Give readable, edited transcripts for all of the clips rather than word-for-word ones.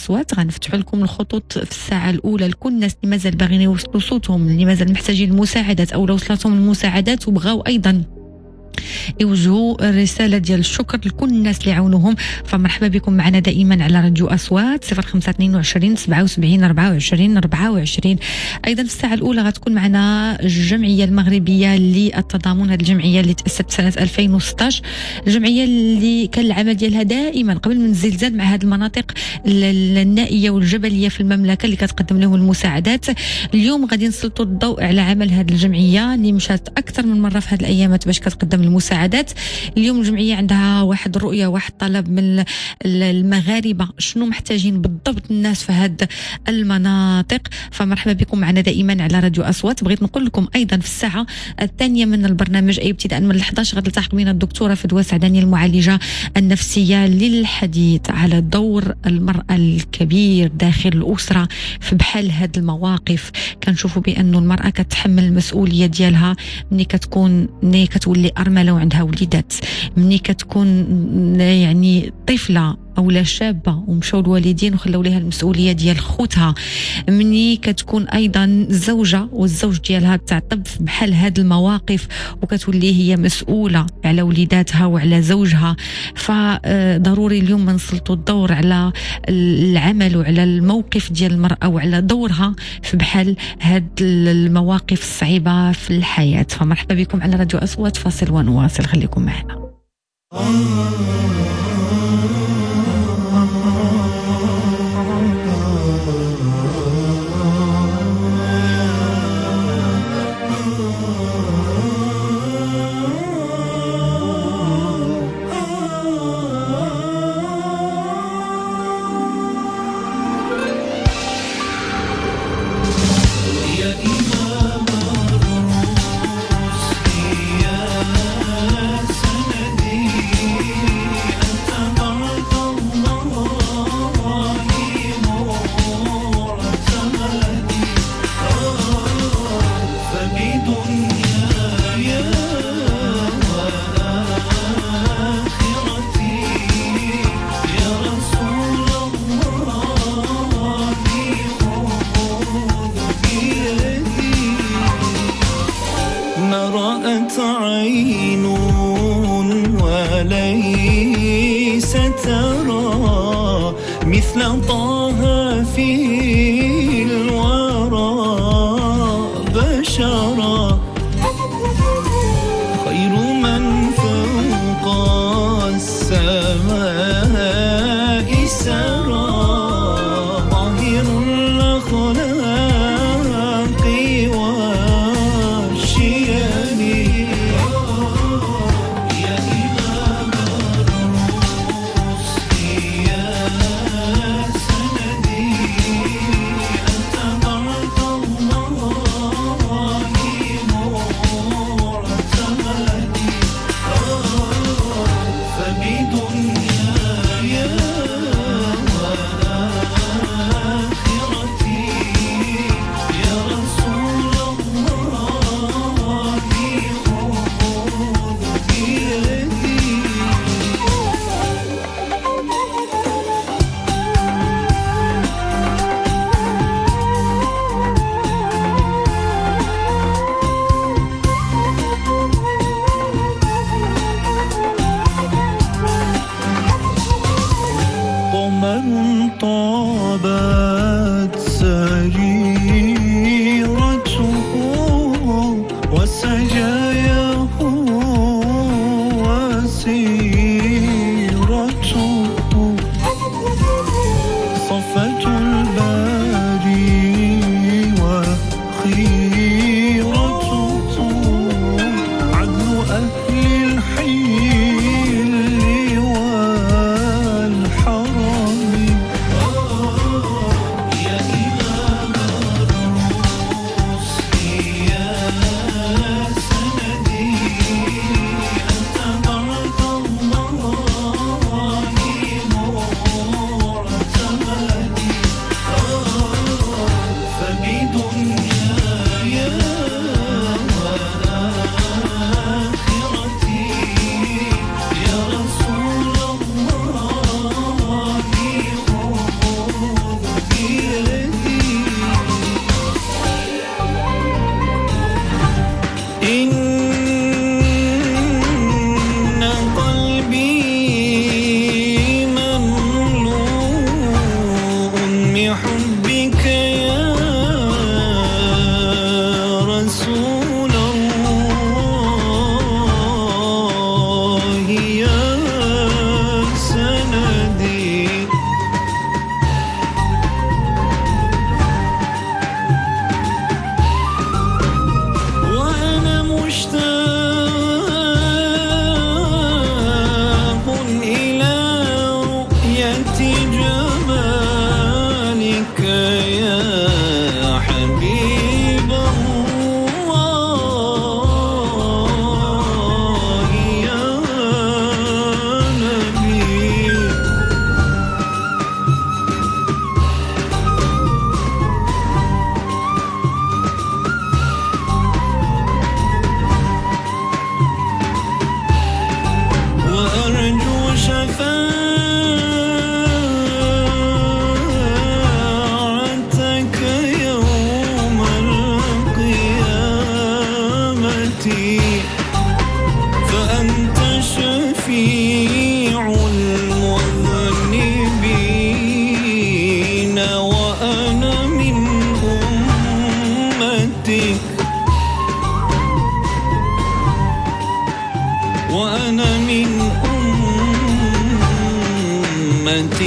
أصوات. غنفتحوا لكم الخطوط في الساعة الأولى لكل الناس اللي مازال باغيين يوصلوا صوتهم، اللي مازال محتاجين المساعدات أو لو وصلتهم المساعدات وبغاو أيضا يوجهوا الرسالة ديال الشكر لكل الناس اللي عاونوهم. فمرحبا بكم معنا دائما على راديو أصوات 0522 77 24 24. أيضا في الساعة الأولى غتكون معنا الجمعية المغربية للتضامن، هذه الجمعية اللي تأسست سنة 2016، الجمعية اللي كان العمل ديالها دائما قبل من الزلزال مع هذه المناطق النائية والجبلية في المملكة اللي كتقدم لهم المساعدات. اليوم غادي نسلطوا الضوء على عمل هذه الجمعية اللي مشات أكثر من مرة في هذه الأيامات باش كتقدم المساعدات. اليوم الجمعية عندها واحد الرؤية، واحد طلب من المغاربة شنو محتاجين بالضبط الناس في هذه المناطق. فمرحبا بكم معنا دائما على راديو أصوات. بغيت نقول لكم أيضا في الساعة الثانية من البرنامج أي ابتداء من 11 غتلتحق بنا الدكتورة فدوى سعداني المعالجة النفسية للحديث على دور المرأة الكبير داخل الأسرة في بحال هذه المواقف. كنشوفوا بأنه المرأة كتحمل المسؤولية ديالها ملي كتولي أرملة وعندها وليدات، مني كتكون يعني طفلة أو لا شابة ومشاو الوالدين وخلاو لها المسؤولية ديال خوتها، مني كتكون أيضا زوجة والزوج ديالها تعطب بحال هاد المواقف وكتولي هي مسؤولة على وليداتها وعلى زوجها. فضروري اليوم نسلطوا الدور على العمل وعلى الموقف ديال المرأة وعلى دورها في بحال هاد المواقف الصعيبة في الحياة. فمرحبا بكم على راديو أصوات، فاصل ونواصل، خليكم معنا.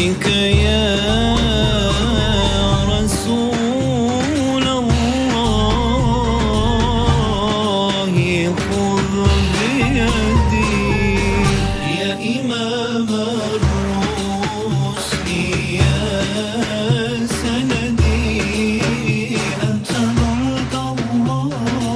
بك يا رسول الله خذ بيدي يا إمام الرسل يا سندي أنت مرد الله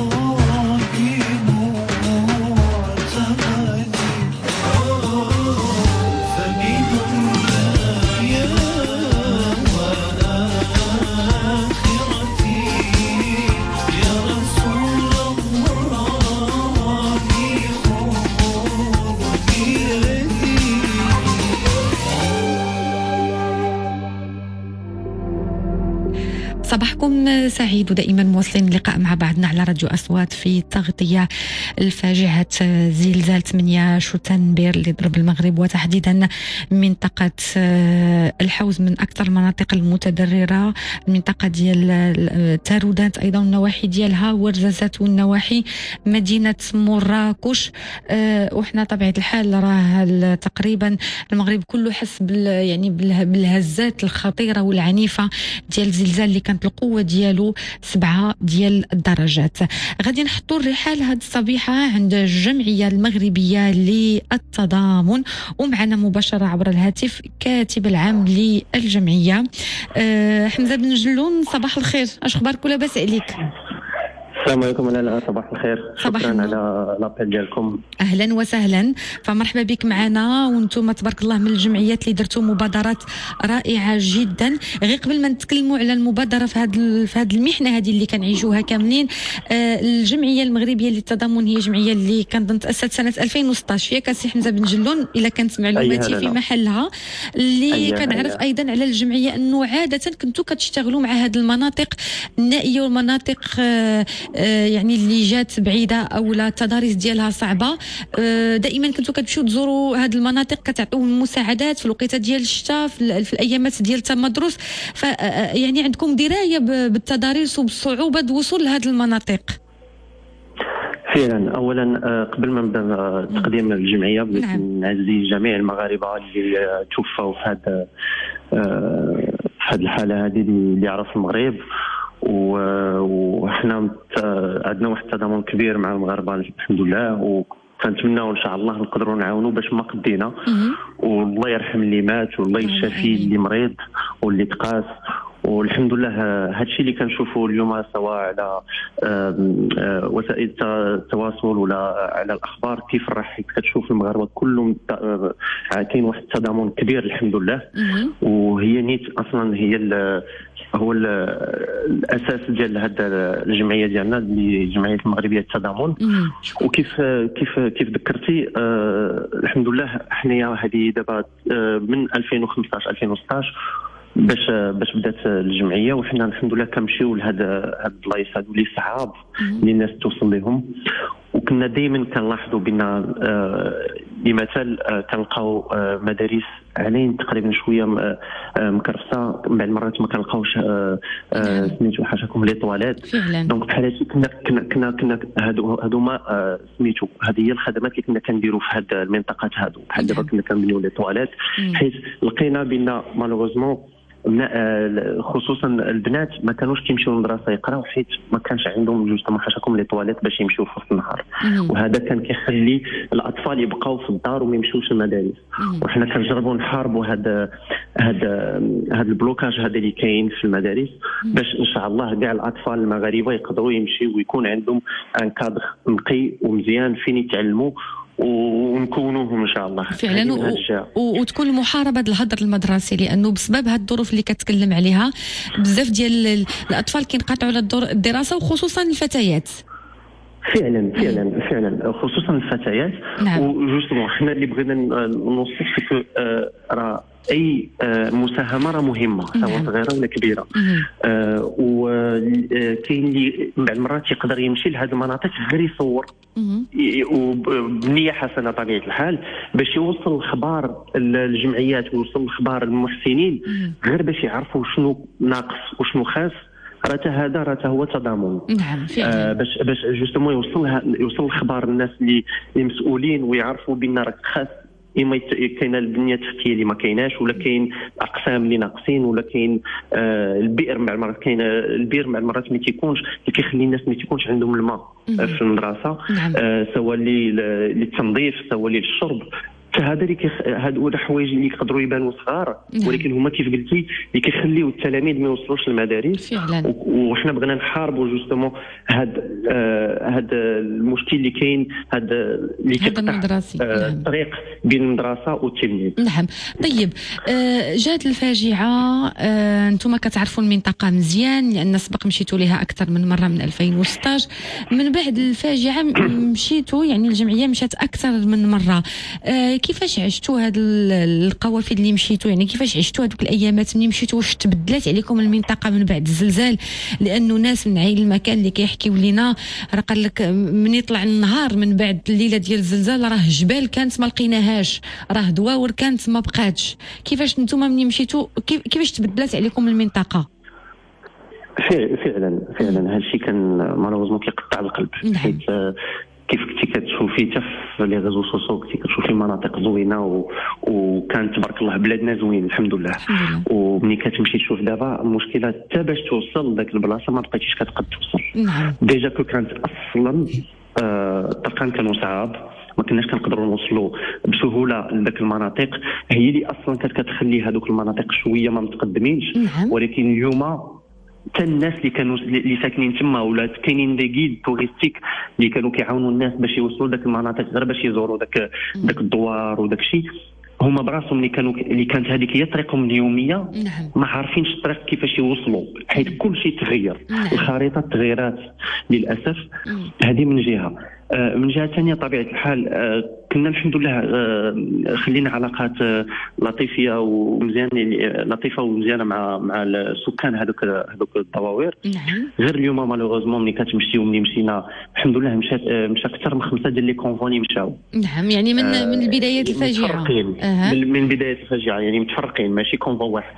صباحكم سعيد ودائما مواصلين اللقاء مع بعضنا على راديو أصوات في تغطية الفاجعة زلزال 8 شتنبر اللي ضرب المغرب وتحديدا منطقة الحوز من أكثر المناطق المتضررة، المنطقة ديال تارودات أيضا والنواحي ديالها، ورزازات والنواحي، مدينة مراكش. وحنا طبيعة الحال راه تقريبا المغرب كله حس يعني بالهزات الخطيرة والعنيفة ديال الزلزال اللي كانت القوة ديالو 7 ديال الدرجات. غادي نحطوا الرحال هذه الصبيحة عند الجمعية المغربية للتضامن، ومعنا مباشرة عبر الهاتف كاتب العام للجمعية حمزة بن جلون. صباح الخير، اش اخبارك ولاباس عليك؟ السلام عليكم. لالا صباح الخير، شكرا على لابيل ديالكم. اهلا وسهلا، فمرحبا بك معنا. وانتم تبارك الله من الجمعيات اللي درتوا مبادرات رائعه جدا. غير قبل ما نتكلموا على المبادره في هذه المحنه هذه اللي كنعيشوها كاملين، الجمعيه المغربيه للتضامن هي جمعيه اللي كانت تاسست سنه 2016 ياك سي حمزه بن جلون الا كانت معلوماتي في محلها، اللي كنعرف ايضا على الجمعيه انه عاده كنتوا كتشتغلوا مع هذه المناطق النائيه والمناطق يعني اللي جات بعيده او لا التضاريس ديالها صعبه. دائما كنتوا كتمشيو تزوروا هذه المناطق، كتعطيوهم مساعدات في الوقيته ديال الشتاء، في الايامات ديال التمدرس، ف يعني عندكم درايه بالتضاريس وبصعوبه الوصول لهذه المناطق. فعلا، اولا قبل ما نبدا تقديم الجمعيه بغيت نعزي جميع المغاربه اللي توفوا في هذه الحاله هذه اللي عرف المغرب، وحنا عندنا واحد التضامن كبير مع المغاربه الحمد لله، وكنتمناو ان شاء الله نقدروا نعاونوا باش ما قدينا، والله يرحم اللي مات والله يشافي اللي مريض واللي تقاس. والحمد لله هادشي اللي كنشوفوا اليوم سواء على وسائل التواصل ولا على الاخبار كيفرح، كتشوف المغاربه كلهم كاين واحد التضامن كبير الحمد لله. وهي نيت اصلا هي هو الاساس ديال هذه الجمعيه ديالنا اللي جمعيه المغربيه للتضامن. وكيف ذكرتي الحمد لله حنايا هذه دابا من 2015 2016 باش بدات الجمعيه، وحنا الحمد لله كنمشيو لهاد البلايص هادو اللي صعاب اللي الناس توصل لهم. وكنا دائما كنلاحظوا بان لمثال كنلقاو مدارس علين تقريبا شويه مكرفسه، بعض المرات ما كنلقاوش سميتو حاشاكم لي طواليت. دونك بحال هادشي كنا هادوما سميتو هذه هي الخدمات اللي كنا كنديروا في هاد المنطقات هادو. بحال دابا كنا كنبنيو لي طواليت، حيت لقينا بان مالوغوزمون خصوصا البنات ما كانوش كيمشيو للمدرسه يقراو، حيت ما كانش عندهم جوج حاشاكم لي طواليت باش يمشيو في وسط النهار. وهذا كان كيخلي الاطفال يبقاو في الدار وما يمشيوش للمدارس. وحنا كنجربوا نحاربوا هذا البلوكاج هذا اللي كاين في المدارس، باش ان شاء الله كاع الاطفال المغاربه يقدروا يمشيو ويكون عندهم ان كادر نقي ومزيان فين يتعلموا ونكونوهم ان شاء الله فعلا. وتكون المحاربه هذا الهدر المدرسي، لانه بسبب هذه الظروف اللي كتكلم عليها بزاف ديال الاطفال كينقطعوا على الدراسه وخصوصا الفتيات. فعلا خصوصا الفتيات. وجوستومون حنا اللي بغينا نوصف في راه اي مساهمه راه مهمه سواء صغيره ولا كبيره. وكاين اللي بعض المرات يقدر يمشي لهذه المناطق غير يصور وبنيه حسنه طبيعه الحال باش يوصل الخبار للجمعيات ويوصل الخبار للمحسنين، غير باش يعرفوا شنو ناقص وشنو خاص. هذا هو تضامن. نعم باش جوستومون يوصل الخبار للناس اللي مسؤولين ويعرفوا بان راك خاص اما كاينه البنيه التحتيه اللي ما كايناش، ولا كاين اقسام اللي ناقصين، ولا كاين البئر مع المرات، كاين البئر مع المرات ما تيكونش اللي كيخلي الناس ما تيكونش عندهم الماء في المدرسه. سواء للتنظيف سواء للشرب. هذا هادو الحوايج اللي يقدروا يبانوا صغار، ولكن هما كيف قلتي اللي كيخليو التلاميذ ما يوصلوش للمدارس فعلا. وحنا بغينا نحاربوا جوستومون هاد المشكل اللي كاين، هاد اللي كيقطع الطريق بين المدرسه والتلميذ. نعم. طيب جات الفاجعه، انتم كتعرفوا المنطقه مزيان لان سبق مشيتوا لها اكثر من مره من 2016. من بعد الفاجعه مشيتوا، يعني الجمعيه مشات اكثر من مره. كيفاش عشتوا هاد القوافل اللي مشيتوا؟ يعني كيفاش عشتوا هذوك الايامات ملي مشيتوا؟ واش تبدلات عليكم المنطقه من بعد الزلزال؟ لانه ناس من عين المكان اللي كيحكيوا لنا راه قال لك من يطلع النهار من بعد الليله ديال الزلزال راه جبال كانت ما لقيناهاش، راه دواور كانت ما بقاتش. كيفاش نتوما ملي مشيتوا كيفاش تبدلات عليكم المنطقه؟ فعلا هذا الشيء كان مالوزمون كيقطع القلب. حيت كيف كنتي كتشوفي حتى في لي ريزو سوسيو كنتي كتشوفي مناطق زوينه وكانت تبارك الله بلادنا زوين الحمد لله. ومني كتمشي تشوف دابا المشكله حتى باش توصل لذاك البلاصه ما بقيتيش كتقد توصل. ديجا كانت اصلا الطرقان كانوا صعاب، ما كناش كنقدروا نوصلوا بسهوله لذاك المناطق. هي اللي اصلا كانت كتخلي هذوك المناطق شويه ما متقدمينش. ولكن اليوم حتى الناس اللي كانوا اللي ساكنين تما ولا كاينين دي جيد توريستيك اللي كانوا كيعاونوا الناس باش يوصلوا لذاك المناطق غير باش يزوروا داك الدوار وداك الشيء. هما براسهم اللي كانت هذيك هي طريقهم اليوميه. ما عارفينش الطريق كيفاش يوصلوا، حيت كل شيء تغير. الخريطه تغيرات للاسف. هذه من جهه. من جهه ثانيه طبيعه الحال كنا الحمد لله خلينا علاقات لطيفه ومزيانه مع السكان هذوك الدواوير. غير اليوم مالوغوزمون ملي كتمشي وملي مشينا الحمد لله مشى اكثر من 5 ديال لي كونفو اللي مشاو. نعم. يعني من البدايات الفاجعه. من بدايه الفاجعه يعني متفرقين ماشي كونفو واحد.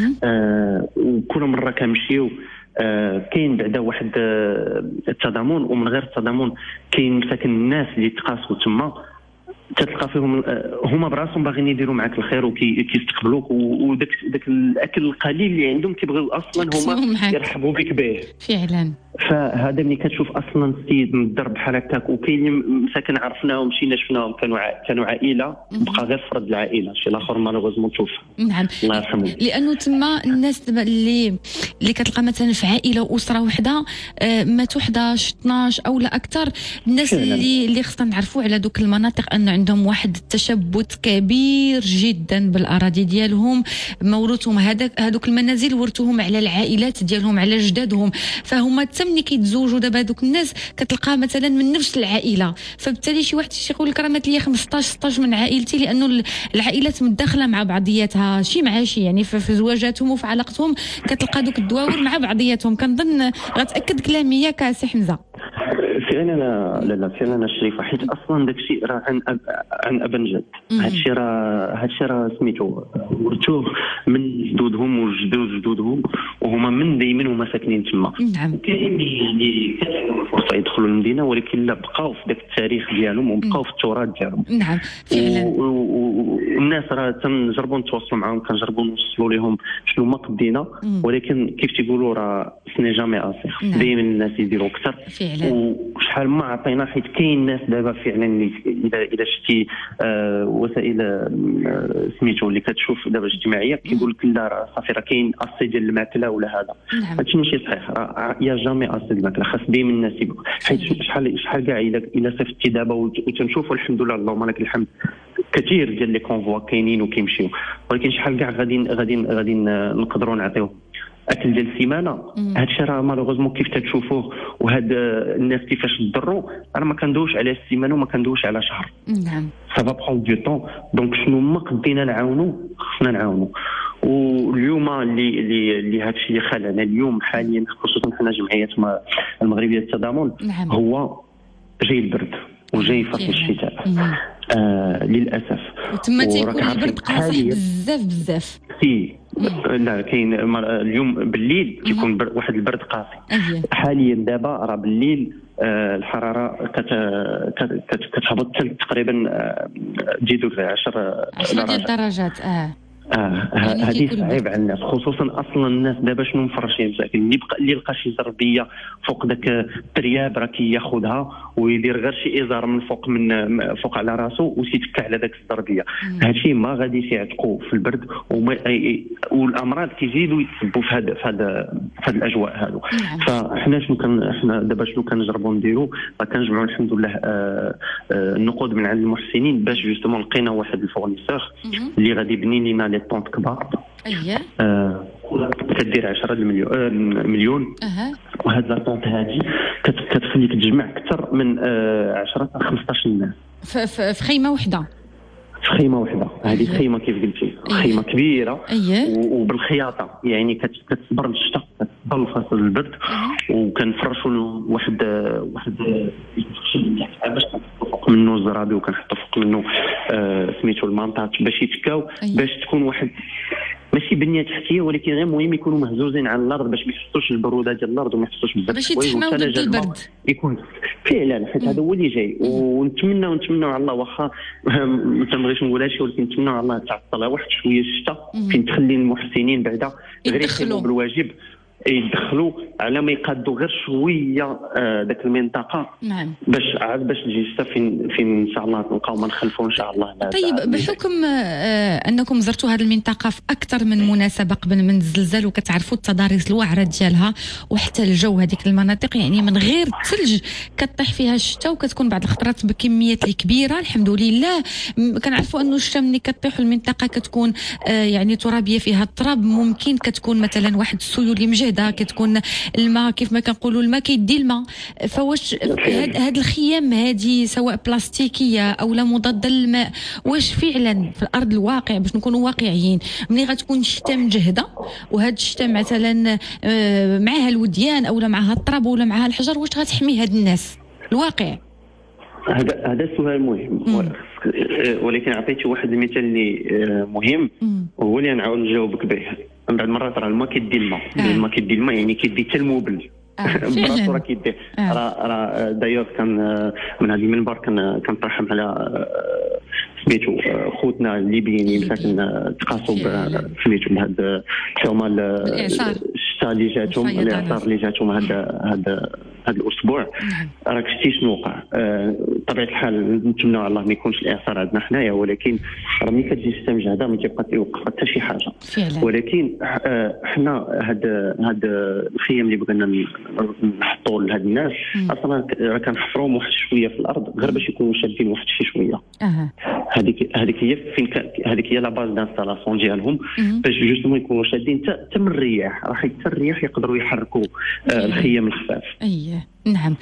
وكل مره كنمشيو كاين بعدا واحد التضامن، ومن غير التضامن كاين ساكن الناس اللي تقاسوا تما تتلقى فيهم هما براسهم باغيين يديروا معك الخير وكيستقبلوك، وداك الاكل القليل اللي عندهم كيبغيو اصلا هما يرحبوا بك به فعلا. فهذا ملي كتشوف اصلا السيد مدرب بحال هكاك، وكاين مساكن عرفناهم مشينا شفناهم كانوا عائله، بقى غير فرد العائله، شي الاخر مالوغوزمون توفى. نعم الله يرحمه. لانه تما الناس اللي كتلقى مثلا في عائله واسره وحده ماتوا 11 12 او لا اكثر. الناس اللي خصنا نعرفوا على دوك المناطق ان عندهم واحد التشبت كبير جدا بالاراضي ديالهم، موروثهم هذوك المنازل ورثوهم على العائلات ديالهم على جدادهم. فهما ملي كيتزوجوا دابا هذوك الناس كتلقى مثلا من نفس العائله، فبالتالي شي واحد يقول لك راه مات لي 15 16 من عائلتي، لانه العائلات متداخله مع بعضياتها شي مع شي، يعني في زواجاتهم وفي علاقتهم كتلقى دوك الدواور مع بعضياتهم. كنظن غتاكد كلامي ياك سي حمزه؟ فعلا لا فعلا الشريفه، حيت اصلا داك الشيء راه عن ابا جد. هذا الشيء راه سميتو ورثوه من جدودهم وجدود جدودهم، وهما من دائما هما ساكنين تما. كاين اللي كانت عندهم الفرصه يدخلوا المدينه ولكن لا بقاو في داك التاريخ ديالهم وبقاو في التراث ديالهم. نعم فعلا. والناس راه تنجربوا نتواصلوا معاهم، كنجربوا نوصلوا لهم شنو ما قدينا، ولكن كيف تيقولوا راه سني جامي اسير. دائما الناس يديروا اكثر فعلا. وشحال ما عطينا، حيت كاين ناس دابا فعلا اللي اذا شتي وسائل سميتو اللي كتشوف دابا اجتماعيه كيقول لك لا راه صافي راه كاين اسي ديال الماكله ولا هذا. هادشي ماشي صحيح. راه يا جامي اسي ديال الماكله، خاص دائما الناس يبقوا. حيت شحال كاع الا صيفطتي دابا وتنشوفوا الحمد لله اللهم لك الحمد كثير ديال لي كونفوا كاينين وكيمشيو، ولكن شحال كاع غادي نقدروا نعطيوهم اكل ديال السيمانه. هذا الشيء راه مالوغوزمون كيف تتشوفوه، وهاد الناس كيفاش تضروا راه ما كندوش على السيمانه وما كندوش على شهر. نعم سافا بخون دو طون. دونك شنو ما قدينا نعاونوا خصنا نعاونوا. واليوم اللي هذا الشيء اللي خلانا اليوم حاليا خصوصا حنا جمعيه المغربيه للتضامن هو جاي البرد وجاي فصل الشتاء. للاسف. وتما تيكون البرد قاصح بزاف. لا كاين اليوم بالليل كيكون واحد البرد قاسي. حاليا دابا راه بالليل الحراره كتهبط تقريبا 10 دوغري 10 درجات. يعني هذه صعيب على الناس، خصوصا اصلا الناس دابا شنو مفرشين مساكن. اللي لقى شي زربيه فوق داك الترياب راه كياخذها ويدير غير شي ازار من فوق على راسو ويتكى على داك الزربيه. هادشي ما غاديش يعتقوا في البرد والامراض كيزيدوا يتسبوا في هاد الاجواء هادو. فاحنا احنا دابا شنو كنجربوا نديروا؟ كنجمعوا الحمد لله النقود من عند المحسنين باش جوستومون لقينا واحد الفورنيسور اللي غادي يبني لنا لي طونط كبار. كدير 10 مليون. وهاد لا طونط هادي كتخليك تجمع اكثر من 10 حتى 15 ناس في خيمه واحده. هذه خيمه كيف قلتي، خيمه كبيره وبالخياطه، يعني كتصبر الشتاء، كتصبر فصل البرد. وكنفرشوا واحد باش كنحطوا فوق منه الزرابي وكنحطوا فوق منه سميتو المانطات باش يتكاو، باش تكون واحد ماشي بنيه تحتيه ولكن غير مهم يكونوا مهزوزين على الارض باش ما يحسوش البروده ديال الارض وما يحسوش بزاف باش يتحماو ضد البرد. يكون فعلا حيت هذا هو اللي جاي. ونتمناو على الله، واخا ما تنبغيش نقول هادشي ولكن نتمناو على الله تعطل واحد شويه الشتاء فين تخلي المحسنين بعدا غير يقوموا بالواجب، يدخلوا على ما يقادوا غير شويه ذاك المنطقه. باش تجي الشتاء فين ان شاء الله نلقاو ما نخلفوا ان شاء الله. طيب بحكم انكم زرتوا هذه المنطقه في اكثر من مناسبه قبل من الزلزال وكتعرفوا التضاريس الواعره ديالها وحتى الجو، هذيك المناطق يعني من غير الثلج كطيح فيها الشتاء وكتكون بعض الخطرات بكميات كبيره. الحمد لله كنعرفوا انه الشتاء ملي كطيح المنطقه كتكون يعني ترابيه فيها التراب، ممكن كتكون مثلا واحد السيول اللي مجهده، كتكون الماء كيف ما كنقولوا الماء كيدي الماء. فواش هاد الخيام هذه سواء بلاستيكيه او لا مضاده للماء، واش فعلا في الارض الواقع باش نكونوا واقعيين ملي غتكون الشتاء مجهده وهاد الشتاء مثلا معها الوديان او معها التراب ولا معها الحجر، واش غتحمي هاد الناس الواقع؟ هذا السؤال مهم، ولكن عطيتي واحد المثال اللي مهم وهو اللي نعاود نجاوبك به. من بعد مرات راه الماء كيدي الماء يعني كيدي حتى الموبل براسو راه كيدي. راه دايوغ كان من هذا المنبر كنترحم على سميتو خوتنا الليبيين اللي مساكن تقاسوا سميتو بهذا هما الشتاء اللي جاتهم، الاعصار اللي جاتهم هذا الاسبوع. راك شتي شنو وقع. بطبيعه الحال نتمنوا على الله ما يكونش الاعصار عندنا حنايا، ولكن راه ملي كتجي الشتاء مجهده ما كيبقى يوقف حتى شي حاجه فعلا. ولكن حنا هاد الخيام اللي بغينا نحطوا لهاد الناس اصلا راه كنحفروهم واحد شويه في الارض غير باش يكونوا شادين واحد شي شويه. هذيك هي فين هذيك هي لا باز دانستالاسيون ديالهم باش جوستومون يكونوا شادين حتى من الرياح. راه حتى الرياح يقدروا يحركوا الخيام الخفاف. نعم.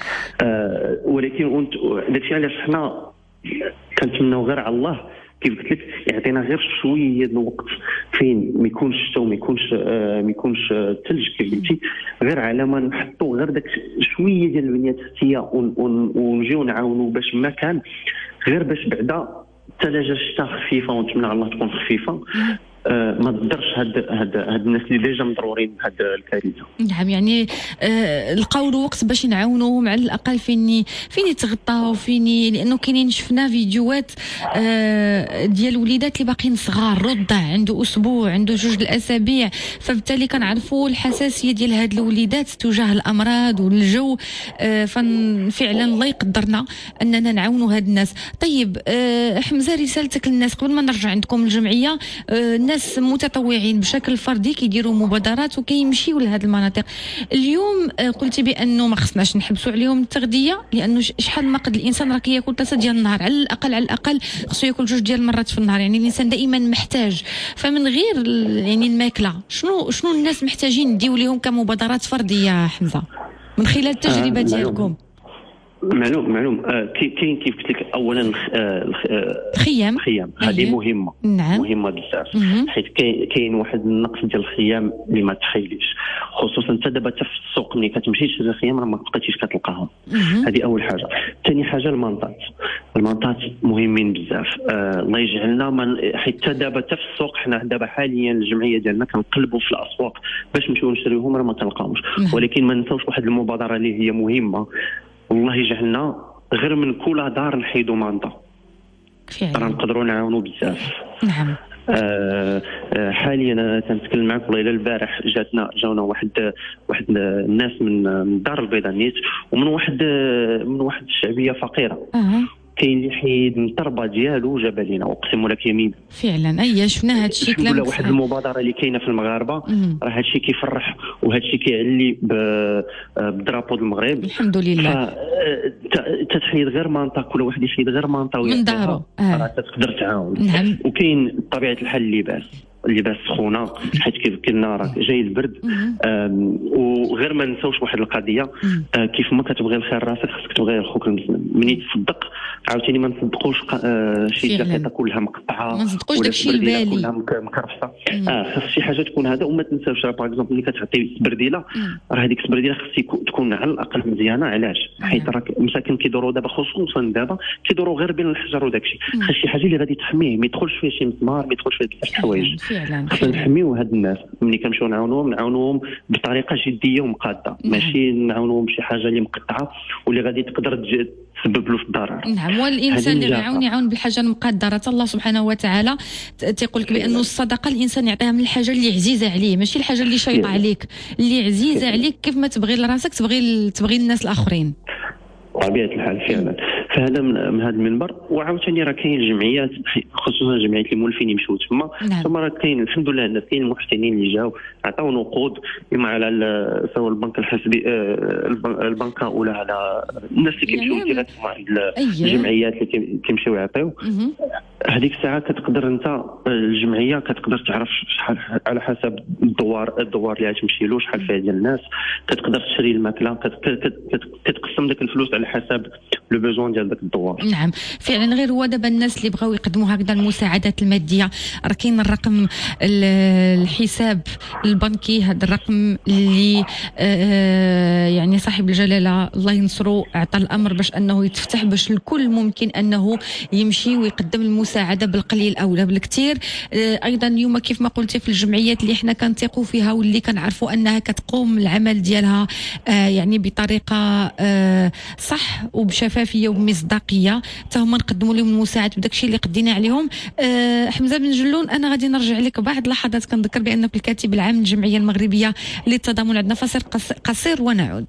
ولكن داكشي علاش حنا كنتمناو غير على الله كيف قلت لك يعطينا غير شويه الوقت فين ما يكونش الشتاء وما يكونش الثلج كيف قلتي، غير على ما نحطوا غير داك شويه ديال البنيه التحتيه ونجيو نعاونوا باش ما كان غير باش بعدا الثلاجه الشتاء خفيفه ونتمنى على الله تكون خفيفه ما تقدرش هاد الناس اللي ديجا مضرورين بهاد الكارثه. نعم يعني لقاو له وقت باش نعاونوهم على الاقل فين يتغطاو لانه كاينين شفنا فيديوهات ديال وليدات اللي باقيين صغار، رضع عنده اسبوع عنده 2 الاسابيع، فبالتالي كنعرفوا الحساسيه ديال هاد الوليدات تجاه الامراض والجو. ففعلا الله يقدرنا اننا نعاونوا هاد الناس. طيب حمزه، رسالتك للناس قبل ما نرجع عندكم الجمعيه. الناس متطوعين بشكل فردي كيديروا مبادرات وكيمشيوا لهذه المناطق. اليوم قلتي بانه ما خصناش نحبسوا عليهم التغذيه، لانه شحال ما قد الانسان راه كياكل 3 ديال النهار على الاقل خصو ياكل 2 ديال المرات في النهار. يعني الانسان دائما محتاج. فمن غير يعني الماكله شنو الناس محتاجين نديو لهم كمبادرات فرديه حمزه من خلال التجربه ديالكم؟ معلوم كاين كيف قلت لك اولا خيام هذه مهمه. نعم. مهمه بزاف حيت كاين واحد النقص ديال الخيام اللي ما تخيليش، خصوصا انت دابا في السوق ملي كتمشي تشري الخيام راه ما بقيتيش كتلقاهم. هذه اول حاجه. ثاني حاجه المنطات مهمين بزاف. الله يجعلنا حتى دابا في السوق حنا دابا حاليا الجمعيه ديالنا كنقلبوا في الاسواق باش نمشيو نشريوهم راه ما كنلقاوش. ولكن ما ننساوش واحد المبادره اللي هي مهمه والله يجعلنا غير من كل دار نحيدوا مانطا راه فعلا. نقدروا نعاونوا بزاف. نعم. حاليا انا تنتكلم معك والله الى البارح جاونا واحد الناس من الدار البيضاء نيت، ومن واحد الشعبيه فقيره. كاين اللي حيد من التربه ديالو جاب لينا، اقسم لك يمين فعلا. شفنا هذا الشيء كلام. واحد المبادره اللي كاينه في المغاربه، راه هذا الشيء كيفرح وهذا الشيء كيعلي بالدرابو المغرب الحمد لله. تتحيد غير مانطا، كل واحد يحيد غير مانطا من دارو راه تقدر تعاون. نعم. وكاين بطبيعه الحال اللباس سخونه، حيت كنا راه جاي البرد. وغير ما نساوش واحد القضيه، كيف ما كتبغي الخير راسك خصك تبغي اخوك المسلم. مني تصدق عاوتاني ما نصدقوش شي جاكيطه كلها مقطعه، ما نصدقوش داكشي البالي كلها مكرفصه. خاص شي حاجه تكون هذا. وما تنساوش راه باغ اكزومبل ملي كتعطي سبرديله، راه هذيك السبرديله خص تكون على الاقل مزيانه. علاش؟ حيت راه مساكن كيدوروا دابا، خصوصا دابا كيدوروا غير بين الحجر وداكشي. خاص شي حاجه اللي غادي تحميه، ما يدخلش فيها شي مسمار، ما يدخلش فيها بزاف الحوايج. خصنا نحميو هاد الناس. ملي كنمشيو نعاونوهم بطريقه جديه ومقاده، ماشي نعاونوهم بشي حاجه اللي مقطعه واللي غادي تقدر تسبب له في الضرر. نعم. والانسان اللي يعاون بالحاجه المقدره. الله سبحانه وتعالى تيقول لك بانه الصدقه الانسان يعطيها من الحاجه اللي عزيزه عليه، ماشي الحاجه اللي شايطه عليك. اللي عزيزه عليك كيف ما تبغي لراسك تبغي الناس الاخرين. طبيعه الحال فعلا. فهذا من هذا المنبر. وعاوتاني راه كاين الجمعيات، خصوصا جمعيه المولفين يمشيو تما. ثم راه كاين الحمد لله الناس، كاين المحسنين اللي جاو عطاو نقود، اما على سواء البنك الحسبي البنكه ولا على الناس اللي كيمشيو ديريكتوم مع الجمعيات اللي كيمشيو يعطيو. هذيك الساعه كتقدر انت الجمعيه كتقدر تعرف شحال على حسب الدوار اللي غتمشي له، شحال فيها ديال الناس. كتقدر تشري الماكله، كتقسم داك الفلوس على حسب لو بوزوان ديال داك الدوار. نعم فعلا. غير هو دابا الناس اللي بغاو يقدموا هكذا المساعدات الماديه، راه كاين الرقم الحساب البنكي، هذا الرقم اللي يعني صاحب الجلاله الله ينصرو اعطى الامر باش انه يتفتح، باش الكل ممكن انه يمشي ويقدم المساعده بالقليل اولى بالكثير. ايضا اليوم كيف ما قلتي في الجمعيات اللي حنا كنثقوا فيها واللي كنعرفوا انها كتقوم العمل ديالها يعني بطريقه صح وبشفافيه وبمصداقيه، حتى هما نقدموا لهم المساعده بداك الشيء اللي قدينا عليهم. حمزه بن جلون، انا غادي نرجع لك بعد لحظات. كنذكر بانك الكاتب العام للجمعيه المغربيه للتضامن. عندنا فاصل قصير ونعود.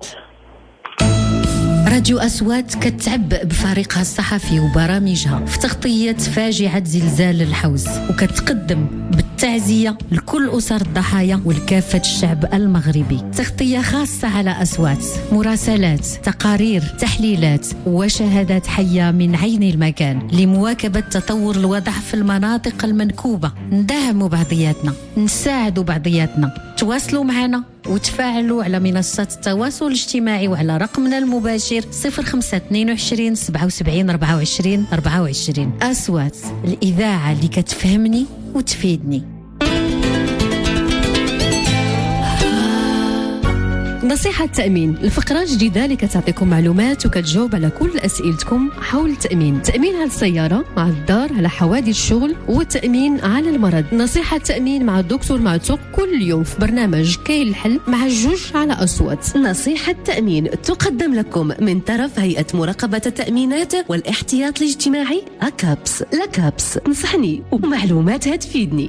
راديو أصوات كتعبأ بفريقها الصحفي وبرامجها في تغطية فاجعة زلزال الحوز، وكتقدم بالتعزية لكل أسر الضحايا ولكافة الشعب المغربي تغطية خاصة على أصوات، مراسلات، تقارير، تحليلات وشهادات حية من عين المكان لمواكبة تطور الوضع في المناطق المنكوبة. ندعموا بعضياتنا، نساعدوا بعضياتنا. تواصلوا معنا وتفاعلوا على منصات التواصل الاجتماعي وعلى رقمنا المباشر 0522 77 24 24. أصوات، الإذاعة اللي كتفهمني وتفيدني. نصيحة تأمين، الفقرة جديدة اللي كتعطيكم معلومات وكتجاوب على كل أسئلتكم حول التأمين. تأمين على السيارة، على الدار، على حوادث الشغل، والتأمين على المرض. نصيحة تأمين مع الدكتور معتوق كل يوم في برنامج كاين الحل مع جوج على أصوات. نصيحة تأمين تقدم لكم من طرف هيئة مراقبة التأمينات والاحتياط الاجتماعي أكابس. لكابس نصحني ومعلوماتها تفيدني.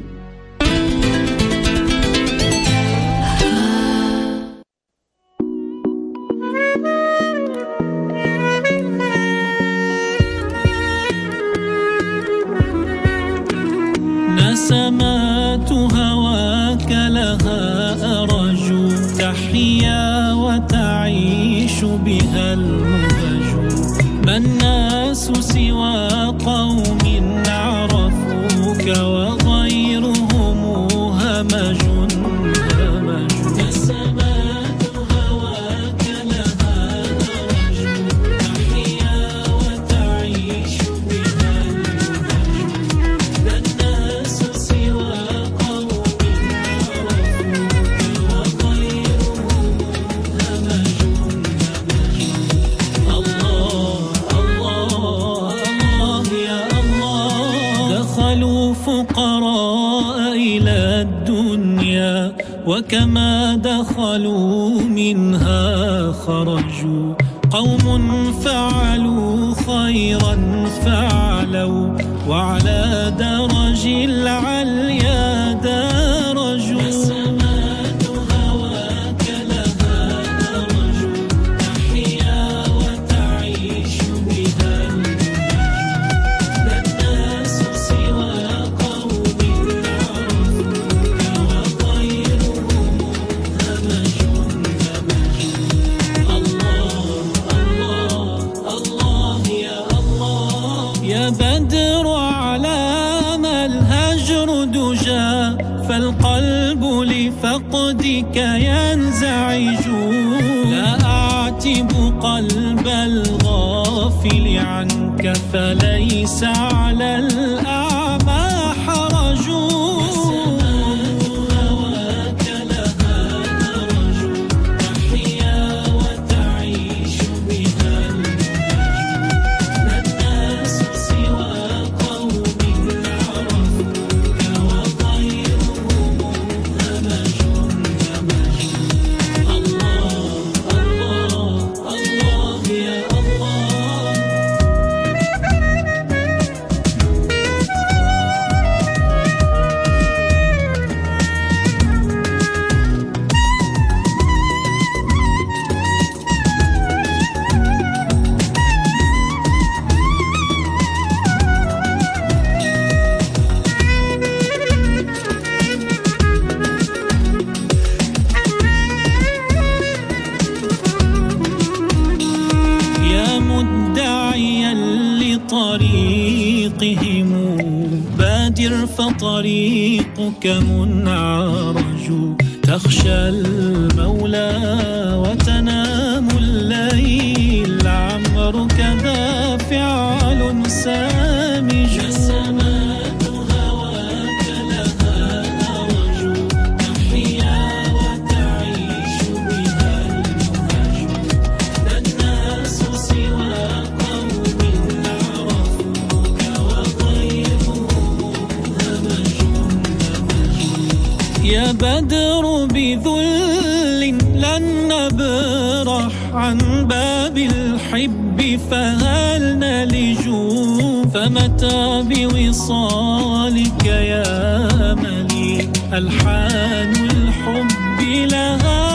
نسمات هواك لها أرجو، تحيا وتعيش بها المهج. ما الناس سوى قوم عرفوك وغيرهم همج. نسمات هواك لها أرجو، تحيا وتعيش بها فقراء إلى الدنيا وكما دخلوا منها خرجوا. قوم فعلوا خيرا فعلوا وعلى درج العليا درجوا نسمات هواك لها درج تحيا وتعيش بها لا الناس سوى قوم عرفوك وغيرهم همج يا بدر على ما الهجر دجى فالقلب لفقدك ينزعج لا أعتب قلب الغافل عنك فليس على الأعمى حرج هواك لها درج تحيا وتعيش بها طريقهم بادر فطريقك منعرج تخشى المولى وتنام الليل عمرك ذا فعل سامج سمات هواك لها درج تحيا وتعيش بها المهج لا الناس سوى يا بدر بذل لن نبرح عن باب الحب فهل نلج فمتى بوصالك يا ملي ألحان الحب لها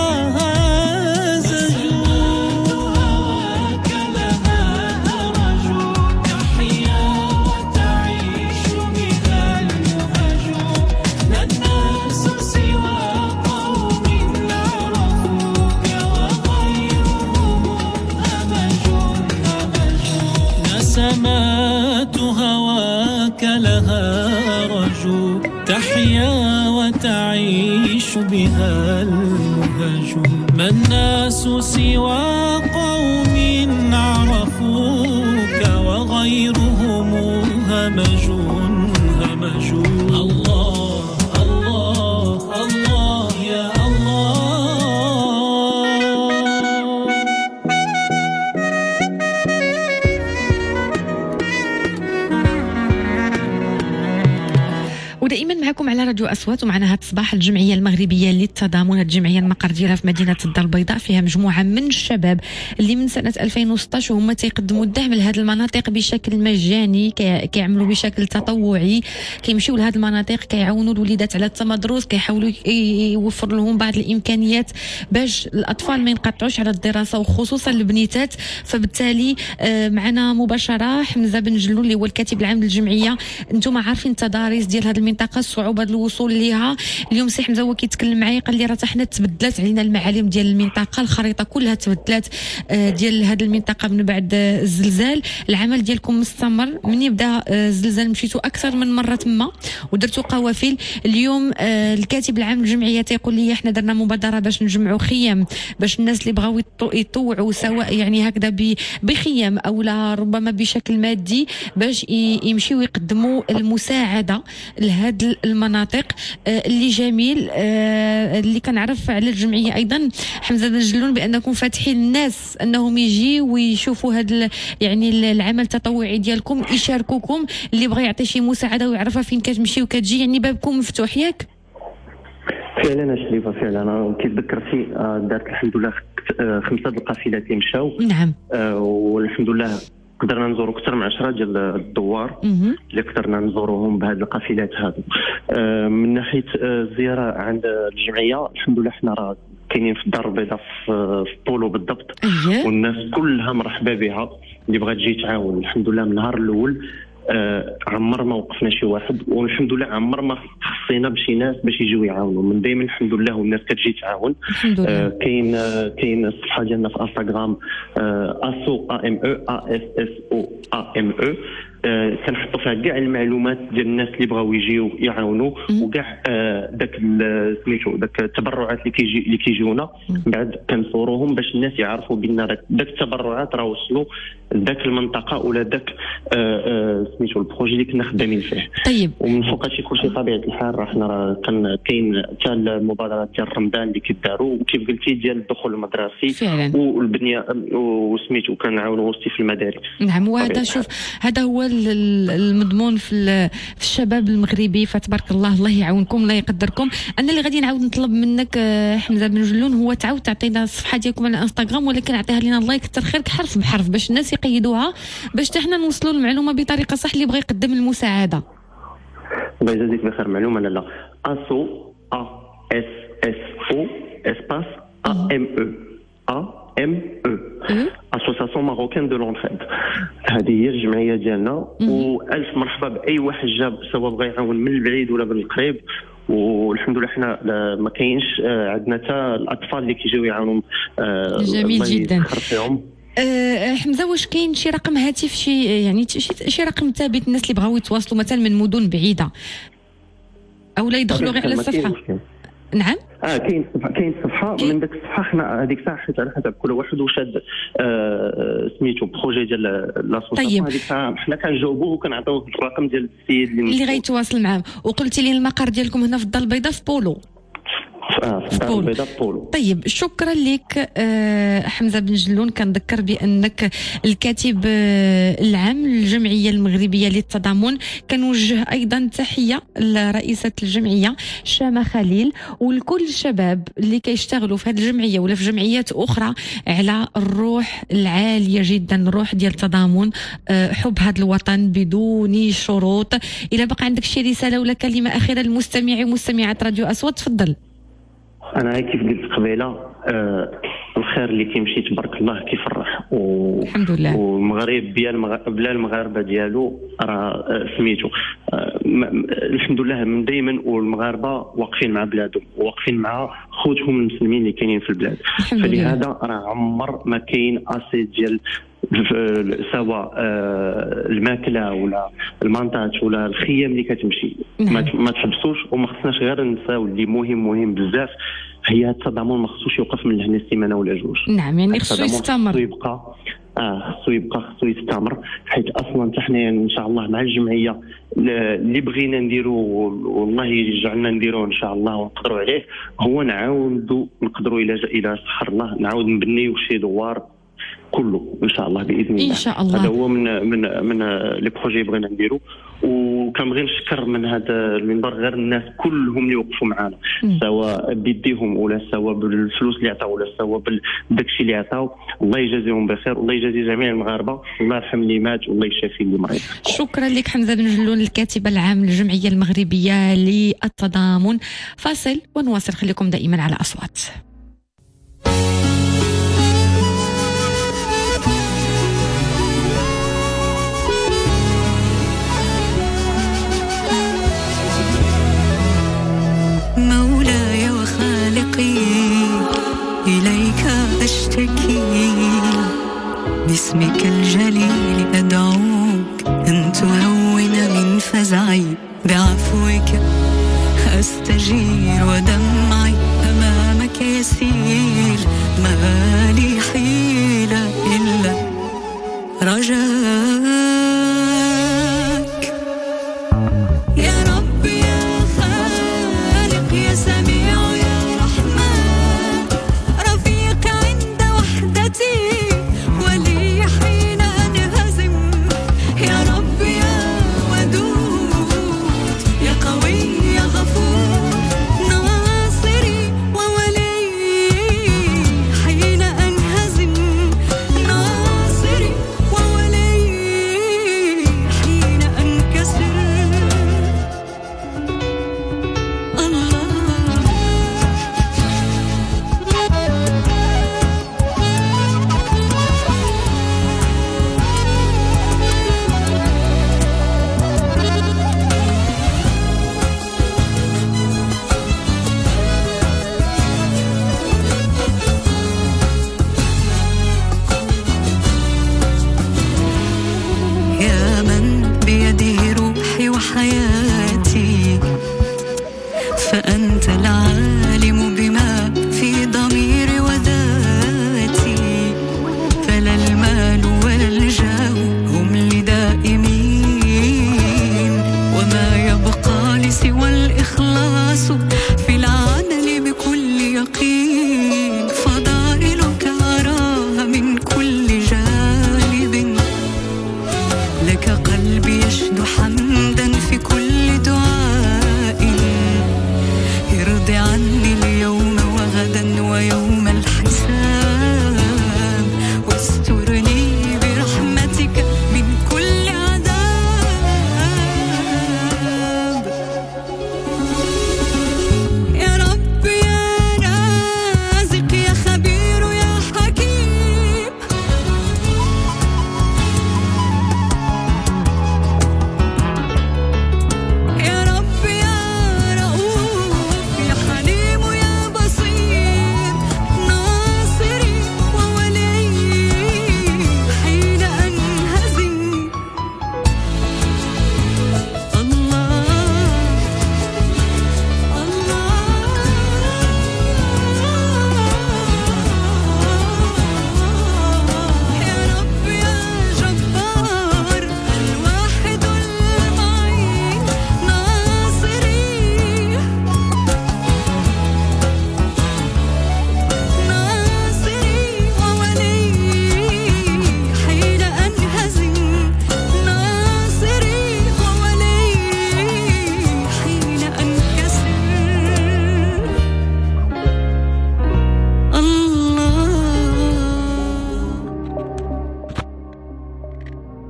سمات هواك لها رجو تحيا وتعيش بها المهج ما الناس سوى قوم عرفوك وغيرهم همج همج الله الله الله يا الله ودائما معكم على راديو أصوات ومعنا هذا الصباح الجمعية المغربية للتضامن. الجمعية المقر ديالها في مدينة الدار البيضاء فيها مجموعة من الشباب اللي من سنة 2016 وهم تيقدموا الدعم لهذه المناطق بشكل مجاني، كيعملوا بشكل تطوعي، كيمشيو لهذه المناطق كيعاونوا الوليدات على التمدرس، كيحاولوا يوفر لهم بعض الإمكانيات باش الأطفال ما ينقطعوش على الدراسة وخصوصا البنيتات. فبالتالي معنا مباشرة حمزة بن جلول اللي هو الكاتب العام للجمعية. انتم عارفين التضاريس ديال هذه المنطقه، الصعوبه الوصول ليها. اليوم سي حمزه هو كيتكلم معايا قال لي راه حنا تبدلات علينا المعالم ديال المنطقه، الخريطه كلها تبدلات ديال هذه المنطقه من بعد الزلزال. العمل ديالكم مستمر من يبدا الزلزال، مشيتوا اكثر من مره تما ودرتوا قوافل. اليوم الكاتب العام للجمعيه تيقول لي حنا درنا مبادره باش نجمعوا خيام باش الناس اللي بغاو يطوعوا سواء يعني هكذا بخيام او لا ربما بشكل مادي باش يمشيوا يقدموا المساعده لهذه المناطق. اللي جميل اللي كنعرف على الجمعيه ايضا حمزه بن جلول بانكم فاتحين الناس انهم يجيوا ويشوفوا هذا يعني العمل التطوعي ديالكم، يشاركوكم. اللي بغى يعطي شي مساعده ويعرفها فين كتمشي وكتجي، يعني بابكم مفتوح ياك؟ فعلا شريفه فعلا كيتذكرتي دارت الحمد لله 5 القافلات اللي مشاو. نعم. والحمد لله قدرنا نزوروا اكثر من 10 ديال الدوار اللي قدرنا نزوروهم بهذه القافلات هذو. من ناحيه الزياره عند الجمعيه الحمد لله حنا راه كاينين في الدار البيضاء في بولو بالضبط. والناس كلها مرحبا بها اللي بغات تجي تعاون. الحمد لله من النهار الاول عمر ما وقفنا شي واحد، والحمد لله عمر ما خصينا بشي ناس باش يجيو يعاونوا. من دائما الحمد لله والناس كتجي تعاون. كاين الصفحه ديالنا في انستغرام اسو AME كنحطوا فيها كاع المعلومات ديال الناس اللي بغاو يجيو يعاونوا، وكاع داك سميتو داك التبرعات اللي كيجيونا بعد كنصوروهم باش الناس يعرفوا بان داك التبرعات راه وصلوا لذاك المنطقه ولا داك سميتو البروجي اللي كنا خدامين فيه. طيب ومن فوق هادشي كلشي طبيعه الحال راه حنا كاين حتى المبادرات ديال رمضان اللي كيداروا وكيف قلتي ديال الدخول المدرسي فعلا. والبنيه وسميتو كنعاونوا وسطي في المدارس. نعم. وهذا شوف هذا هو المضمون في الشباب المغربي، فتبارك الله يعاونكم الله يقدركم. انا اللي غادي نعاود نطلب منك حمزه بن جلون هو تعاود تعطينا الصفحه ديالكم على انستغرام، ولكن عطيها لنا الله يكثر خيرك حرف بحرف باش الناس يقيدوها باش حتى حنا نوصلوا المعلومه بطريقه صح اللي بغى يقدم المساعده. الله يجازيك بخير. معلومه لا اسو ASSO espace AME Association Marocaine de l'Entraide. هذه هي الجمعيه ديالنا. والف مرحبا باي واحد جاب سواء بغى يعاون من البعيد ولا من القريب. والحمد لله حنا ما كاينش عندنا حتى الاطفال اللي كيجيو يعاونوا. جميل جدا. حمزه واش كاين شي رقم هاتف شي رقم ثابت الناس اللي بغاو يتواصلوا مثلا من مدن بعيده او لا يدخلوا غير على الصفحه؟ نعم. كاين صفحه من داك الصفحه حنا هذيك الساعه حيت على حسب كل واحد وشاد سميتو بروجي ديال لاسوسياسيون. طيب. هذيك الساعه حنا كنجاوبوه وكنعطيوه الرقم ديال السيد اللي غيتواصل معاه. وقلتي لي المقر ديالكم هنا في الدار البيضاء في بولو. طيب شكرا لك حمزه بن جلون. كنذكر بانك الكاتب العام للجمعيه المغربيه للتضامن. كنوجه ايضا تحيه لرئيسه الجمعيه شامه خليل ولكل الشباب اللي كيشتغلوا في هذه الجمعيه ولا في جمعيات اخرى على الروح العاليه جدا، الروح ديال التضامن، حب هذا الوطن بدون شروط. اذا بقى عندك شي رساله ولا كلمه اخيره للمستمعي ومستمعات راديو أصوات تفضل. انا كيف قلت قبيله الخير اللي كيمشي تبارك الله كيفرح. الحمد لله. والمغرب بلا المغاربه ديالو راه سميتو الحمد لله من دائما. والمغاربه واقفين مع بلادهم وواقفين مع خوتهم المسلمين اللي كاينين في البلاد. فلهذا راه عمر ما كاين اسي ديال سواء الماكله ولا المانطات ولا الخيام اللي كتمشي. ما تحبسوش وما خصناش غير نساو اللي مهم بزاف هي التضامن. ما خصوش يوقف من هنا سيمانه ولا جوج. نعم يعني خصو يستمر. خصو يستمر حيت اصلا حنا ان شاء الله مع الجمعيه اللي بغينا نديرو والله يجعلنا نديروه ان شاء الله ونقدروا عليه هو نقدروا الى سخر الله نعاود نبنيو شي دوار كله ان شاء الله باذن الله. ان شاء الله. هذا هو من لي بروجي بغينا نديرو. وكنبغي نشكر من هذا المنبر غير الناس كلهم اللي وقفوا معنا سواء بيديهم ولا سواء بالفلوس اللي عطاو ولا سواء بداكشي اللي عطاو. الله يجازيهم بخير والله يجازي جميع المغاربه. الله يرحم اللي مات والله يشافي اللي مريض. شكرا لك حمزه بن جلون الكاتب العام للجمعيه المغربيه للتضامن. فاصل ونواصل. خليكم دائما على أصوات. مولاي وخالقي إليك أشتكي باسمك الجليل أدعوك أن تهون من فزعي بعفوك أستجير ودمعي أمامك يسيل ما لي حيلة إلا رجاك يا رب يا خالق يا سميع يا رحمن رفيق عند وحدتي ولي حين أنهزم يا رب يا ودود يا قوي يا غفور ناصر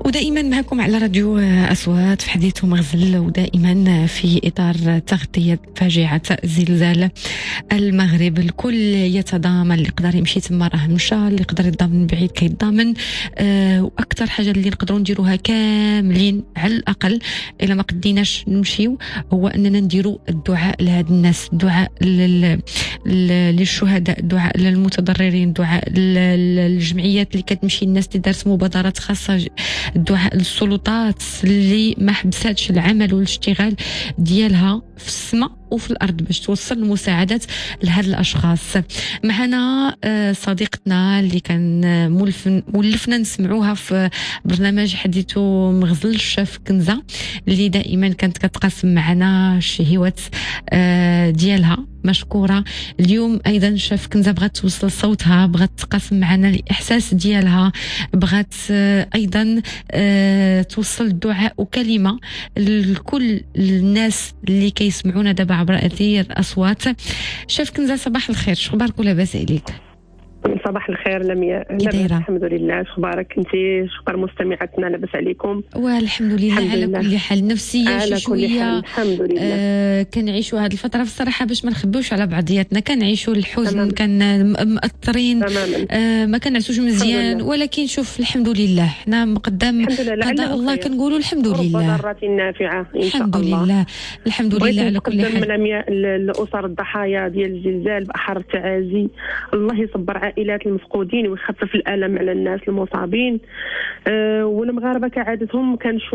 ودائما معكم على راديو أصوات في حديث مغزل، ودائما في إطار تغطية فاجعة زلزال المغرب. الكل يتضامن، اللي يقدر يمشي تما راه مشى، اللي يقدر يتضامن بعيد كيتضامن. وأكثر حاجة اللي نقدروا نديروها كاملين على الأقل إلا ما قديناش نمشيو هو أننا نديروا الدعاء لهاد الناس، الدعاء للشهداء، الدعاء للمتضررين، الدعاء للجمعيات اللي كتمشي الناس اللي دارت مبادرات خاصة، الدعاء للسلطات اللي ما حبساتش العمل والاشتغال ديالها في السماء وفي الأرض باش توصل المساعدات لهاد الأشخاص. معنا صديقتنا اللي كان مولفنا نسمعوها في برنامج حديثو مغزل، الشاف كنزة، اللي دائما كانت كتقاسم معنا الشهوات ديالها، مشكورة. اليوم أيضا شاف كنزة بغات توصل صوتها، بغات تقاسم معنا الإحساس ديالها، بغات أيضا توصل الدعاء وكلمة لكل الناس اللي كيسمعونا دابا عبر أثير أصوات. شاف كنزة، صباح الخير، شو أخبارك ولاباس عليك؟ صباح الخير لمياء. لاباس الحمد لله. اخبارك انت؟ شكرا مستمعاتنا، لاباس عليكم؟ والحمد لله. على كل حال نفسيه شويه الحمد لله. كنعيشوا هذه الفتره بصراحه باش ما نخبوش على بعضياتنا، كنعيشوا الحزن، كان مأثرين، ما كنعسوش مزيان، ولكن شوف الحمد لله حنا قدام قضاء الله كنقولوا الحمد لله، ضرات نافعه ان شاء الحمد الله. لله الحمد لله على كل حال. لمياء الاسر الضحايا ديال الزلزال بأحر التعازي، الله يصبر عائلات المفقودين ويخفف الألم على الناس المصابين. والمغاربة كعادتهم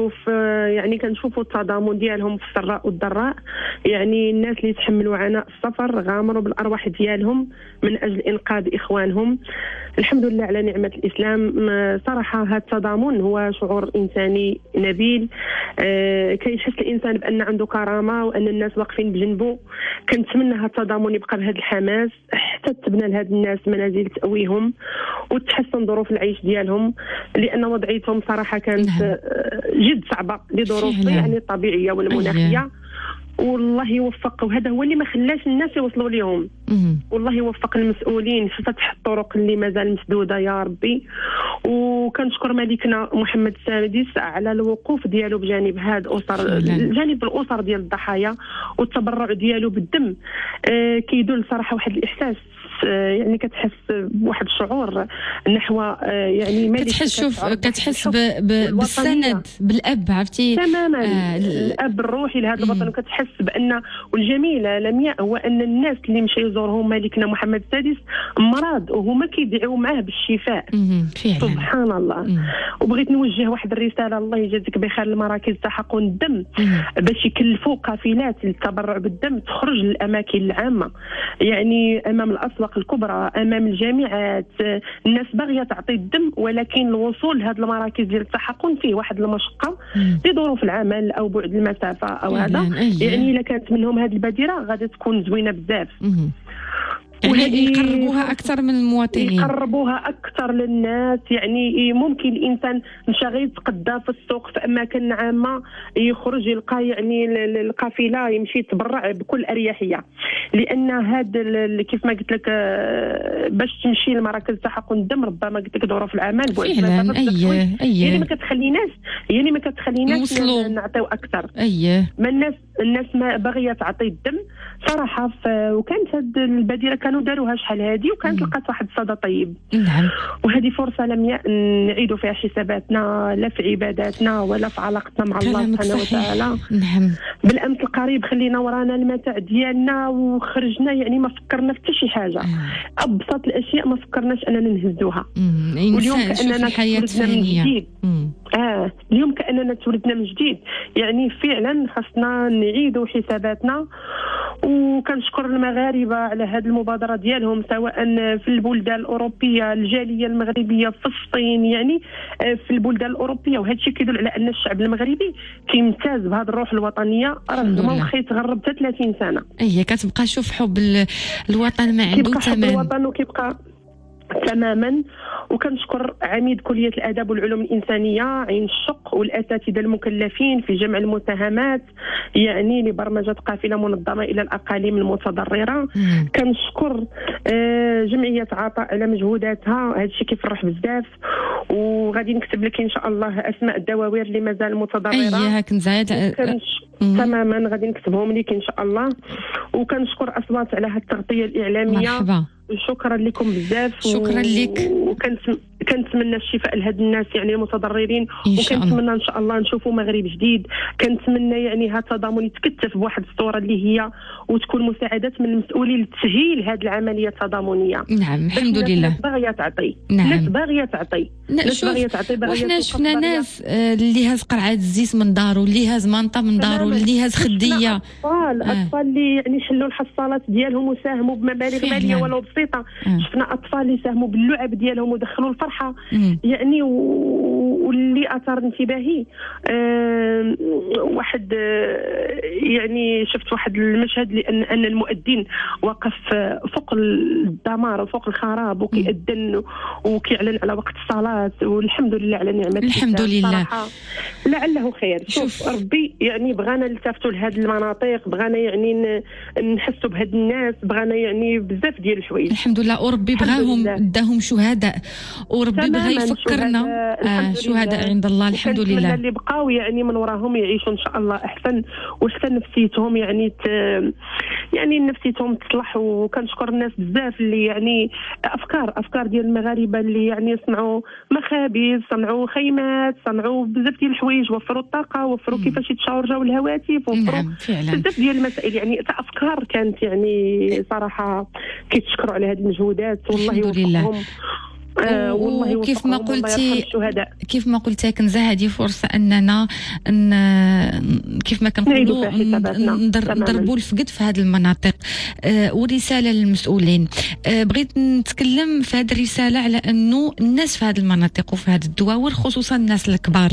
كنشوفوا التضامن ديالهم في السراء والضراء، يعني الناس اللي يتحملوا عناء السفر غامروا بالأرواح ديالهم من أجل إنقاذ إخوانهم. الحمد لله على نعمة الإسلام. صراحة هذا التضامن هو شعور إنساني نبيل، كيحس الإنسان بأن عنده كرامة وأن الناس واقفين بجنبه. كنتمنى هذا التضامن يبقى بهذا الحماس حتى تبنى لهاد الناس منازل تأويهم وتحسن ظروف العيش ديالهم، لأن وضعيتهم صراحة كانت جد صعبة لظروف يعني الطبيعية والمناخية. والله يوفق، وهذا هو اللي ما خلاش الناس يوصلوا ليهم. والله يوفق المسؤولين في فتح الطرق اللي مازال مسدودة يا ربي. وكنشكر ملكنا محمد السادس على الوقوف ديالو بجانب هاد الأسر، جانب الأسر ديال الضحايا، والتبرع ديالو بالدم كيدل صراحة واحد الإحساس، يعني كتحس بواحد الشعور نحو يعني كتحس بالسند، بالاب، عرفتي تماما الاب الروحي لهذا الوطن. وكتحس بان والجميله لمياء هو ان الناس اللي مشى يزورهم ملكنا محمد السادس مرض وهما كيدعيو معاه بالشفاء فعلا. سبحان الله. وبغيت نوجه واحد الرساله، الله يجازيك بخير، المراكز تحقن الدم باش يكلفوا قافلات للتبرع بالدم تخرج للاماكن العامه، يعني امام الاسواق الكبرى، امام الجامعات. الناس باغيه تعطي الدم، ولكن الوصول لهذه المراكز ديال التحقن فيه واحد المشقه لظروف العمل او بعد المسافه او هذا. يعني الا كانت منهم هذه البادره غادي تكون زوينه بزاف. يقربوها أكثر من المواطنين، يقربوها أكثر للناس. يعني ممكن الإنسان مشى غير يتقدى في السوق في أماكن عامة، يخرج يلقى يعني القافلة يمشي يتبرع بكل أريحية، لأن هذا كيف ما قلت لك باش تمشي لمراكز تحقن الدم ربما قلت لك ظروف العمل فعلا. يعني ما كتخليناش نعطيو أكثر. ما الناس ما باغيه تعطي الدم صراحه. وكانت هاد البادره كانوا داروها شحال هادي، وكانت لقات واحد الصدى طيب. نعم. وهذه فرصه لم نعيدوا فيها حساباتنا، لا في عباداتنا ولا في علاقتنا مع الله سبحانه وتعالى. نعم. بالامس القريب خلينا ورانا المتاع ديالنا وخرجنا، يعني ما فكرنا في حتى شي حاجه. ابسط الاشياء ما فكرناش اننا نهزوها. واليوم كاننا تولدنا من جديد. اليوم كاننا تولدنا من جديد، يعني فعلا خاصنا نعيدوا حساباتنا. وكنشكر المغاربه على هذه المبادره ديالهم، سواء في البلدان الاوروبيه، الجاليه المغربيه في الصين، يعني في البلدان الاوروبيه. وهذا الشيء كيدل على ان الشعب المغربي كيمتاز بهذه الروح الوطنيه رغم ما بقى يتغرب حتى 30 سنه. كتبقى شوف حب الوطن ما عنده ثمن. كيبقى حب الوطن وكيبقى تماما. وكنشكر عميد كلية الآداب والعلوم الإنسانية عين الشق والأساتذة المكلفين في جمع المساهمات يعني لبرمجة قافلة منظمة إلى الأقاليم المتضررة. كنشكر جمعية عطاء على مجهوداتها، هذا الشيء كيفرح بزاف. وغادي نكتب لك إن شاء الله أسماء الدواوير اللي مازال متضررة. كنت زايد تماما غادي نكتبهم لك إن شاء الله. وكنشكر أصوات على هذه التغطية الإعلامية. مرحبا. شكرا لكم بزاف. شكرا لك. وكنتمنى الشفاء لهاد الناس يعني المتضررين، وكنتمنى ان شاء الله نشوفوا مغرب جديد. كنتمنى يعني هذا التضامن يتكثف بواحد الصوره اللي هي وتكون مساعدات من المسؤولين لتسهيل هذه العمليه التضامنيه. نعم الحمد لله. الناس باغيه تعطي. نعم. الناس باغيه تعطي. الناس باغيه تعطي. وحنا شفنا ناس اللي هاز قرعه الزيت من دارو، اللي هاز منطه من دارو، اللي هاز خديه. اطفال اللي يعني حلوا الحصالات ديالهم وساهموا بمبالغ ماليه ولو بسيطه. شفنا اطفال اللي ساهموا باللعب ديالهم ودخلوا الفرحه يعني. واللي اثار انتباهي واحد يعني شفت واحد المشهد لان المؤذن وقف فوق الدمار وفوق الخراب وكيأذن وكيعلن على وقت الصلاه. والحمد لله على نعمه الحمد لله. لعله خير. شوف ربي يعني بغانا نلتفتوا لهذه المناطق، بغانا يعني نحسوا بهاد الناس، بغانا يعني بزاف ديال الحوايج. الحمد لله. وربي بغاهم داهم شهداء، وربي بغا يفكرنا شهداء عند الله. الحمد لله. اللي بقاو يعني من وراهم يعيشوا ان شاء الله احسن، وحتى نفسيتهم يعني نفسيتهم تصلح. وكنشكر الناس بزاف اللي يعني افكار ديال المغاربه اللي يعني صنعوا مخابز، صنعوا خيمات، صنعوا بزاف ديال الحوايج، وفروا الطاقه، وفروا كيفاش يتشارجوا الهواتف، وفروا بزاف ديال المسائل يعني افكار كانت يعني صراحه كيتشكروا على هذه المجهودات. والله يوفقهم. وكيف ما قلتي كنزه هذه فرصه اننا كيف ما كنقولوا نضربوا الفقد في هذه المناطق. ورساله للمسؤولين، بغيت نتكلم في هذه الرساله على انه الناس في هذه المناطق وفي هذه الدواور خصوصا الناس الكبار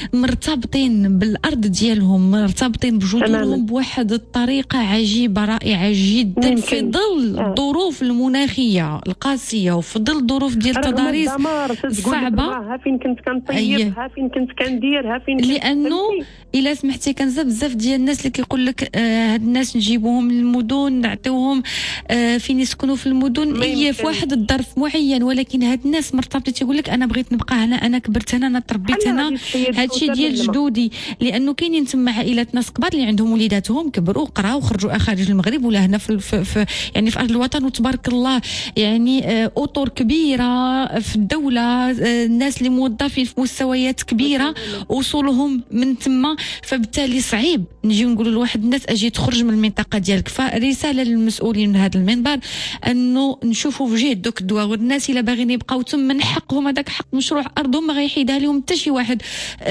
مرتبطين بالارض ديالهم، مرتبطين بجذورهم بواحد الطريقه عجيبه رائعه جدا في ظل الظروف المناخيه القاسيه وفي ظل الظروف ديال التضاريس صعبه. ها فين كنت كنطيب، ها فين كنت كندير، ها فين لانه الا سمحتي كنزا بزاف ديال الناس اللي كيقول لك هاد الناس نجيبوهم للمدن نعطيوهم فين يسكنوا في المدن هي في واحد الظرف معين، ولكن هاد الناس مرتبطه تيقول لك انا بغيت نبقى هنا، انا كبرت هنا، انا تربيت هنا، هادشي ديال جدودي. لانه كاينين تما عائلات ناس كبار اللي عندهم وليداتهم كبروا وقراوا وخرجوا خارج المغرب ولا هنا في يعني في ارض الوطن، وتبارك الله يعني اطر كبيره في الدوله، الناس اللي موظفين في مستويات كبيره وصولهم من تما. فبالتالي صعيب نجي نقولوا لواحد الناس اجي تخرج من المنطقه ديالك. فرساله للمسؤولين من هذا المنبر انه نشوفوا في جهه دوك الدواء، والناس الا باغيين يبقاو تما من حقهم، هذاك حق مشروع ارضهم ما غيحيدها لهم حتى شي واحد.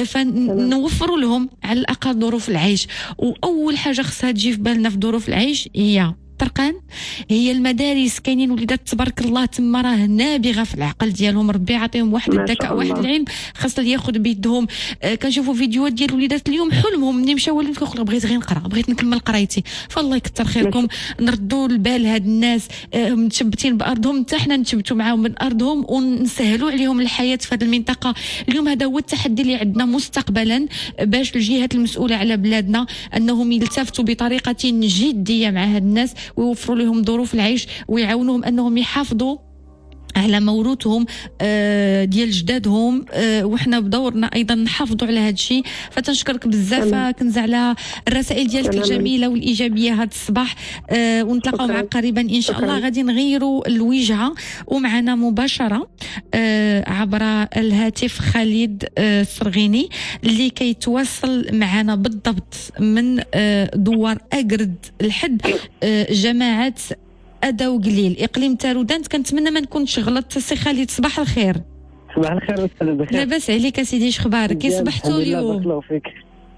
فنوفروا لهم على الاقل ظروف العيش. واول حاجه خصها تجي في بالنا في ظروف العيش هي طرقان، هي المدارس. كاينين وليدات تبارك الله تما راه نابغه في العقل ديالهم، ربي يعطيهم واحد الذكاء واحد العلم، خاص اللي ياخذ بيدهم. كنشوفوا فيديوهات ديال وليدات اليوم حلمهم ملي مشاو وليد كيقولوا بغيت غير نقرا، بغيت نكمل قرايتي. فالله يكثر خيركم، نردوا البال هاد الناس متشبتين بارضهم، حتى حنا نتشبتوا معاهم من ارضهم ونسهلوا عليهم الحياه في هذه المنطقه. اليوم هذا هو التحدي اللي عندنا مستقبلا باش الجهات المسؤوله على بلادنا انهم يلتفتوا بطريقه جديه مع هاد الناس ويوفروا لهم ظروف العيش ويعاونوهم انهم يحافظوا على موروثهم ديال جدادهم، وحنا بدورنا ايضا نحافظوا على هذا الشيء. فتنشكرك بزاف كنزه على الرسائل ديالك الجميله والايجابيه هذا الصباح. ونتلاقاو معك قريبا ان شاء الله. غادي نغيروا الوجهه ومعنا مباشره عبر الهاتف خالد السرغيني اللي كيتواصل معنا بالضبط من دوار اقرد لحد جماعه أدا وقليل إقليم تارودانت. كنتمنى ما نكونش غلطت. سي خالد صباح الخير. صباح الخير أستاذ بخير. لاباس عليك أسيدي، شخبارك؟ كي صبحتوا اليوم؟ بارك الله فيك.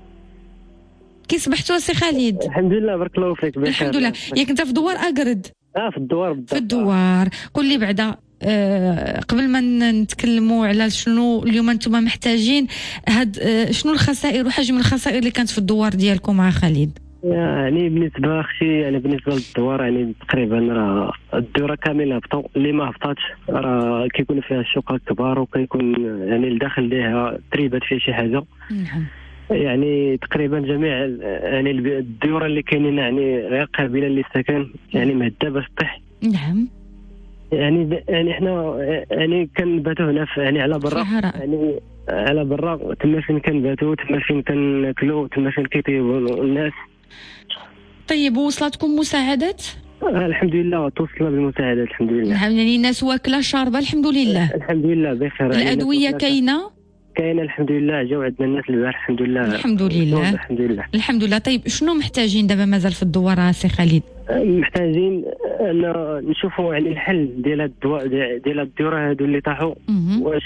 كي صبحتوا سي خالد؟ الحمد لله بارك الله فيك بخير. الحمد لله. ياك أنت في دوار أقرد؟ في الدوار بالضبط. في الدوار. قول لي بعدا قبل ما نتكلموا على شنو اليوم انتم محتاجين، هاد شنو الخسائر وحجم الخسائر اللي كانت في الدوار ديالكم مع خالد؟ يعني بالنسبه اختي يعني بالنسبه للدوار يعني تقريبا راه الدوره كامله هبطوا، اللي ما هبطاتش راه كيكون فيها الشقق كبار وكيكون يعني الداخل ديالها تريبات فيها شي حاجه. نعم. يعني تقريبا جميع يعني الديور اللي كاينين يعني غير قابله للسكن، يعني مهده باش تطيح. نعم. يعني احنا يعني كنباتوا هنا يعني على برا، يعني على برا تما فين كنباتوا، تما فين كناكلوا، تما فين كيطيبوا الناس. طيب وصلتكم مساعدات؟ الحمد لله توصلنا بالمساعدات الحمد لله. نعم، يعني الناس واكله شاربه الحمد لله. الحمد لله بخير. الادويه كاينه الحمد لله، جاو عندنا الناس البارح الحمد لله. الحمد لله الحمد لله الحمد لله. طيب شنو محتاجين دابا مازال في الدوار سي خالد؟ محتاجين نشوفوا يعني الحل ديال الدواء ديال الديور هادو اللي طاحوا، واش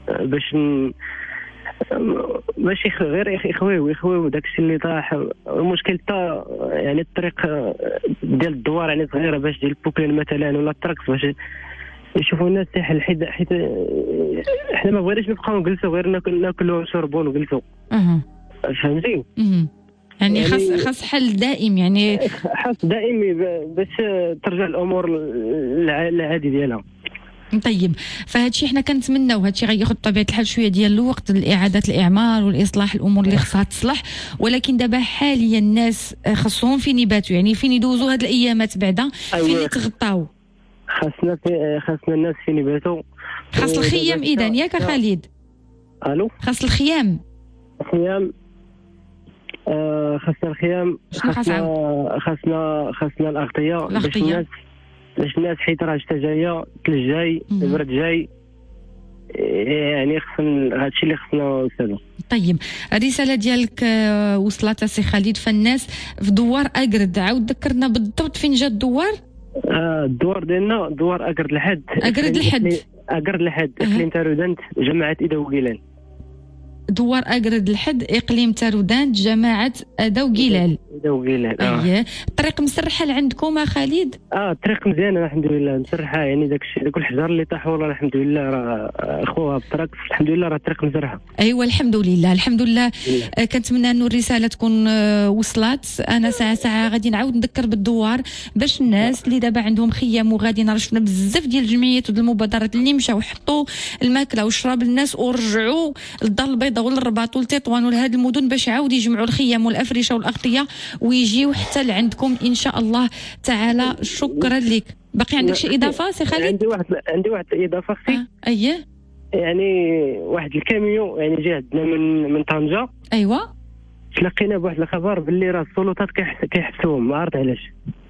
باش غير يخويو داكشي اللي طاح. المشكل تا يعني الطريق ديال الدوار يعني صغيره باش ديال البوكلين مثلا ولا التراكس باش يشوفوا الناس تحل، حيت احنا ما بغيناش نبقاو نجلسوا غير ناكلوا ونشربوا ونجلسوا. فهمتي؟ يعني خاص حل دائم، يعني خاص دائم باش ترجع الامور للعادي ديالها. طيب فهادشي حنا كنتمناو هادشي غياخذ بطبيعه الحال شويه ديال الوقت لاعاده الاعمار والاصلاح الامور اللي خصها تصلح، ولكن دابا حاليا الناس خاصهم فين يباتوا، يعني فين يدوزوا هاد الايامات بعدا، فين يتغطاو. خاصنا الناس فين يباتوا، خاص الخيام اذا ياك خالد. الو خاص الخيام خاصنا الخيام، خاصنا الاغطيه باش الناس حيت راه الشتا جايه، الثلج جاي، البرد جاي، يعني خصنا هادشي اللي خصنا نسالو. طيب الرساله ديالك وصلت سي خالد، فالناس في دوار اكرد عاود ذكرنا بالضبط فين جا الدوار. الدوار ديالنا دوار اكرد الحد اقليم تارودانت جماعه ايدا وقيلان. دوار اكرد الحد اقليم تارودانت جماعه ايدا وقيلان. اييه. الطريق مسرحه لعندكم خالد؟ الطريق مزيانه الحمد لله مسرحه، يعني داك الحجر اللي طاحوا والله الحمد لله راه اخوها بالطريق الحمد لله راه الطريق مسرحه. ايوا الحمد لله الحمد لله. كنتمنى انه الرساله تكون وصلت. انا ساعه غادي نعاود نذكر بالدوار باش الناس اللي دابا عندهم خيام وغادي راه شفنا بزاف ديال الجمعيات والمبادرات اللي مشاو حطوا الماكله والشراب للناس ورجعوا للدار البيضاء ولا الرباط والتطوان ولهاد المدن باش يعاودوا يجمعوا الخيام والافرشه والاغطيه ويجيو حتى لعندكم ان شاء الله تعالى. شكرا لك. باقي عندك شي اضافه سي خالد؟ عندي واحد الاضافه اختي. اييه. يعني واحد الكاميو يعني جا عندنا من طنجه. ايوا. تلقينا بواحد الخبر باللي راه السلطات كيحبسوهم، ما عرفت علاش.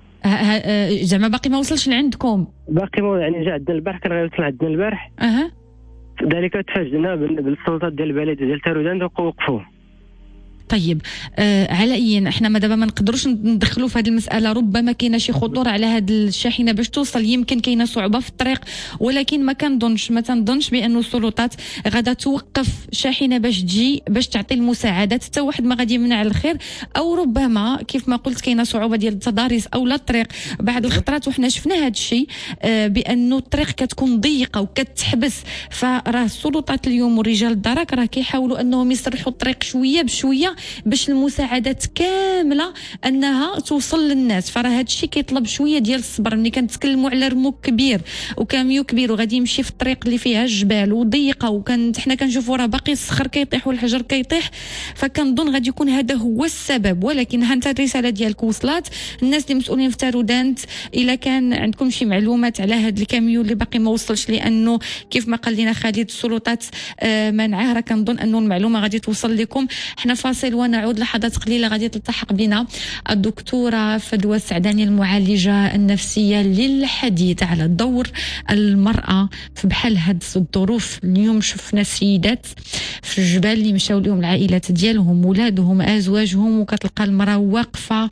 زعما باقي ما وصلش لعندكم؟ باقي ما يعني جا عندنا البارح، كان غيوصل عندنا البارح. ذلك تفاجئنا بالسلطات ديال البلديه ديال تارودان وقفوه. طيب على اي احنا ما دابا ما نقدروش ندخلوا في هذه المساله، ربما كاينه شي خطوره على هذه الشاحنه باش توصل، يمكن كاينه صعوبه في الطريق، ولكن ما تنظنش بانه السلطات غادا توقف شاحنه باش تجي باش تعطي المساعدات. حتى واحد ما غادي يمنع الخير، او ربما كيف ما قلت كاينه صعوبه ديال التضاريس او لا الطريق بعض الخطرات، وحنا شفنا هذا الشيء بانه الطريق كتكون ضيقه وكتحبس. فراه السلطات اليوم ورجال الدرك راه كيحاولوا انهم يسرحوا الطريق شويه بشويه باش المساعدات كامله انها توصل للناس. فراه هذا الشيء كيطلب شويه ديال الصبر. ملي كنتكلموا على رموك كبير وكاميو كبير وغادي يمشي في الطريق اللي فيها الجبال وضيقه، حنا كنشوفوا راه باقي الصخر كيطيح والحجر كيطيح، فكنظن غادي يكون هذا هو السبب. ولكن ها انت الرساله ديالك وصلت. الناس اللي مسؤولين في تارودانت الا كان عندكم شي معلومات على هذا الكاميو اللي باقي ما وصلش، لانه كيف ما قال لنا خالد السلطات منعاه، راه كنظن انه المعلومه غادي توصل لكم. حنا فاصل ونعود لحظات قليله. غادي تلتحق بنا الدكتوره فدوى السعداني المعالجه النفسيه للحديث على دور المراه في بحال هاد الظروف. اليوم شفنا سيدات في الجبال اللي مشاو لهم العائلات ديالهم ولادهم ازواجهم، وكتلقى المراه واقفه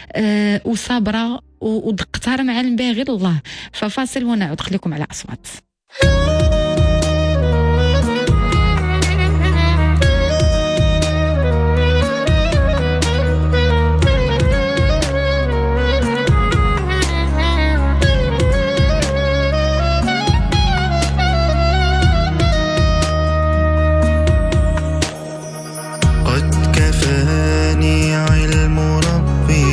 وصابره ودقتها مع المباغي الله. ففاصل ونعود. خليكم على اصوات. قد كفاني علم ربي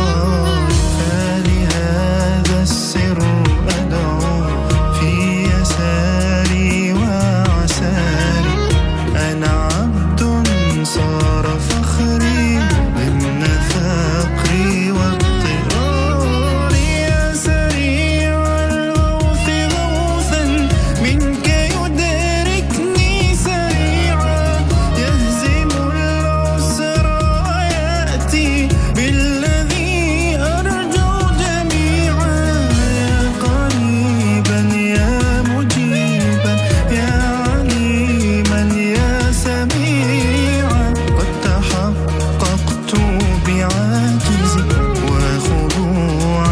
فلهذا السر أدعو في يساري وعساري أنا عبد صار فخري ضمن فقري واضطراري يا سريع الغوث غوثا منك يدركني سريعا يهزم العسر ويأتي بالذي أرجو جميعا يا قريبا يا مجيبا يا عليما يا سميعا قد تحققت بعاجزي وخضوع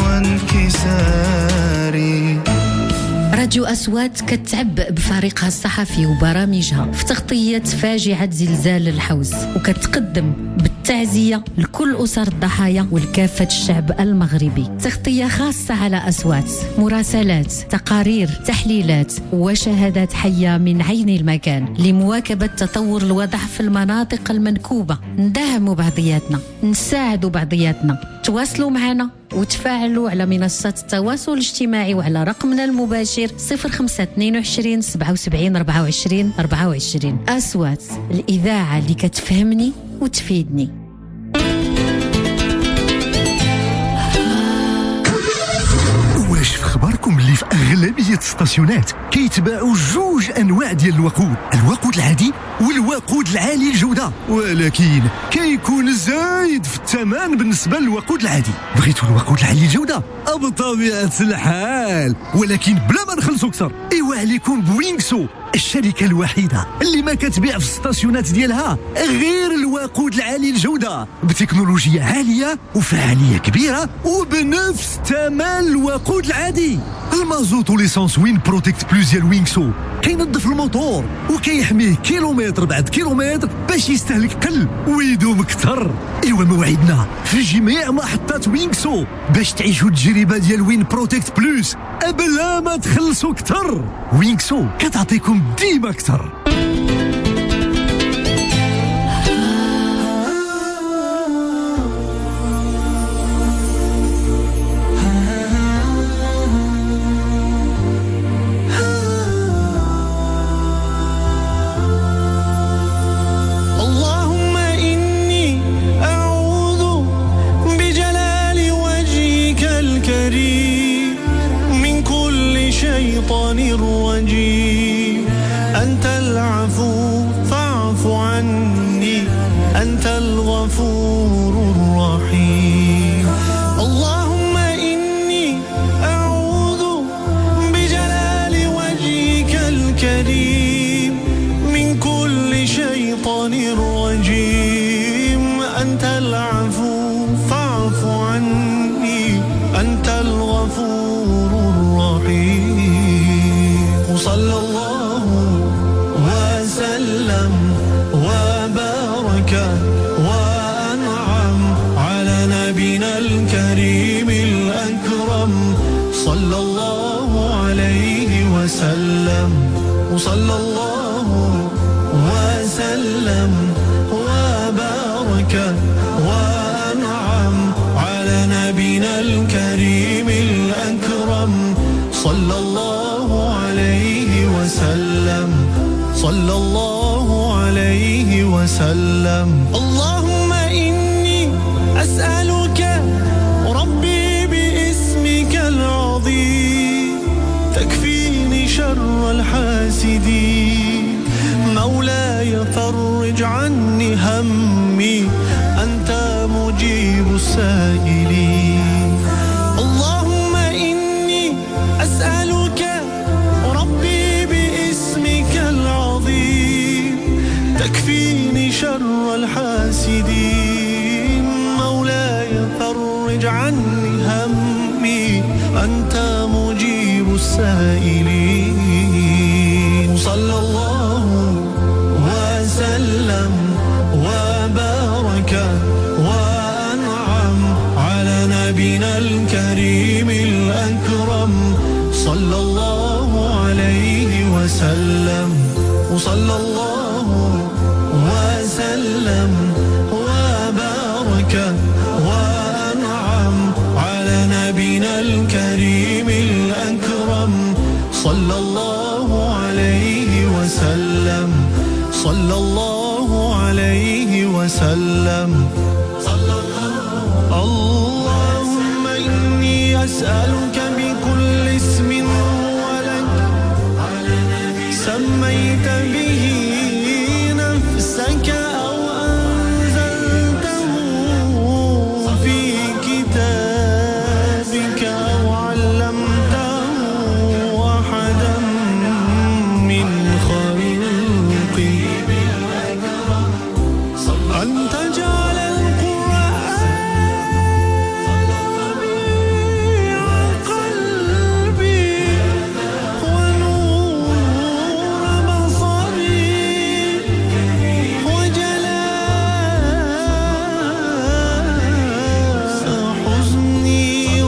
وانكساري. راديو أصوات كتعبأ بفريقها الصحفي وبرامجها في تغطية فاجعة زلزال الحوز، وكتقدم بالتعزية لكل أسر الضحايا ولكافة الشعب المغربي. تغطية خاصة على أصوات، مراسلات، تقارير، تحليلات وشهادات حية من عين المكان لمواكبة تطور الوضع في المناطق المنكوبة. ندعموا بعضياتنا، نساعدوا بعضياتنا. تواصلوا معنا وتفاعلوا على منصات التواصل الاجتماعي وعلى رقمنا المباشر 0522 77 24 24. أصوات، الإذاعة اللي كتفهمني وتفيدني. واش في خبركم اللي في أغلبية الستاسيونات كيتباعوا جوج أنواع ديال الوقود، الوقود العادي والوقود العالي الجودة، ولكن كيكون زايد في الثمن بالنسبة للوقود العادي. بغيتوا الوقود العالي الجودة؟ بطبيعة الحال، ولكن بلا ما نخلصوا أكثر. إيوا عليكم بوينغسو، الشركة الوحيدة اللي ما كتبيع في الستاسيونات ديالها غير الوقود العالي الجودة، بتكنولوجيا عالية وفعالية كبيرة وبنفس ثمن الوقود العادي. المازوت وليسانس وين بروتكت بلوز ديال وينغسو كينظف الموتور وكيحميه كيلومتر بعد كيلومتر باش يستهلك قل ويدوم اكثر. ايوا موعدنا في جميع محطات وينغسو باش تعيشوا التجربة ديال وين بروتكت بلوس بلا ما تخلصوا اكثر. وينغسو كتعطيكم ديما اكثر. الرجيم أنت العفو فاعف عني أنت الغفور الرحيم. اللهم إني أعوذ بجلال وجهك الكريم من كل شيطان رجيم أنت العفو فاعف عني أنت الغفور الرحيم. صلى الله وسلم وبارك وأنعم على نبينا الكريم الأكرم صلى الله عليه وسلم. وصلى الله وسلم وبارك وأنعم على نبينا الكريم الأكرم صلى الله عليه وسلم. صلى الله عليه وسلم. اللهم إني أسألك ربي باسمك العظيم تكفيني شر الحاسدين. مولاي فرج عني همي أنت مجيب السائلين. اللهم إني أسألك ربي باسمك العظيم تكفيني شر الحاسدين. مولاي فرج عني همي أنت مجيب السائلين. صلى الله وسلم وبارك وأنعم على نبينا الكريم الأكرم صلى الله عليه وسلم. وصلى الله وسلم وبارك وأنعم صلى الله عليه وسلم صلى الله عليه وسلم اللهم إني أسألك بكل اسم هو لك سميت به نفسك أو أنزلته في كتابك أو علمته أحدا من خلقك أن تجعل القرآن ربيع قلبي ونور بصري وجلاء حزني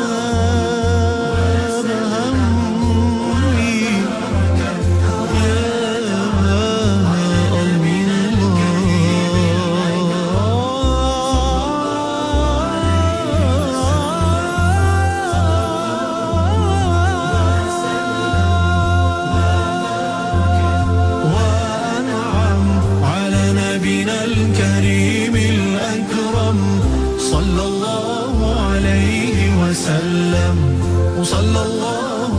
وذهاب همي وأنعم على نبينا الكريم الأكرم صلى الله عليه وسلم وصلى الله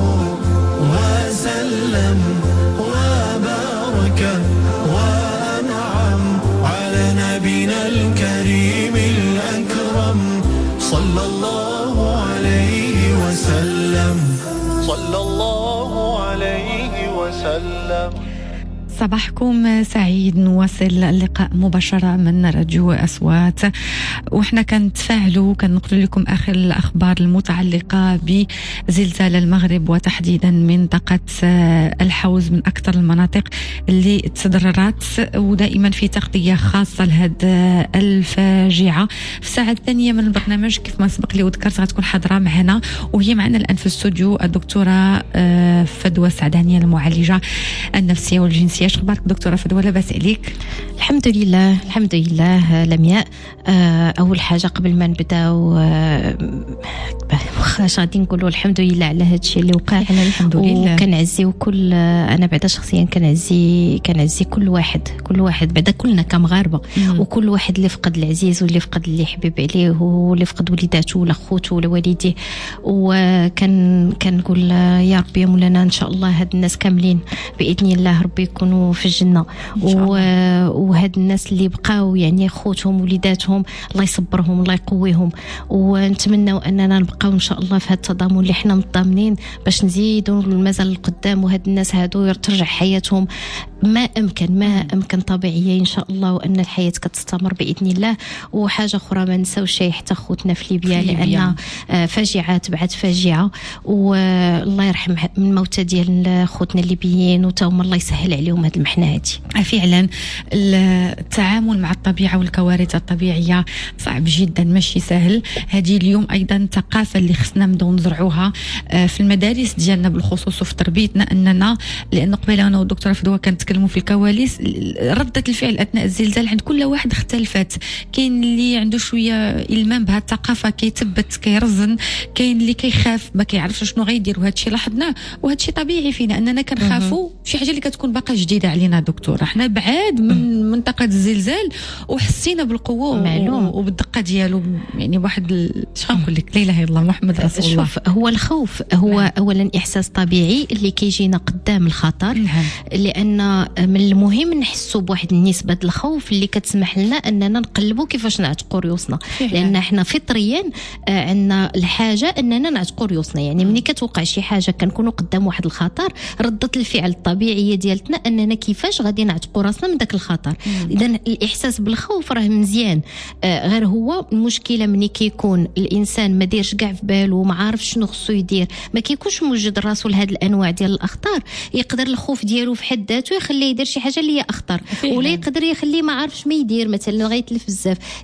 وسلم وبارك وأنعم على نبينا الكريم الأكرم صلى الله عليه وسلم صلى الله عليه وسلم. صباحكم سعيد. نواصل اللقاء مباشرة من راديو أصوات، وإحنا كنتفاعلوا كنقول لكم آخر الأخبار المتعلقة بزلزال المغرب وتحديدا منطقة الحوز، من أكثر المناطق اللي تضررت، ودائما في تغطية خاصة لهذه الفاجعة. في الساعة الثانية من البرنامج كيف ما سبق لي وذكرت غتكون حاضرة معنا، وهي معنا الآن في الاستوديو الدكتورة فدوى سعدانية، المعالجة النفسية والجنسية. اخبارك دكتوره فدوى؟ لاباس عليك؟ الحمد لله الحمد لله لمياء. اول حاجه قبل ما نبداو واخا غادي نقولوا الحمد لله على هذا الشيء اللي وقع، الحمد لله. وكنعزيو كل، انا بعدا شخصيا كنعزي كل واحد بعدا كلنا كمغاربه، وكل واحد اللي فقد العزيز واللي فقد اللي حبيب عليه واللي فقد وليداته ولا خوته ولا والديه. وكنقول يا ربي يا مولانا ان شاء الله هاد الناس كاملين باذن الله ربي يكونوا في الجنه، وهاد الناس اللي بقاو يعني خوتهم وليداتهم الله يصبرهم الله يقويهم، ونتمنوا اننا نبقاو ان شاء الله في هذا التضامن اللي حنا متضامنين باش نزيدوا المازال القدام، وهاد الناس هادو ترجع حياتهم ما امكن طبيعيه ان شاء الله، وان الحياه كتستمر باذن الله. وحاجه اخرى ما نساوش حتى خوتنا في ليبيا لان فاجعات بعد فاجعه، والله يرحم الموتى ديال خوتنا الليبيين وتاهم الله يسهل عليهم هذه المحنه هذه. فعلا التعامل مع الطبيعه والكوارث الطبيعيه صعب جدا، ماشي سهل. هذه اليوم ايضا ثقافه اللي خصنا نبداو نزرعوها في المدارس ديالنا بالخصوص وفي تربيتنا، اننا لان قبيله انا والدكتوره فدوى كنتكلموا في الكواليس، رده الفعل اثناء الزلزال عند كل واحد اختلفت. كاين اللي عنده شويه المام بهذه الثقافه كيثبت كيرزن، كاين اللي كيخاف ما كيعرفش شنو غيدير، وهذا الشيء لاحظناه وهذا الشيء طبيعي فينا اننا كنخافوا شي حاجه اللي كتكون باقا جديده علينا. دكتوره احنا بعاد من منطقه الزلزال وحسينا بالقوه وبالدقه ديالو، يعني واحد شنو نقول لك، لا اله الا الله محمد رسول الله. شوف، هو الخوف هو اولا احساس طبيعي اللي كيجينا قدام الخطر، لان من المهم نحسوا بواحد النسبه د الخوف اللي كتسمح لنا اننا نقلبوا كيفاش نعتقوا ريوسنا، لان احنا فطريا عندنا الحاجه اننا نعتقوا ريوسنا. يعني ملي كتوقع شي حاجه كنكونوا قدام واحد الخطر، رده الفعل الطبيعيه ديالتنا اننا كيفاش غادي نعتقوا راسنا من داك الخطر. اذا الاحساس بالخوف راه مزيان، غير هو المشكله ملي كيكون الانسان ما دايرش كاع في باله وما عارف شنو خصو يدير، ما كيكونش موجد راسو لهاد الانواع ديال الاخطار، يقدر الخوف ديالو في حد ذاته يخليه يدير شي حاجه اللي هي اخطر، ولا يقدر يخليه ما عارفش ما يدير، مثلا غيتلف بزاف.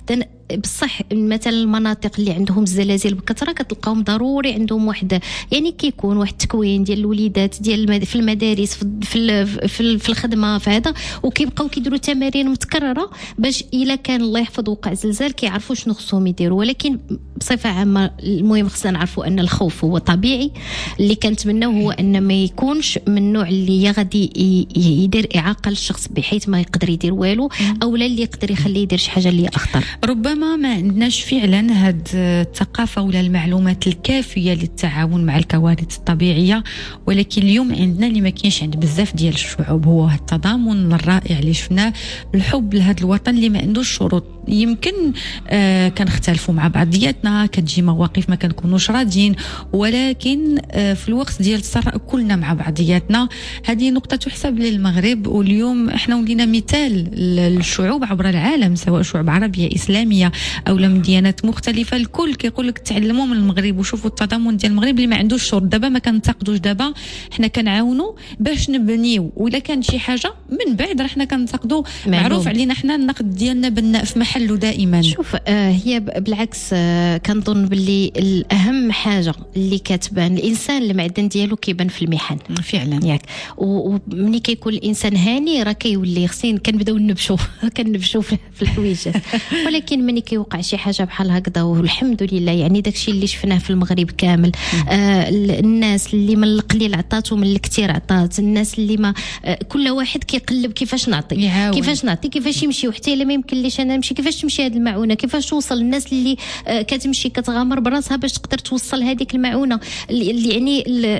بصح مثلا المناطق اللي عندهم الزلازل بكثره كتلقاهم ضروري عندهم واحد يعني كيكون واحد التكوين ديال الوليدات ديال في المدارس في الخدمه في هذا، وكيبقاو كيديروا تمارين متكرره باش الا كان الله يحفظ وقع زلزال كيعرفوا شنو خصهم يديروا. ولكن بصفه عامه المهم خصنا نعرفوا ان الخوف هو طبيعي. اللي كنتمناو هو ان ما يكونش من النوع اللي غادي يدير اعاقه للشخص بحيث ما يقدر يدير والو، او لا اللي يقدر يخليه يدير شي حاجه اللي اخطر. ربما ما عندناش فعلا هاد الثقافه ولا المعلومات الكافيه للتعاون مع الكوارث الطبيعيه، ولكن اليوم عندنا اللي ما كاينش عند بزاف ديال الشعوب هو التضامن الرائع اللي شفناه، الحب لهذا الوطن اللي ما عندوش شروط. يمكن كنختلفوا مع بعضياتنا، كتجي مواقف ما كنكونوش راضيين، ولكن في الوقت ديال السراء كلنا مع بعضياتنا. هذه نقطة تحسب للمغرب، واليوم احنا ولينا مثال للشعوب عبر العالم، سواء شعوب عربية إسلامية أو من ديانات مختلفة. الكل كيقول لك تعلموا من المغرب وشوفوا التضامن ديال المغرب اللي ما عندوش شروط. دابا ما كنتقدوش، دابا حنا كنعاونوا باش نبنيو، وإلا كان شي حاجة من بعد راه حنا كنتقدوا. معروف علينا حنا النقد ديالنا بناء في محله دائما. شوف هي بالعكس كنظن باللي الأهم حاجة اللي كتبان الإنسان المعدن ديالو كيبان في المحن فعلا ياك. ومني كيكون الإنسان هاني راه كيولي خصين كنبداو كنبشوا في الحويجات. ولكن مني كيوقع شي حاجة بحال هكذا والحمد لله، يعني داكشي اللي شفناه في المغرب كامل، الناس اللي من القليل عطات ومن الكثير عطات، الناس اللي ما كل واحد كيقلب كيفاش نعطي كيفاش يمشي، وحتى الا ما يمكن ليش انا نمشي كيفاش تمشي هذه المعونه، كيفاش توصل الناس اللي كتمشي كتغامر براسها باش تقدر توصل هذيك المعونه اللي يعني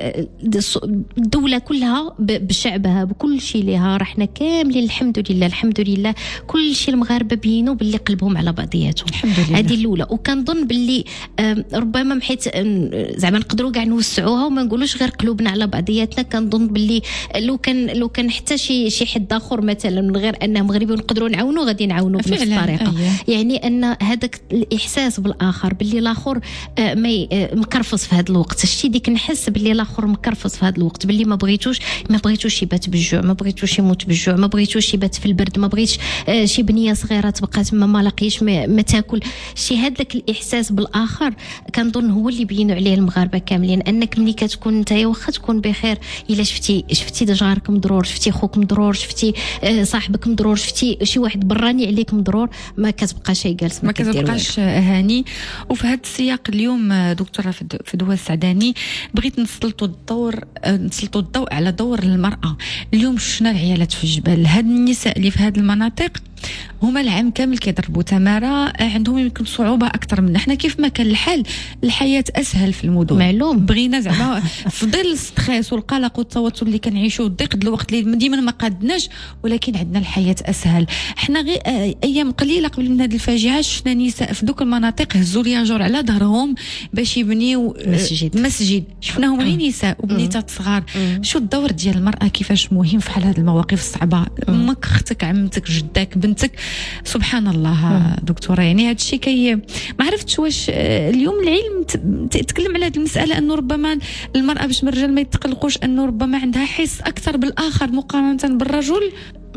الدوله كلها بشعبها بكل شيء لها. رحنا كاملين الحمد لله كل شيء المغاربه بينوا باللي قلبهم على بعضياتهم هذه الاولى. وكنظن باللي ربما بحيث زعما نقدروا كاع نوسعوها وما نقولوش غير قلوبنا على بعضياتنا. كنظن باللي لو كان حتى شي حد اخر مثلا من غير انه مغربي ونقدروا نعاونوا غادي نعاونوا بنفس الطريقه. يعني ان هذاك الاحساس بالاخر باللي الاخر مكرفص في هذا الوقت، شتي ديك نحس باللي الاخر مكرفص في هذا الوقت، باللي ما بغيتوش يبات بالجوع، ما بغيتوش يموت بالجوع، ما بغيتوش يبات في البرد، ما بغيتش شي بنيه صغيره تبقى تما ما لاقيش ما تاكل شي. هذاك الاحساس بالاخر كنظن هو اللي بينوا عليه المغاربه كاملين، انك ملي كتكون انت واخا تكون بخير، الا شفتي جارك مضرور، شفتي خوك مضرور، شفتي صاحبك مضرور، شفتي شي واحد براني عليك مضرور، ما كتبقاش جالس ما كتبقاش هاني. وفي هذا السياق اليوم دكتوره فدوى السعداني بغيت نسلطوا الضوء على دور المراه. اليوم شفنا العيالات في الجبال، هاد النساء اللي في هذه المناطق هما العام كامل كيضربوا تماره، عندهم يمكن صعوبه اكثر منا. احنا كيف ما كان الحال الحياه اسهل في المدن، معلوم بغينا زعما في ظل الستريس والقلق والتوتر اللي كنعيشوه، ضيق الوقت اللي ديما ما قادناش، ولكن عندنا الحياه اسهل. احنا غير ايام قليله قبل من هذه الفاجعه شفنا نساء في دوك المناطق هزوا الياجور على ظهرهم باش يبنيو مسجد. شفناهم غير نساء وبنيتات صغار. شو الدور ديال المراه كيفاش مهم في حال هذه المواقف الصعبه؟ امك، اختك، عمتك، جدك، بنتك، سبحان الله دكتوره. يعني هذا الشيء ما عرفتش واش اليوم العلم تكلم على هذه المساله، انه ربما المراه باش من الرجال ما يتقلقوش، انه ربما عندها حس اكثر بالاخر مقارنه بالرجل.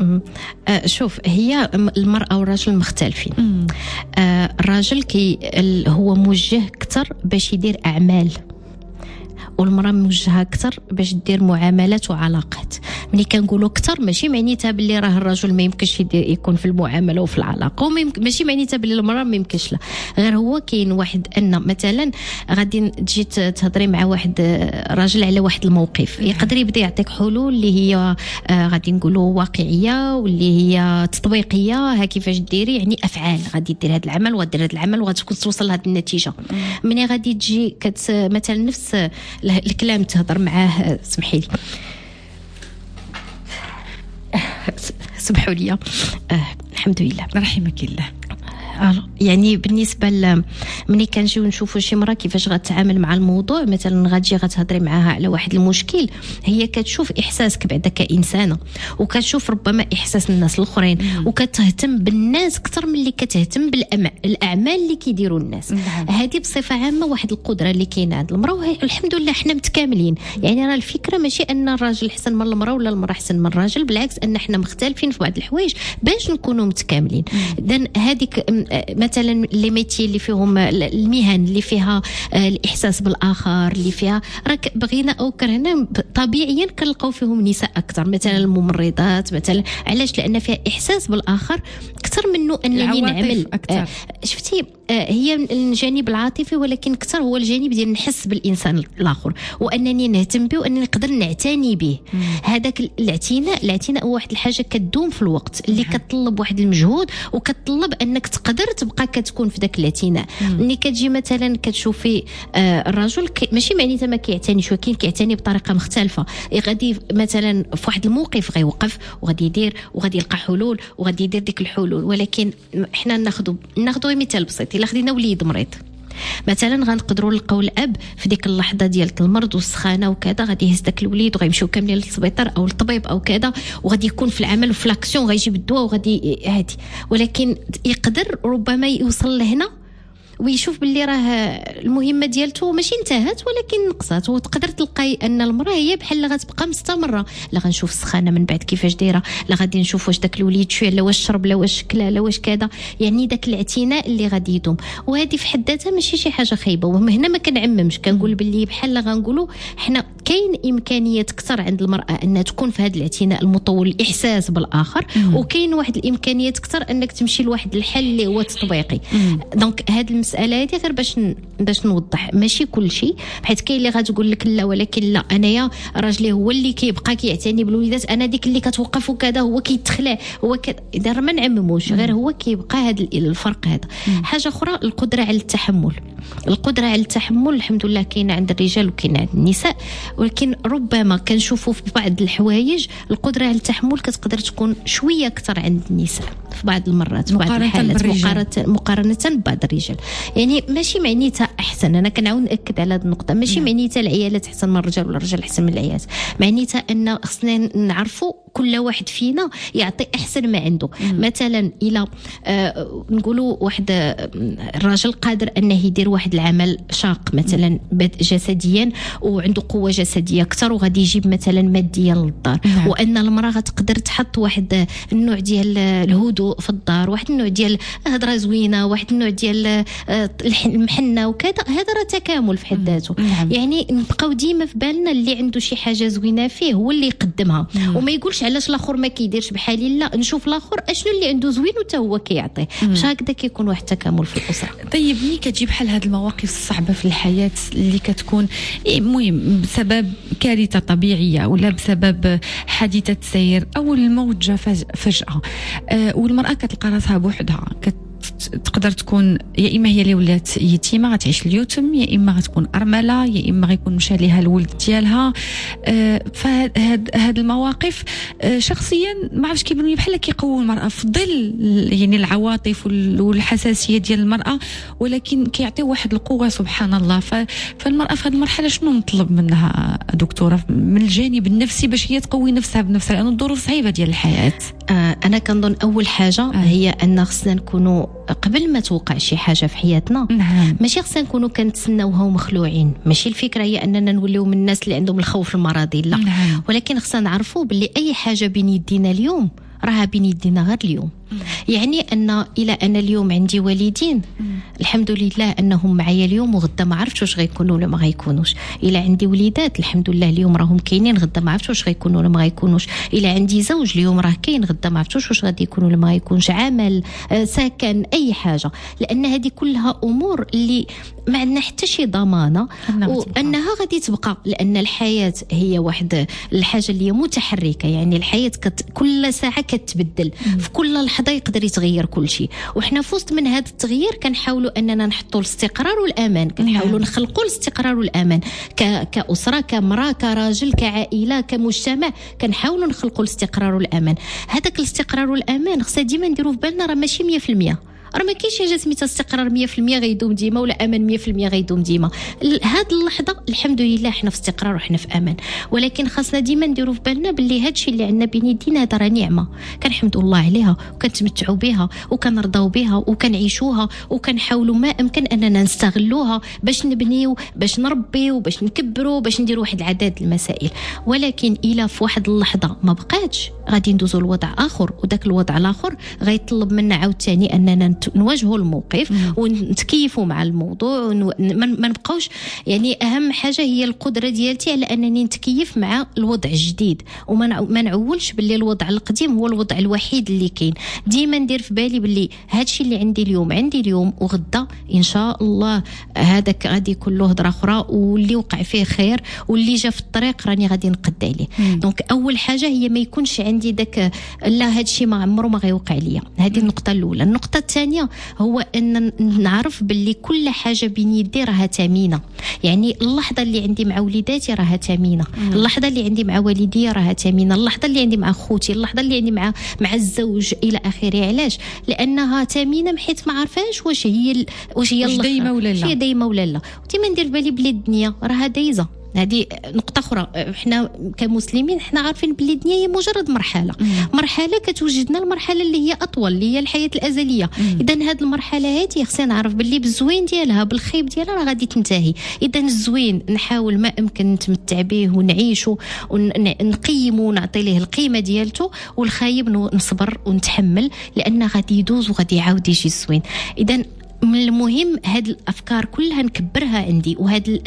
شوف، هي المرأة والرجل مختلفين. الراجل هو موجه أكثر باش يدير أعمال، والمرأة موجهة أكثر باش دير معاملات وعلاقات. ملي كنقولوا أكثر ماشي معنيتها باللي راه الرجل ما يمكنش يكون في المعاملة وفي العلاقة، ماشي معنيتها باللي المرأة ما يمكنش لا، غير هو كاين واحد أن مثلا غادي تجي تهضري مع واحد راجل على واحد الموقف، يقدر يبدا يعطيك حلول اللي هي غادي نقولوا واقعية واللي هي تطبيقية. ها كيفاش ديري، يعني أفعال، غادي دير هذا العمل وغادير هذا العمل وغتكون توصل لهذه النتيجة. مني غادي تجي مثلا نفس الكلام تهضر معاه، سمحي لي سمحوا لي، الحمد لله رحمك الله. يعني بالنسبه ملي كنجيو نشوفوا شي مرة كيفاش غتعامل مع الموضوع، مثلا غتجي غتهضري معاها على واحد المشكل، هي كتشوف احساسك بعدا كانسانه، وكتشوف ربما احساس الناس الاخرين، وكتهتم بالناس اكثر من اللي كتهتم بالاعمال اللي كيديروا الناس. هذه بصفه عامه واحد القدره اللي كاينه عند المراه، والحمد لله حنا متكاملين. يعني راه الفكره ماشي ان الراجل احسن من المراه ولا المراه احسن من الراجل، بالعكس ان حنا مختلفين في بعض الحوايج باش نكونوا متكاملين. اذا هذيك مثلا لي ميتي اللي فيهم المهن اللي فيها الاحساس بالاخر، اللي فيها راك بغينا او كرهنا طبيعيا كنلقاو فيهم نساء اكثر، مثلا الممرضات مثلا. علاش؟ لان فيها احساس بالاخر اكثر منه انني نعمل أكثر. شفتي هي الجانب العاطفي، ولكن اكثر هو الجانب ديال نحس بالانسان الاخر وانني نهتم به وانني نقدر نعتني به. هذاك الاعتناء هو واحد الحاجه كتدوم في الوقت، اللي كتطلب واحد المجهود وكتطلب انك تقدر تبقى كتكون في ذاك الاعتناء. ملي كتجي مثلا كتشوفي الرجل ماشي معناتها ما كيعتنيش، ولكن كيعتني بطريقه مختلفه. غادي مثلا في واحد الموقف غيوقف وغادي يدير وغادي يلقى حلول وغادي يدير ديك الحلول. ولكن حنا ناخذ مثال بسيط. الا خدينا وليد مريض مثلا، غنقدروا نلقاو الاب في ديك اللحظه ديال المرض والسخانه وكذا غادي يهز داك الوليد وغيمشيو كاملين للسبيطار او الطبيب او كذا، وغادي يكون في العمل وفي لاكسيون غيجيب الدواء وغادي هادي. ولكن يقدر ربما يوصل لهنا ويشوف باللي راه المهمه ديالته ماشي انتهت ولكن نقصات، وتقدر تلقاي ان المراه هي بحال غتبقى مستمره. لا غنشوف السخانه من بعد كيفاش دايره، لا غادي نشوف واش داك الوليد شويه لا واش شرب لا واش كلا لا واش كذا. يعني داك الاعتناء اللي غادي يدوم، وهذه في حد ذاتها ماشي شي حاجه خايبه. وهنا ما كنعممش، كنقول باللي بحال غنقولوا حنا كاين امكانيات اكثر عند المراه انها تكون في هذا الاعتناء المطول، الاحساس بالاخر، وكاين واحد الامكانيات اكثر انك تمشي لواحد الحل اللي هو تطبيقي. دونك هذه المساله هذه غير باش نوضح ماشي كل شيء، حيت كاين اللي غتقول لك لا ولكن لا انايا راجلي هو اللي كيبقى كيعتني بالوليدات، انا ديك اللي كتوقف وكذا هو كيتخلع هو كذا. اذا ما نعمموش، غير هو كيبقى هذا الفرق. هذا حاجه اخرى، القدره على التحمل. القدره على التحمل الحمد لله كاينه عند الرجال وكاينه عند النساء، ولكن ربما كنشوفوا في بعض الحوايج القدره على التحمل كتقدر تكون شويه اكثر عند النساء في بعض المرات، في بعض الحالات مقارنه ببعض الرجال. يعني ماشي معنيتها احسن، انا كنعاود ناكد على هذه النقطه، ماشي معنيتها العيالات احسن من الرجال ولا الرجال احسن من العيالات، معنيتها ان خصنا نعرفوا كل واحد فينا يعطي احسن ما عنده. مثلا الى نقولوا واحد الراجل قادر انه يدير واحد العمل شاق مثلا جسديا وعنده قوه جسديه اكثر وغادي يجيب مثلا ماديا للدار، وان المراه غتقدر تحط واحد النوع ديال الهدوء في الدار، واحد النوع ديال هضره زوينه، واحد النوع ديال المحنه وكذا. هذا راه تكامل في حد ذاته. يعني نبقاو ديما في بالنا اللي عنده شي حاجه زوينه فيه هو اللي يقدمها، وما يقولش علاش الاخر ما كيديرش بحالي. لا، نشوف الاخر اشنو اللي عنده زوين وتا هو كيعطيه، باش هكذا كيكون واحد التكامل في الاسره. طيب ملي كتجي بحال هاد المواقف الصعبه في الحياه اللي كتكون المهم بسبب كارثه طبيعيه ولا بسبب حادثه سير او الموت جا فجاه، والمراه كتلقى راسها بوحدها، تقدر تكون يا اما هي اللي ولات يتيمه غتعيش اليتم، يا اما غتكون ارمله، يا اما غيكون مشى ليها الولد ديالها. فهاد المواقف شخصيا ما عرفتش كيبانوا لي بحال كيقووا المراه في ظل يعني العواطف والحساسيه ديال المراه، ولكن كيعطيو واحد القوه سبحان الله. فالمراه في هذه المرحله شنو نطلب منها دكتوره من الجانب النفسي باش هي تقوي نفسها بنفسها، لأن الظروف صعيبه ديال الحياه؟ انا كنظن اول حاجه هي ان خصنا نكونوا قبل ما توقع شي حاجه في حياتنا ماشي خصنا نكونوا كنتسناوها ومخلوعين. ماشي الفكره هي اننا نوليو من الناس اللي عندهم الخوف المرضي، لا، ولكن خصنا نعرفوا باللي اي حاجه بين يدينا اليوم راها بين يدينا غير اليوم. يعني ان الى انا اليوم عندي والدين الحمد لله انهم معايا اليوم، وغدا ما عرفتش واش غيكونوا ولا ما غيكونوش. الى عندي وليدات الحمد لله اليوم راهم كاينين، غدا ما عرفتش واش غيكونوا ولا ما غيكونوش. الى عندي زوج اليوم راه كاين، غدا ما عرفتش واش غادي يكون ولا ما غيكونش. عمل، سكن، اي حاجه، لان هذه كلها امور اللي ما عندنا حتى شي ضمانه وانها غادي تبقى، لان الحياه هي واحد الحاجه اللي هي متحركه. يعني الحياه كل ساعه كتبدل، في كل لحظه يقدر يتغير كل شيء، وحنا في وسط من هذا التغيير كنحاولوا اننا نحطوا الاستقرار والامان، كنحاولوا نخلقوا الاستقرار والامان كاسره، كمراه، كراجل، كعائله، كمجتمع، كنحاولوا نخلقوا الاستقرار والامان. هذاك الاستقرار والامان خصنا ديما نديروا في بالنا راه ماشي 100%، راه ما كاينش حاجه سميتها استقرار 100% غيدوم ديما ولا امان 100% غيدوم ديما. هاد اللحظه الحمد لله حنا في استقرار وحنا في امان، ولكن خاصنا ديما نديروا في بالنا باللي هادشي اللي عندنا بين يدينا هذا راه نعمه كنحمدوا الله عليها وكنتمتعوا بها وكنرضاو بها وكنعيشوها وكنحاولوا ما امكن اننا نستغلوها باش نبنيو، باش نربيو، باش نكبروا، باش نديروا واحد العدد المسائل. ولكن الى في واحد اللحظه ما بقاتش غادي ندوزوا لوضع اخر، وداك الوضع الاخر غيطلب منا عاوتاني اننا نواجهوا الموقف ونتكيفوا مع الموضوع ما نبقاوش يعني اهم حاجه هي القدره ديالتي على انني نتكيف مع الوضع الجديد وما نعولش باللي الوضع القديم هو الوضع الوحيد اللي كاين. ديما ندير في بالي باللي هادشي اللي عندي اليوم وغدا ان شاء الله هذاك غادي يكون له هضره اخرى واللي وقع فيه خير واللي جا في الطريق راني غادي نقد عليه. دونك اول حاجه هي ما يكونش عندي داك لا هادشي ما عمره ما غيوقع ليا. هذه النقطه الاولى. النقطه الثانيه هو ان نعرف باللي كل حاجه بين يدي راها ثمينه. يعني اللحظه اللي عندي مع وليداتي راها ثمينه، اللحظه اللي عندي مع والدي راها ثمينه، اللحظه اللي عندي مع خوتي، اللحظه اللي عندي مع الزوج الى اخره. علاش؟ لانها ثمينه حيت ما عارفاش واش هي دايمه ولا لا، هي دايمه ولا لا. وديما ندير بالي بلي الدنيا راها دايزه. هذه نقطة أخرى. إحنا كمسلمين إحنا عارفين بلي الدنيا هي مجرد مرحلة كتوجدنا المرحلة اللي هي أطول اللي هي الحياة الأزلية. إذا هذه المرحلة هذه خصنا نعرف بلي بالزوين ديالها بالخيب ديالها راه غادي تنتهي. إذا الزوين نحاول ما أمكن نتمتع به ونعيشه ونقيمه ونعطي له القيمة ديالته، والخايب نصبر ونتحمل لأنه غادي يدوز وغادي يعاود يجي الزوين. إذا من المهم هاد الافكار كلها نكبرها عندي، وهاد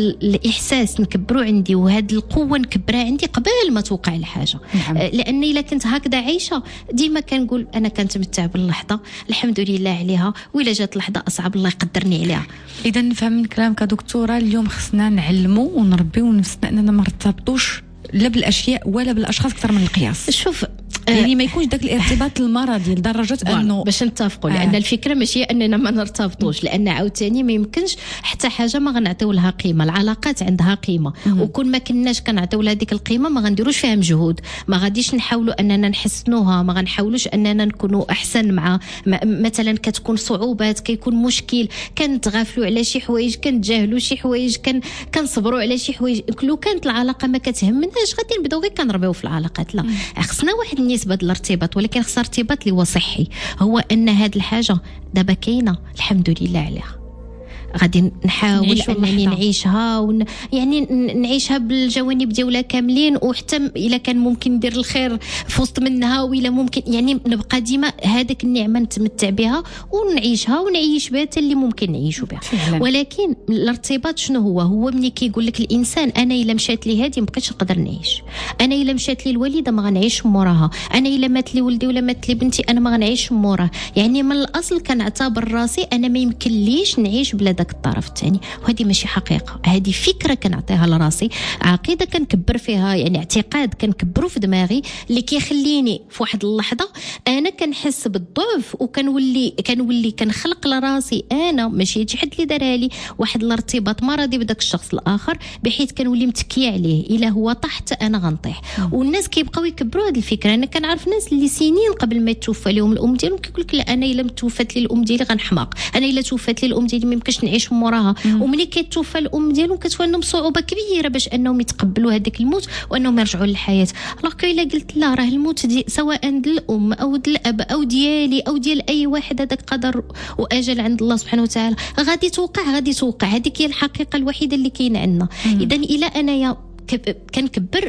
الاحساس نكبرو عندي، وهاد القوه نكبرها عندي قبل ما توقع الحاجه. لاني الا كنت هكذا عايشه ديما كنقول انا كنتمتع باللحظه الحمد لله عليها، وإلا جات لحظه اصعب الله يقدرني عليها. اذا نفهم من كلامك دكتوره اليوم خصنا نعلموا ونربيو نفسنا اننا ما نرتبطوش لا بالاشياء ولا بالاشخاص اكثر من القياس. شوف يعني ما يكونش داك الارتباط المرضي لدرجه انه باش نتفقوا لان الفكره ماشي اننا ما نرتبطوش، لان عاوتاني ما يمكنش حتى حاجه ما غنعطيو لها قيمه. العلاقات عندها قيمه وكون ما كناش كنعطيو لها ديك القيمه ما غنديروش فيها مجهود، ما غاديش نحاولوا اننا نحسنوها، ما غنحاولوش اننا نكونوا احسن مع مثلا كتكون صعوبات، كيكون مشكل، كنتغافلوا على شي حوايج، كنتجاهلوا شي حوايج، كنصبروا على شي حوايج. لو كانت العلاقه ما كتهمناش غادي نبداو غير كنربيو في العلاقات. لا، خصنا واحد نسبة الارتباط، ولكن خص ارتباط اللي هو صحي. هو ان هاد الحاجه دابا كاينه الحمد لله عليها، غادي نحاول انني نعيشها يعني نعيشها بالجوانب ديالها كاملين، وحتى الا كان ممكن ندير الخير في وسط منها، ولا ممكن يعني نبقى ديما هذاك النعمه نتمتع بها ونعيشها ونعيش بها حتى اللي ممكن نعيشوا بها. ولكن الارتباط شنو هو ملي كيقول لك الانسان انا الا مشات لي هذه ما بقيتش نقدر نعيش، انا الا مشات لي الوالده ما غنعيش موراها، انا الا مات لي ولدي ولا مات لي بنتي انا ما غنعيش موراه. يعني من الاصل كنعتبر راسي انا ما يمكنليش نعيش بلا داك الطرف الثاني، وهذه ماشي حقيقه، هذه فكره كنعطيها لراسي، عقيده كنكبر فيها، يعني اعتقاد كنكبرو في دماغي اللي كيخليني في واحد اللحظه انا كنحس بالضعف وكنولي كنخلق لراسي انا ماشي شي حد اللي دارها لي واحد الارتباط مرضي بداك الشخص الاخر، بحيث كنولي متكيه عليه، الا هو طحت انا غنطيح. والناس كيبقاو يكبروا هذه الفكره. انا كنعرف ناس اللي سنين قبل ما توفى لهم الام ديالهم كيقول لك لا انا الا توفات لي الام ديالي غنحماق، انا الا توفات لي الام ديالي ما يمكنش نعيش موراها. وملي كتوفى الام ديالهم كتكون عندهم صعوبه كبيره باش انهم يتقبلوا هذاك الموت وانهم يرجعوا للحياه. الله الا قلت لا راه الموت دي سواء ديال الام او ديال الاب او ديالي او ديال اي واحد، هذاك قدر واجل عند الله سبحانه وتعالى، غادي توقع هذيك هي الحقيقه الوحيده اللي كاينه عندنا. اذا الى انايا كنكبر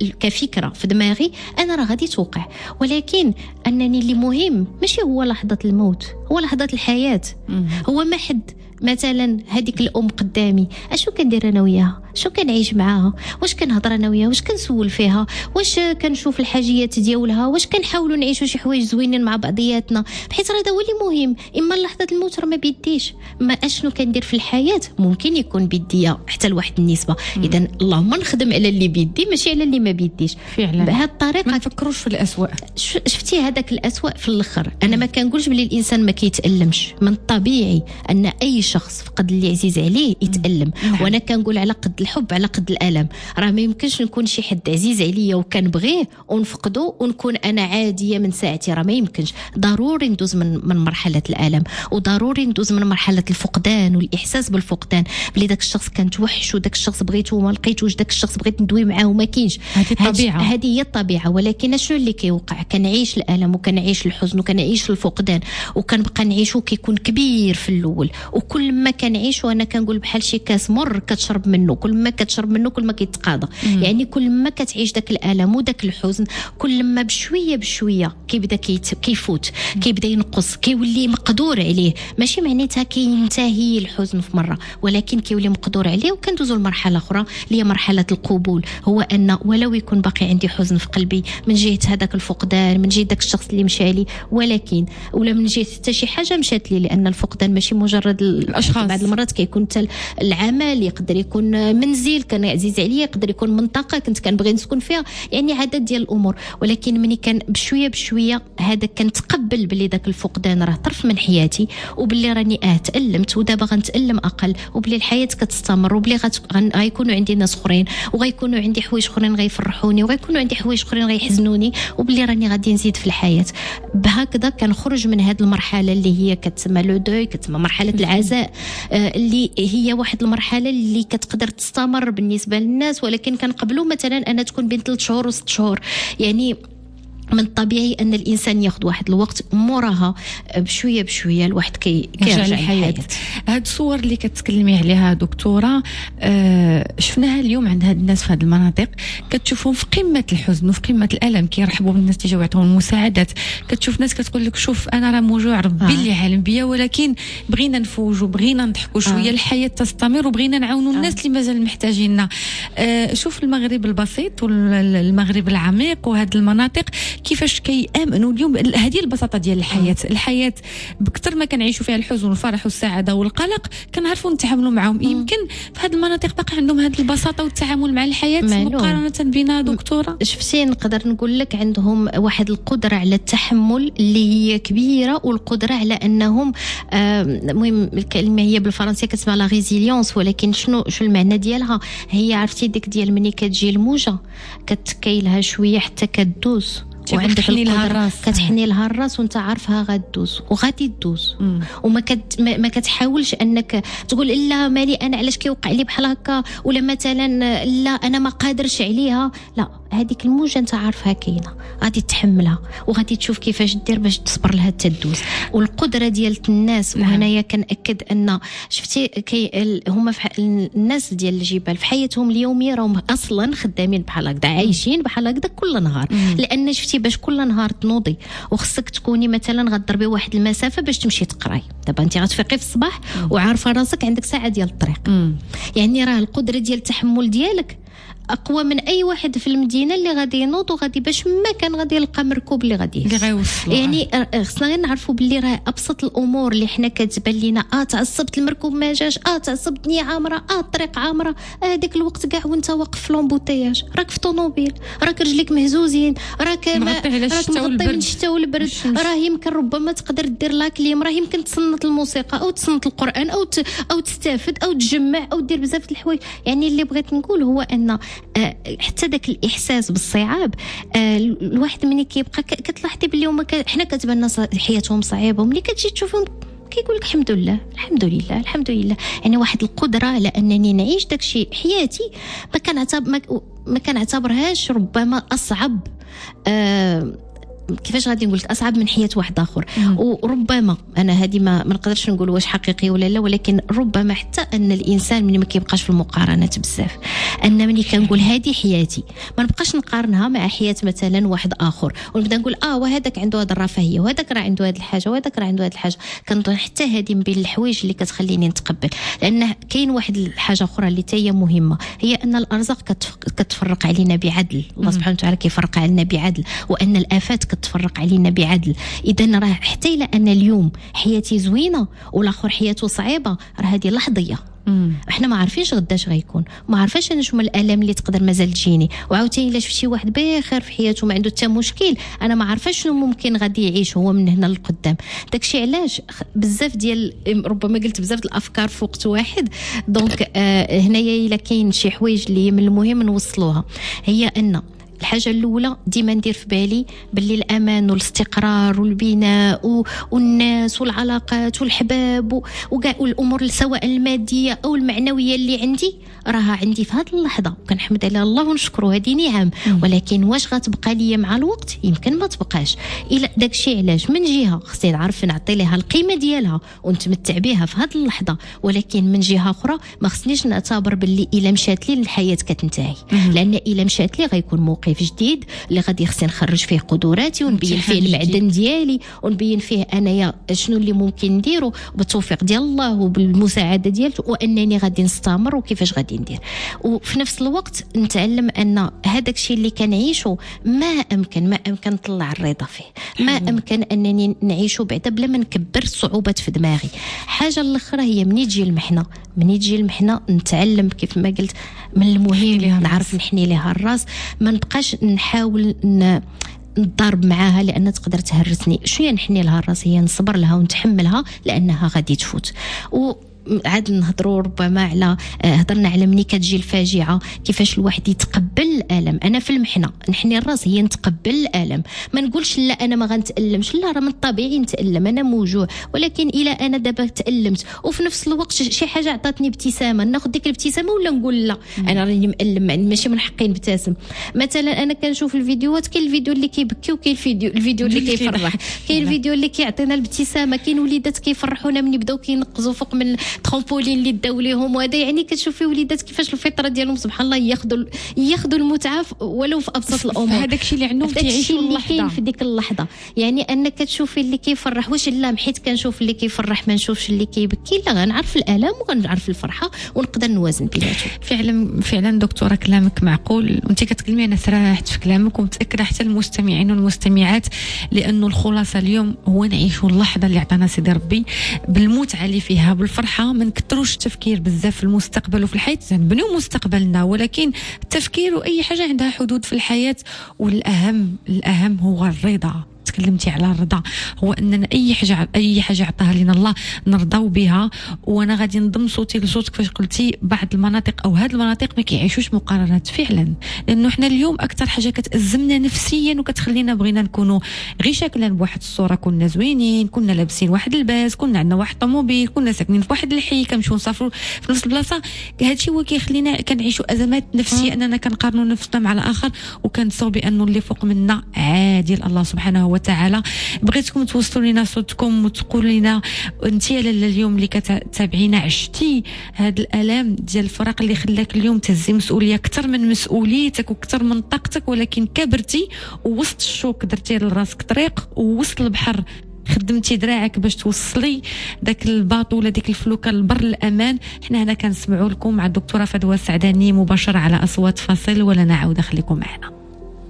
كفكره في دماغي انا راه غادي توقع، ولكن انني اللي مهم ماشي هو لحظه الموت، هو لحظه الحياه. هو ما حد مثلا هذيك الام قدامي اشنو كندير انا وياها، شنو كنعيش معاها، واش كنهضر انا وياها، واش كنسول فيها، واش كنشوف الحاجيات ديالها، واش كنحاولوا نعيشوا شي حوايج زوينين مع بعضياتنا، بحيث راه هذا هو اللي مهم. اما لحظه الموت راه ما بيديش، ما اشنو كندير في الحياه ممكن يكون بيديا حتى لواحد النسبه. اذا اللهم نخدم على اللي بيدي ماشي على اللي ما بيديش. فعلا بهذه الطريقه ما نفكروش في الاسوأ. شفتي هذاك الاسوأ في الاخر. انا ما كنقولش بلي الانسان ما كيتالمش، من الطبيعي ان اي شخص فقد اللي عزيز عليه يتالم. وانا كنقول على قد الحب على قد الالم. راه ما يمكنش نكون شي حد عزيز عليا وكنبغيه ونفقده ونكون انا عاديه من ساعتي، راه ما يمكنش. ضروري ندوز من مرحله الالم، وضروري ندوز من مرحله الفقدان والاحساس بالفقدان، بلي داك الشخص كنتوحش وداك الشخص بغيته وما لقيتوش، داك الشخص بغيت ندوي معاه وما كاينش. هذه الطبيعه، هذه هي الطبيعه. ولكن شنو اللي كيوقع؟ كنعيش الالم وكنعيش الحزن وكنعيش الفقدان وكنبقى نعيشو كيكون كبير في الاول، وكل كل ما كنعيش وانا كنقول بحال شي كاس مر كتشرب منه، كل ما كتشرب منه كل ما كيتقاضى. يعني كل ما كتعيش داك الالم وداك الحزن كل ما بشويه بشويه كيبدا كيفوت، كيبدا ينقص، كيولي مقدور عليه. ماشي معناتها كينتهي الحزن في مره، ولكن كيولي مقدور عليه. وكندوزو لمرحله اخرى اللي هي مرحله القبول، هو ان ولو يكون باقي عندي حزن في قلبي من جهه هذاك الفقدان، من جهه داك الشخص اللي مشى لي، ولكن ولا من جهه حتى شي حاجه مشات لي، لان الفقدان ماشي مجرد الاشخاص، بعض المرات كيكون حتى العمل، يقدر يكون منزل كان عزيز عليا، يقدر يكون منطقه كنت كنبغي نسكن فيها، يعني عدد ديال الامور. ولكن ملي كان بشويه بشويه هذا كنتقبل بلي داك الفقدان راه طرف من حياتي، وبلي راني تألمت ودابا غنتألم اقل، وبلي الحياه كتستمر، وبلي غيكونوا عندي ناس اخرين، وغيكونوا عندي حوايج اخرين غيفرحوني، وغيكونوا عندي حوايج اخرين غيحزنوني، وبلي راني غادي نزيد في الحياه. بهكذا كنخرج من هذه المرحله اللي هي كتسمى لو دوي، كتسمى مرحله العزاء، اللي هي واحد المرحله اللي كتقدر تستمر بالنسبه للناس، ولكن كنقبلوا مثلا انا تكون بين 3 شهور و6 شهور. يعني من الطبيعي ان الانسان ياخذ واحد الوقت موراها بشويه بشويه الواحد كيرجع للحياه. هاد الصور اللي كتكلمي عليها دكتوره شفناها اليوم عند هاد الناس في هاد المناطق، كتشوفهم في قمه الحزن وفي قمه الالم، كيرحبوا بالناس اللي جاو يعطيهم المساعدات. كتشوف ناس كتقول لك شوف انا راه موجوع ربي اللي عالم بيا، ولكن بغينا نفوجوا، بغينا نضحكوا شويه، الحياه تستمر، وبغينا نعاونوا الناس اللي مازال محتاجيننا. شوف المغرب البسيط والمغرب العميق وهاد المناطق كيفاش كيامنوا اليوم هذه البساطه ديال الحياه بكثر ما كنعيشوا فيها الحزن والفرح والسعاده والقلق كنعرفوا نتعاملوا معهم. يمكن في هذه المناطق باقي عندهم هذه البساطه والتعامل مع الحياه مقارنه بنا دكتوره. شفتي نقدر نقول لك عندهم واحد القدره على التحمل اللي هي كبيره، والقدره على انهم المهم الكلمه هي بالفرنسيه كتسمى لا ريزيليونس، ولكن شنو المعنى ديالها؟ هي عرفتي ديك ديال ملي كتجي الموجه كتكيلها شويه حتى كدوز، وعندك القدرة كتحني لها الراس وانت عارفها غدوز وغادي تدوز، وما ما كتحاولش انك تقول لا مالي انا علاش كيوقع لي بحال هكا، ولا مثلا لا انا ما قادرش عليها. لا، هذيك الموجه انت عارفها كاينه، غادي تحملها وغادي تشوف كيفاش دير باش تصبر لها تدوز. والقدره ديال الناس، وهنايا كنأكد ان شفتي هما الناس ديال الجبال في حياتهم اليوميه راهم اصلا خدامين بحال هكذا، عايشين بحال هكذا كل نهار. لان شفتي باش كل نهار تنوضي وخصك تكوني مثلا غتضربي واحد المسافه باش تمشي تقراي، دابا انت غتفيقي في الصباح وعارفه راسك عندك ساعه ديال الطريق. يعني راه القدره ديال التحمل ديالك اقوى من اي واحد في المدينه اللي غادي ينوض وغادي باش ما كان غادي يلقى مركوب اللي غادي يوصل. يعني خصنا غير نعرفوا باللي راه ابسط الامور اللي حنا كتبان لينا تعصبت المركوب ما جاش، تعصبت الدنيا عامره، الطريق عامره، هذاك الوقت كاع وانت واقف في لومبوتياج، راك في طوموبيل، راك رجليك مهزوزين، راك مغطي من الشتاء والبرد، راه يمكن ربما تقدر دير لاكليم، راه يمكن تصنت الموسيقى او تصنت القران او تستافد او تجمع او دير بزاف د الحوايج. يعني اللي بغيت نقول هو ان حتى داك الاحساس بالصعاب الواحد ملي كيبقى كتلاحظي بلي هما حنا كتبان لنا حياتهم صعيبه، وملي كتجي تشوفهم كيقول لك الحمد لله الحمد لله الحمد لله. يعني واحد القدره على انني نعيش داكشي حياتي ما كنعتبرهاش ربما اصعب، كيفاش غادي نقول لك اصعب من حياه واحد اخر. وربما انا هذه ما نقدرش نقول واش حقيقي ولا لا، ولكن ربما حتى ان الانسان ملي ما كيبقاش في المقارنات بزاف، ان ملي كنقول هذه حياتي ما نبقاش نقارنها مع حياه مثلا واحد اخر، ونبدا نقول وهذاك عنده هذه الرفاهيه، وهذاك راه عنده هذه الحاجه، وهذاك راه عنده هذه الحاجه. كنظن حتى هذه من بين الحوايج اللي كتخليني نتقبل، لان كاين واحد الحاجه اخرى اللي هي مهمه، هي ان الارزاق كتفرق علينا بعدل. الله سبحانه وتعالى كيفرق علينا بعدل، وان الافات تفرق علينا بعدل. اذا راه حتى الى ان اليوم حياتي زوينه والاخر حياته صعيبه، راه هذه لحظيه. احنا ما عارفينش غداش غيكون، ما عارفاش انا شنو الالام اللي تقدر مازال تجيني، وعاوتاني الا شفتي واحد بخير في حياته ما عنده حتى مشكل، انا ما عارفاش شنو ممكن غادي يعيش هو من هنا للقدام. داكشي علاش بزاف ديال ربما قلت بزاف الافكار في وقت واحد. دونك هنايا الا كاين شي حوايج اللي من المهم نوصلوها، هي ان الحاجه الاولى ديما ندير في بالي باللي الامان والاستقرار والبناء والناس والعلاقات والحباب وكاع الامور سواء الماديه او المعنويه اللي عندي راها عندي في هذه اللحظه، وكنحمد على الله ونشكره، هذه نعم. ولكن واش غتبقى ليا مع الوقت؟ يمكن ما تبقاش. الى داكشي علاش من جهه خصني نعرف نعطي لها القيمه ديالها ونتمتع بها في هذه اللحظه، ولكن من جهه اخرى ما خصنيش نعتبر باللي الا مشات لي الحياه كتنتهي، لان الا مشات لي غيكون موقف جديد اللي غادي خصني نخرج فيه قدراتي ونبين فيه المعدن ديالي ونبين فيه انايا شنو اللي ممكن نديرو بالتوفيق ديال الله وبالمساعده ديالته، وانني غادي نستمر وكيفاش غادي ندير. وفي نفس الوقت نتعلم ان هذاك الشيء اللي كنعيشه ما امكن نطلع الرضا فيه، ما امكن انني نعيشه بعدا بلا ما نكبر الصعوبات في دماغي. حاجه الاخرى هي مني تجي المحنه نتعلم كيف ما قلت من المهم نعرف نحني لها الراس، ما نبقاش نحاول نضرب معاها لان تقدر تهرسني. شويه نحني لها الراس، هي نصبر لها ونتحملها لانها غادي تفوت. عاد نهضروا ربما على هضرنا على مني كتجي الفاجعه كيفاش الواحد يتقبل الالم. انا في المحنه نحني الراس هي نتقبل الالم، ما نقولش لا انا ما غنتالمش، لا راه من الطبيعي نتالم، انا موجوع، ولكن الى انا دابا تالمت وفي نفس الوقت شي حاجه عطاتني ابتسامه ناخذ ديك الابتسامه ولا نقول لا انا راني مألم، ماشي من حقي نبتسم. مثلا انا كنشوف الفيديوهات، كاين الفيديو اللي كيبكي وكاين الفيديو اللي كيفرح، كاين الفيديو اللي كيعطينا الابتسامه، كاين وليدات كيفرحونا من يبداو كينقزوا فوق من ترامبولين اللي داو ليهم، وهذا يعني كتشوفي وليدات كيفاش الفطره ديالهم سبحان الله ياخذوا المتعه ولو في ابسط الامور. هذاك الشيء اللي عندهم كيعيشوا اللحظه في ديك اللحظه. يعني انك كتشوفي اللي كيفرح، واش لا حيت كنشوف اللي كيفرح ما نشوفش اللي كيبكي؟ لا، غنعرف الالم وغنعرف الفرحه ونقدر نوازن بيناتهم. فعلا دكتوره كلامك معقول، وانت كتكلمي انا سرحت في كلامك ومتاكده حتى المستمعين والمستمعات، لانه الخلاصه اليوم هو نعيشوا اللحظه اللي عطانا سيدي ربي بالمتعه اللي فيها بالفرحه، ما نكثروش التفكير بزاف في المستقبل وفي الحياه، نبنيو مستقبلنا، ولكن التفكير واي حاجه عندها حدود في الحياه. والاهم هو الرضا. تكلمتي على الرضا، هو اننا اي حاجه عطاها لنا الله نرضاو بها. وانا غادي نضم صوتي لصوتك فاش قلتي بعض المناطق او هذه المناطق ما كيعيشوش مقارنات فعلا، لانه حنا اليوم اكثر حاجه كتأزمنا نفسيا وكتخلينا بغينا نكونوا غير شكلا بواحد الصوره، كنا زوينين، كنا لابسين واحد اللباس، كنا عندنا واحد طوموبيل، كنا ساكنين في واحد الحي، كنمشيو نسافروا في نفس البلاصه. هادشي هو كيخلينا كنعيشوا ازمات نفسيه، اننا كنقارنوا نفسنا مع الاخر وكنتصاو بانه اللي فوق منا عادل الله سبحانه وتعالى. بغيتكم توصلوا لنا صوتكم وتقولوا لنا انت يا لاله اليوم اللي كتابعينا عشتي هذا الالم ديال الفراق اللي خلاك اليوم تهزي مسؤوليه اكثر من مسؤوليتك واكثر من طاقتك، ولكن كبرتي ووسط الشوك درتي لراسك طريق، ووسط البحر خدمتي دراعك باش توصلي داك الباط ولا ديك الفلوكه لبر الامان. حنا هنا كنسمعوا لكم مع الدكتوره فدوى السعداني مباشره على اصوات فاصل، ولا نعاود خليكم معنا.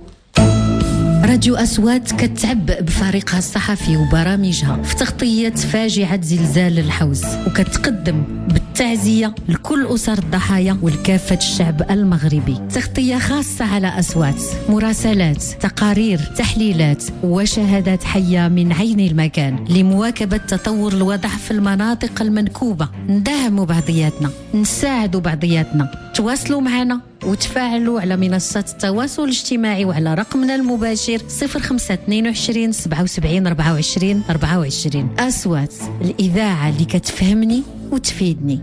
راديو أصوات كتعبأ بفريقها الصحفي وبرامجها في تغطية فاجعة زلزال الحوز، وكتقدم بالتعزية لكل أسر الضحايا ولكافة الشعب المغربي. تغطية خاصة على أصوات، مراسلات، تقارير، تحليلات وشهادات حية من عين المكان لمواكبة تطور الوضع في المناطق المنكوبة. ندعموا بعضياتنا، نساعدوا بعضياتنا. تواصلوا معنا وتفاعلوا على منصات التواصل الاجتماعي وعلى رقمنا المباشر 0522 77 24 24. أصوات، الإذاعة اللي كتفهمني وتفيدني.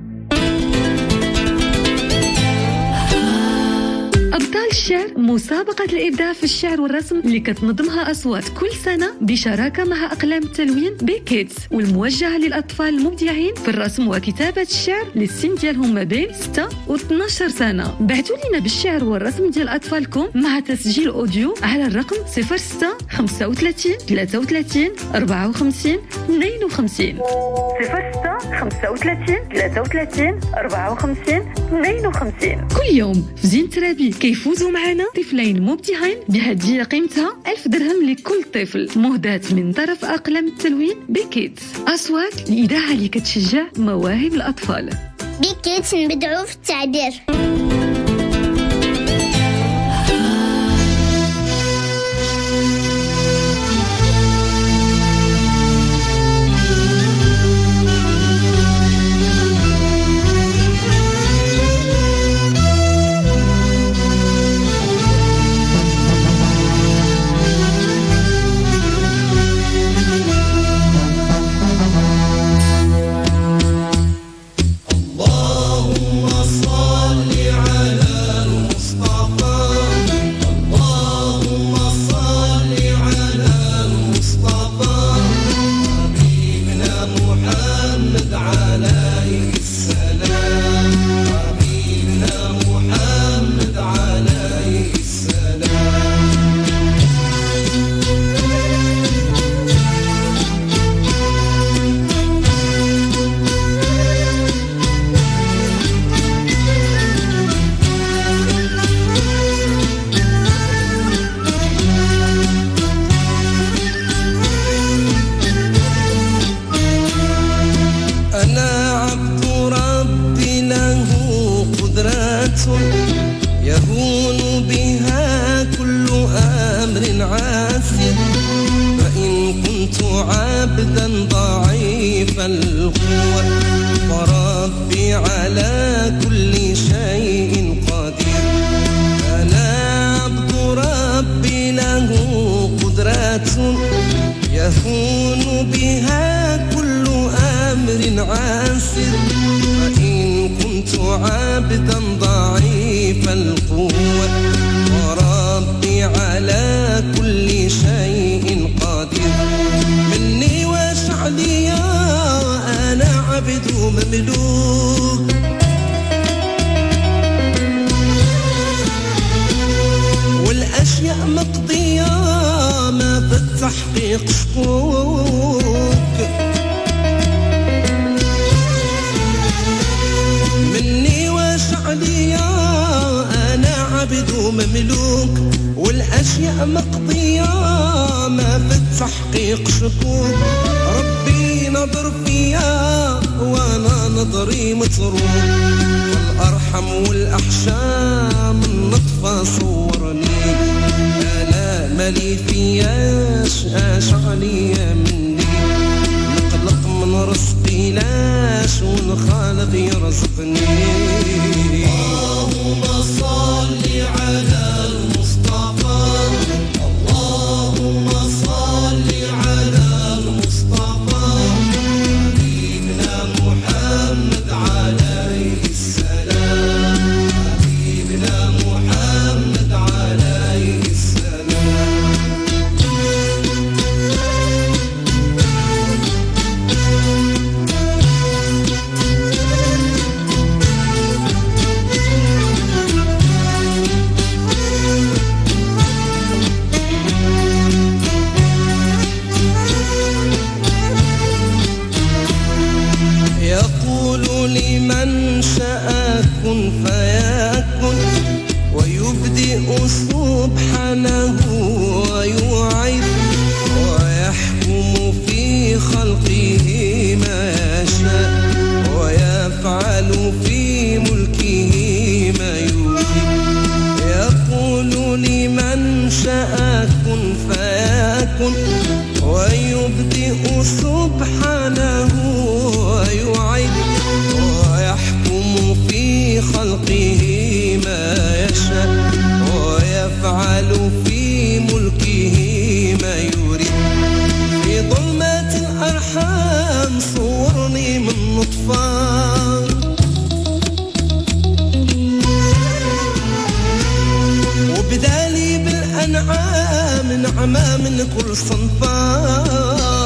أبطال الشعر، مسابقة الإبداع في الشعر والرسم اللي كتنظمها أصوات كل سنة بشراكة مع أقلام التلوين بكيدز، والموجهة للأطفال المبدعين في الرسم وكتابة الشعر للسن ديالهم ما بين 6 و 12 سنة. بعثوا لنا بالشعر والرسم ديال أطفالكم مع تسجيل أوديو على الرقم 06 35 33 54 52 06 35 33 54 52. كل يوم في زين ترابي كيفوزوا معنا طفلين مبدعين بهدية قيمتها 1000 درهم لكل طفل، مهداة من طرف أقلام التلوين بكيدز. أصوات، الإذاعة اللي كتشجع مواهب الأطفال. بكيدز نبدعوا في التعبير. يهون بها كل أمر عاسر فإن كنت عبدا ضعيف القوة فربي على كل شيء قدير أنا عبد ربي له قدرة يهون بها كل أمر عاسر فإن كنت عبدا ضعيف القوة وربي على كل شيء قدير مني واشعلي أنا عبد مملوك والأشياء مقضية ما في التحقيق شكوك مني واشعلي أنا عبد مملوك والأشياء مقضية ما في التحقيق شكوك ربي نظر فيا وأنا نظري متروك والأرحم والأحشام النطفة صورني أنا مالي فياش أش عليا مني نقلق من رزقي لاش والخالق يرزقني اللهم صل على المصطفى اللهم صل على المصطفى حبيبنا محمد عليه السلام حبيبنا محمد عليه السلام يقول لمن شاء كن فيكن ويبدئ سبحانه ويعيد ويحكم في خلقه ما يشاء ويفعل في ملكه ما يريد يقول لمن شاء كن فيكن ويبدئ سبحانه ويعيد ويحكم في خلقه ما يشاء ويفعل في ملكه ما يريد في ظلمات الأرحام صورني من نطفة وبدالي بالأنعام نعمة من كل صنفان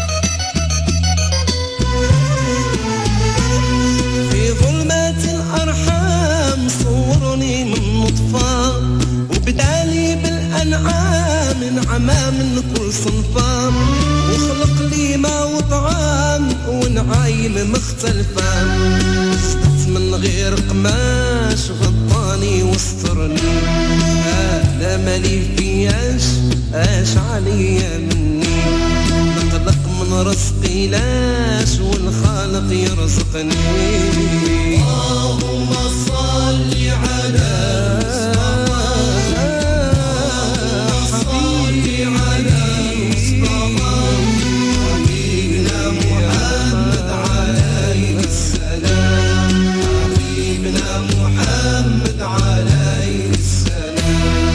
في ظلمات الأرحام صورني من نطفة وبدالي بالأنعام نعمة من كل صنفان وخلق لي ما وطعام ونعايم مختلفة زدت من غير قماش غطاني واسترني هذا مالي فياش اش عليا مني نقلق من رزقي لاش والخالق يرزقني اللهم صل على حبيبي على مصطفى حبيبنا محمد عليه السلام حبيبنا محمد عليه السلام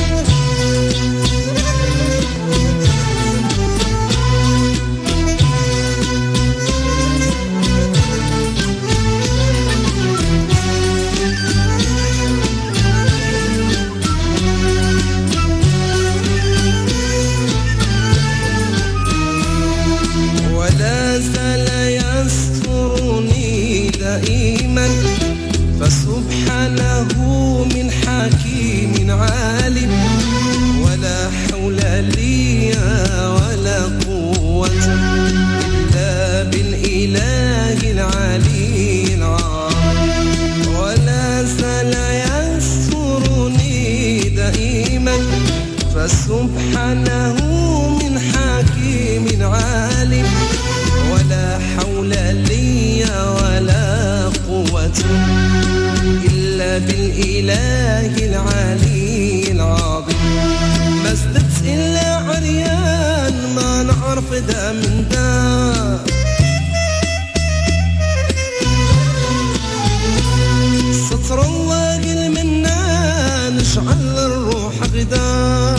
ولا زال يسترني دائما فسبحانه من حكيم عالم ولا حول لي ولا قوة إلا بالإله العلي العظيم ولا زال يسترني دائما فسبحانه من حكيم عالم ولا حول لي ولا قوة إلا بالله الإله العلي العظيم. ما زدت إلا عريان ما نعرف دا من دا، ستر الله قل منا نشعل الروح غدا.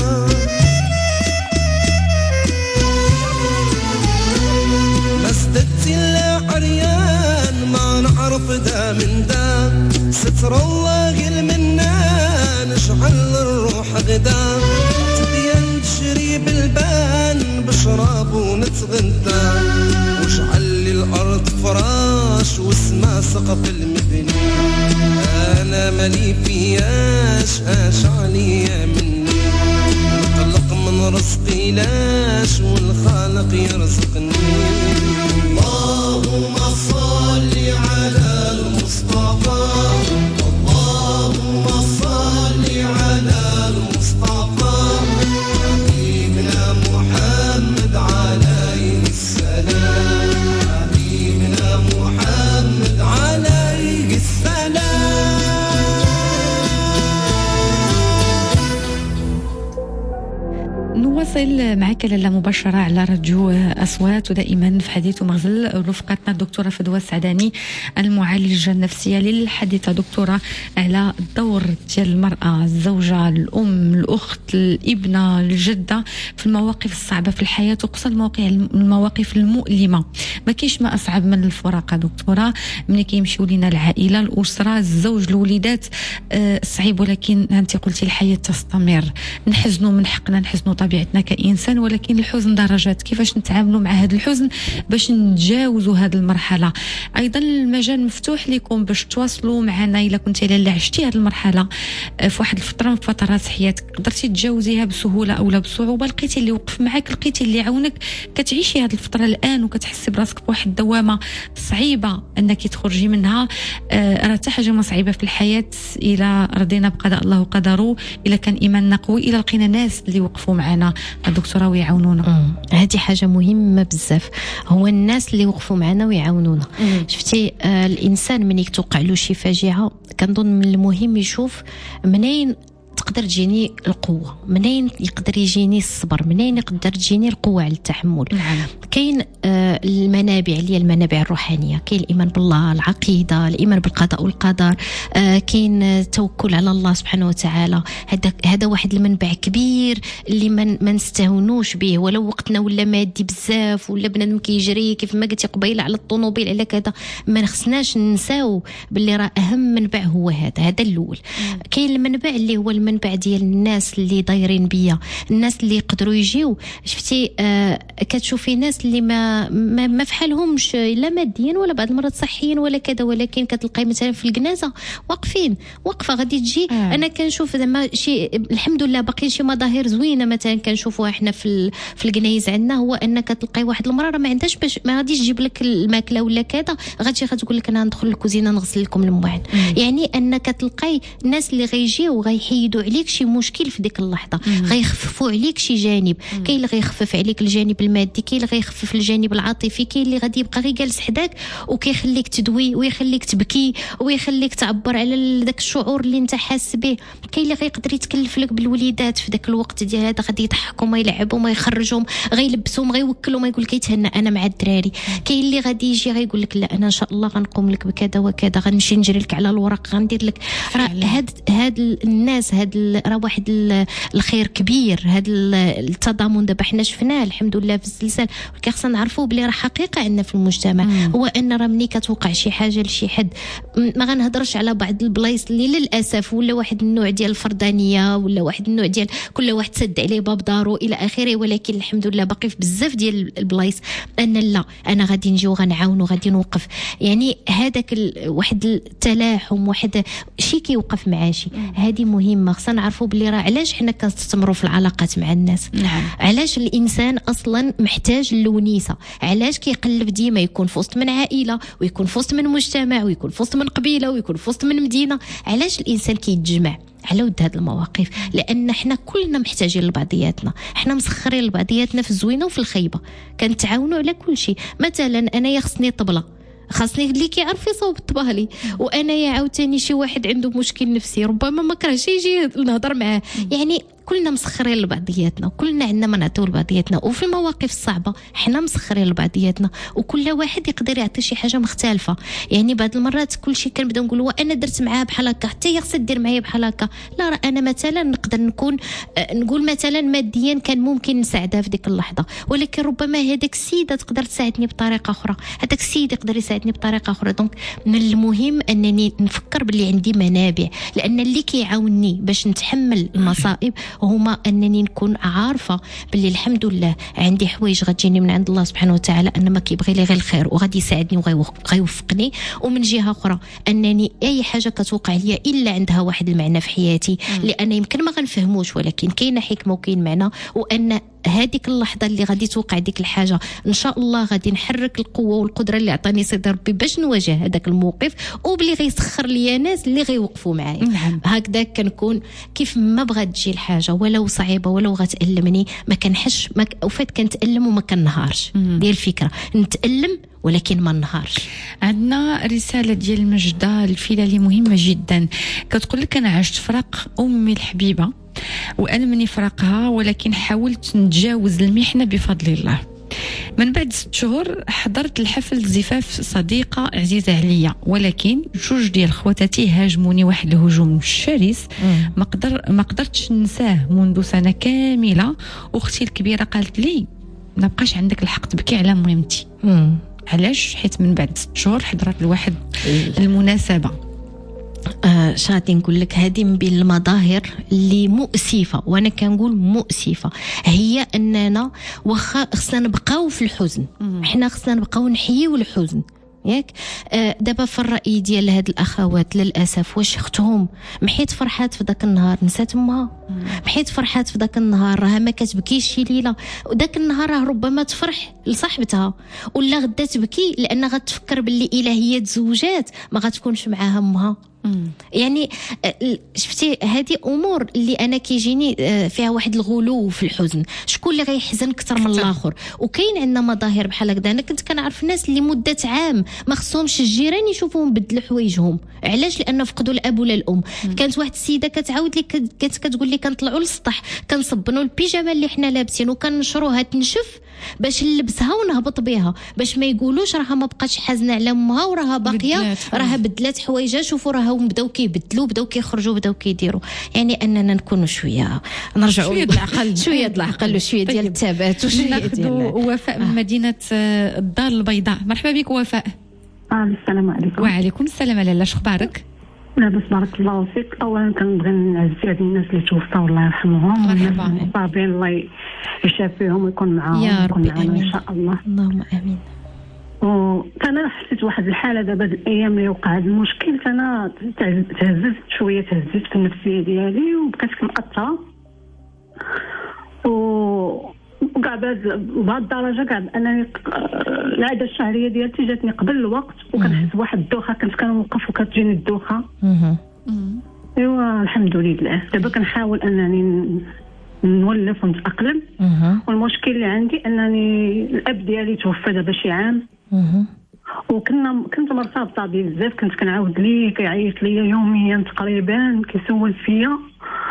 ما زدت إلا عريان ما نعرف دا من دا، ستر الله قل منا نشعل الروح غدا. تبين تشري بالبان بشراب ونتغدى، وجعل لي الأرض فراش والسما سقف المبني. أنا مالي فياش اش عليا مني، نقلق من رزقي لاش والخالق يرزقني. اللهم صل على المصطفى، اللهم صل على المصطفى، حبيبنا محمد عليه السلام، حبيبنا محمد عليه السلام. نواصل معك لاله مباشره على راديو اصوات، ودائما في حديث ومغزل رفقتنا الدكتوره فدوى السعداني المعالجه النفسيه للحديثه دكتوره على الدور ديال المراه، الزوجه، الام، الاخت، الابنه، الجده في المواقف الصعبه في الحياه، وخصوصا المواقف المؤلمه. ما كاينش ما اصعب من الفراق دكتوره، ملي كيمشيو لينا العائله، الاسره، الزوج، الوليدات، صعيب، ولكن انت قلتي الحياه تستمر. نحزنوا من حقنا، نحزنوا طبيعتنا كإنسان، ولكن الحزن درجات. كيفاش نتعاملوا مع هذا الحزن باش نتجاوزوا هذه المرحلة؟ أيضا المجال مفتوح لكم باش تواصلوا معنا إلا كنتي لا عشتي هذه المرحلة في واحد الفترة من فترات حياتك، قدرتي تجاوزيها بسهولة أو لا بصعوبة، لقيتي اللي وقف معك، لقيتي اللي عاونك، كتعيشي هذه الفترة الآن وكتحسي براسك بواحد الدوامة صعيبة أنك تخرجي منها. راه حتى حاجة ما صعيبة في الحياة إلا رضينا بقضاء الله وقدره، إلا كان إيماننا قوي، إلا لقينا ناس اللي وقفوا معنا الدكتوره ويعاونونا. هذه حاجه مهمه بزاف، هو الناس اللي وقفوا معنا ويعاونونا. شفتي الانسان من يتوقع له شي فاجعه، كنظن من المهم يشوف منين تقدر تجيني القوه، منين يقدر يجيني الصبر، منين يقدر تجيني القوه على التحمل. كاين المنابع اللي هي المنابع الروحانيه، كاين الايمان بالله، العقيده، الايمان بالقضاء والقدر، كاين التوكل على الله سبحانه وتعالى. هذا واحد المنبع كبير اللي ما نستهونوش به، ولو وقتنا ولا مادي بزاف، ولا بنادم كيجري كيف ما قلتي قبيله على الطوموبيل على كذا، ما خصناش ننساو باللي راه اهم منبع هو هذا الأول. كاين المنبع اللي هو المنبع ديال الناس اللي دايرين بيا، الناس اللي يقدروا يجيو. شفتي كتشوفي ناس اللي ما فحالهمش لا ماديا ولا بعض المرات صحيا ولا كذا، ولكن كتلقاي مثلا في الجنازه وقفه غادي تجي. انا كنشوف زعما شي الحمد لله باقيين شي مظاهر زوينه، مثلا كنشوفوها احنا في الجنايز عندنا، هو انك كتلقاي واحد المراه راه ما عندهاش باش ما غاديش تجيب لك الماكله ولا كذا، غتقول لك انا ندخل للكوزينه نغسل لكم المواعن. يعني انك تلقاي الناس اللي غيجيو غيحيدوا عليك شي مشكل في ديك اللحظه، غيخففوا عليك شي جانب. كاين اللي غيخفف عليك الجانب المادي، كاين اللي غيخفف الجانب العاطفي، كاين اللي غادي يبقى غير جالس حداك وكيخليك تدوي ويخليك تبكي ويخليك تعبر على داك الشعور اللي انت حاس به. كاين اللي غيقدر يتكلف لك بالوليدات في داك الوقت ديال هذا، غادي يضحكهم ويلعبهم ويخرجهم، غيلبسهم، غيوكلهم، يقول لك يتهنى انا مع الدراري. كاين اللي غادي يجي غيقول لك لا انا ان شاء الله غنقوم لك بكذا وكذا، غنمشي نجري لك على الورق، غندير لك. هاد الناس، راه واحد الخير كبير، هاد التضامن دابا حنا شفناه الحمد لله في الزلزال، ولكن خصنا نعرفوا بلي راه حقيقه عندنا في المجتمع. هو ان راه ملي كتوقع شي حاجه لشي حد، ما غنهضرش على بعض البلايص اللي للاسف ولا واحد النوع ديال الفردانيه، ولا واحد النوع ديال كل واحد سد عليه باب دارو الى اخره، ولكن الحمد لله باقي في بزاف ديال البلايص ان لا انا غادي نجي وغنعاون وغادي نوقف. يعني هذاك واحد التلاحم، واحد شي كيوقف مع شي، هذه مهمه. خصنا نعرفوا بلي راه علاش حنا كنستمروا في العلاقات مع الناس. علاش الانسان اصلا محتاج للونيسه، علاش كيقلب ديما يكون في وسط من عائله، ويكون في وسط من مجتمع، ويكون في وسط من قبيله، ويكون في وسط من مدينه. علاش الانسان كيتجمع على ود هذه المواقف؟ لان حنا كلنا محتاجين لبعضياتنا، حنا مسخرين لبعضياتنا في الزوينه وفي الخيبه، كنتعاونوا على كل شيء. مثلا انا خصني طبله، خاصني اللي كيعرف يصوب الطبالي. وانا يا عاوتاني شي واحد عنده مشكل نفسي ربما ما كرهش يجي نهضر معاه. يعني كلنا مسخرين لبعضياتنا، كلنا عندنا ما نعطيو لبعضياتنا، وفي المواقف الصعبه حنا مسخرين لبعضياتنا، وكل واحد يقدر يعطي شي حاجه مختلفه. يعني بعض المرات كل شيء كنبداو نقولوا انا درت معاه بحال هكا حتى هي خصها دير معايا بحال هكا. لا، راه انا مثلا نقدر نكون نقول مثلا ماديا كان ممكن نساعدها في ديك اللحظه، ولكن ربما هذاك السيده تقدر تساعدني بطريقه اخرى، هذاك السيد يقدر يساعدني بطريقه اخرى. دونك من المهم انني نفكر باللي عندي منابع، لان اللي كيعاونني باش نتحمل المصائب هما انني نكون عارفه باللي الحمد لله عندي حوايج غتجيني من عند الله سبحانه وتعالى، ان ما كيبغي لي غير الخير وغادي يساعدني وغيوفقني. ومن جهه اخرى انني اي حاجه كتوقع ليا الا عندها واحد المعنى في حياتي، لان يمكن ما غنفهموش ولكن كاينه حكمه وكاين معنى، وان هذيك اللحظه اللي غادي توقع ديك الحاجه ان شاء الله غادي نحرك القوه والقدره اللي عطاني سيدي ربي باش نواجه هذاك الموقف، وبلي غيسخر ليا ناس اللي غيوقفوا معايا. هكذا كنكون كيف ما بغات تجي الحاجه ولو صعيبه ولو غتألمني ما كنحش وفات كنتألم وما كنهارش. ديال الفكره نتألم ولكن ما نهارش. عندنا رساله ديال مجده الفيلالي مهمه جدا، كتقول لك انا عشت فراق امي الحبيبه وألمني فراقها، ولكن حاولت نتجاوز المحنة بفضل الله. من بعد 6 شهور حضرت الحفل زفاف صديقة عزيزة عليا، ولكن 2 ديال خواتاتي هاجموني واحد الهجوم شرس ما قدرتش ننساه منذ سنة كاملة. أختي الكبيرة قالت لي ما بقاش عندك الحق تبكي على مهمتي. علاش؟ حيت من بعد 6 شهور حضرت لواحد المناسبة. شادي نقول لك هذه من بين المظاهر اللي مؤسفه، وانا كنقول مؤسفه، هي اننا واخا خصنا نبقاو في الحزن، حنا خصنا نبقاو نحييو الحزن ياك. دابا في الرأي ديال هاد الاخوات للاسف، واش اختهم محيت فرحات في داك النهار نسات امها، محيت فرحات في داك النهار راها ما كتبكيش شي ليله، وداك النهار راه ربما تفرح لصاحبتها ولا غدا تبكي لان غتفكر باللي الا هي تزوجات ما غتكونش معاها امها. يعني شفتي هذه امور اللي انا كيجيني فيها واحد الغلو في الحزن، شكون اللي غيحزن اكثر من الاخر. وكاين عندنا مظاهر بحال هكذا. انا كنت كنعرف ناس اللي مده عام ما خصهمش الجيران يشوفوهم بدل حوايجهم، علاش؟ لانه فقدوا الاب ولا الام. كانت واحد السيده كتعاود لي كانت كتقول لي كنطلعوا للسطح كنصبنوا البيجامه اللي حنا لابسين وكنشروها تنشف باش نلبسها ونهبط بها، باش ما يقولوش راها ما بقاتش حزنه على امها وراها باقيه، راها بدلات حوايجها، شوفوا راها بداو كيبدلوا بداو كيخرجوا بداو كيديروا. يعني اننا نكونوا شويه نرجعوا للعقل، شويه ديال العقل وشويه ديال الثبات وشويه ديال. وفاء من مدينه الدار البيضاء، مرحبا بك وفاء. السلام عليكم. وعليكم السلام. لاله شخبارك؟ لاباس بارك الله فيك. اولا كنبغي نعزي هاد الناس اللي توفاو الله يرحمهم، مرحبا. المصابين الله يشافيهم ويكون معاهم يا ربي امين ان شاء الله. اللهم امين. انا حسيت واحد الحاله دابا هاد الايام اللي وقع هاد المشكل، انا تهززت شويه، تهززت في النفسيه ديالي وبقيت مأثره وكاع بهاد الدرجه كاع انني العاده الشهريه ديالتي جاتني قبل الوقت، وكنحس بواحد الدوخه، كنت كنوقف وكتجيني الدوخه. ايوا الحمد لله دابا كنحاول انني نولف ونتاقلم. والمشكل اللي عندي انني الاب ديالي توفى دابا شي عام، كنت مرتبطه بيه بزاف، كنت كنعاود ليه كيعيط ليا يوميا تقريبا كيسول فيا،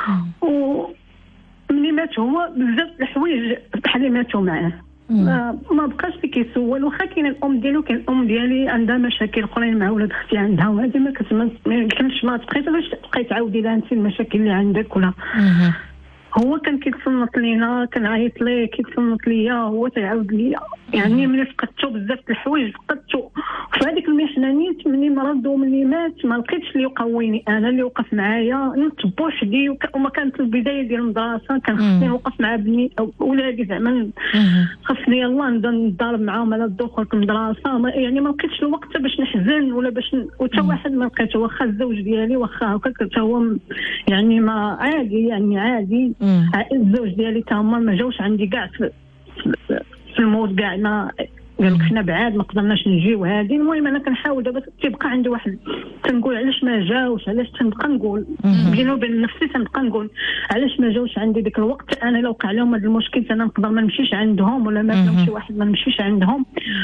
وملي مات هو بزاف الحوايج بحال ماتوا معاه، ما بقاش اللي كيسول. واخا كاينه الام ديالو، كاين الام ديالي عندها مشاكل اخرين مع ولاد اختي عندها، وهذه ما كنتش ما تبقيت باش تبقاي تعاودي لها انت المشاكل اللي عندك ولا. هو كان كيتصنت لينا، كنعيط ليه كيتصنت ليا، هو تيعاود ليا. يعني ملي فقدتو بزاف د الحوايج فقدتو في هذيك المحنه نيت، ملي مرض وملي مات ما لقيتش اللي يقويني، انا اللي وقف معايا نت بوحدي. وما كانت البدايه ديال المدرسه كان خصني نوقف مع بني او ولادي، زعما خصني يلاه نبدا نضارب معاهم على الدخول في المدرسه. يعني ما لقيتش الوقت باش نحزن ولا باش وتا واحد ما لقيته. واخا الزوج ديالي واخا هكا حتى هو يعني ما عادي، يعني عادي. الزوج ديالي تا هما ما جاوش عندي كاع في الموت كاع، ما قال لك حنا بعاد ما قدرناش نجيو هذه. المهم انا كنحاول دابا تيبقى عندي واحد تنقول علاش ما جاوش، علاش تنبقى نقول بيني وبين نفسي، تنبقى نقول علاش ما جاوش عندي ديك الوقت. انا لو وقع لهم هذا المشكل انا نقدر ما نمشيش عندهم، ولا ما شي واحد ما نمشيش عندهم.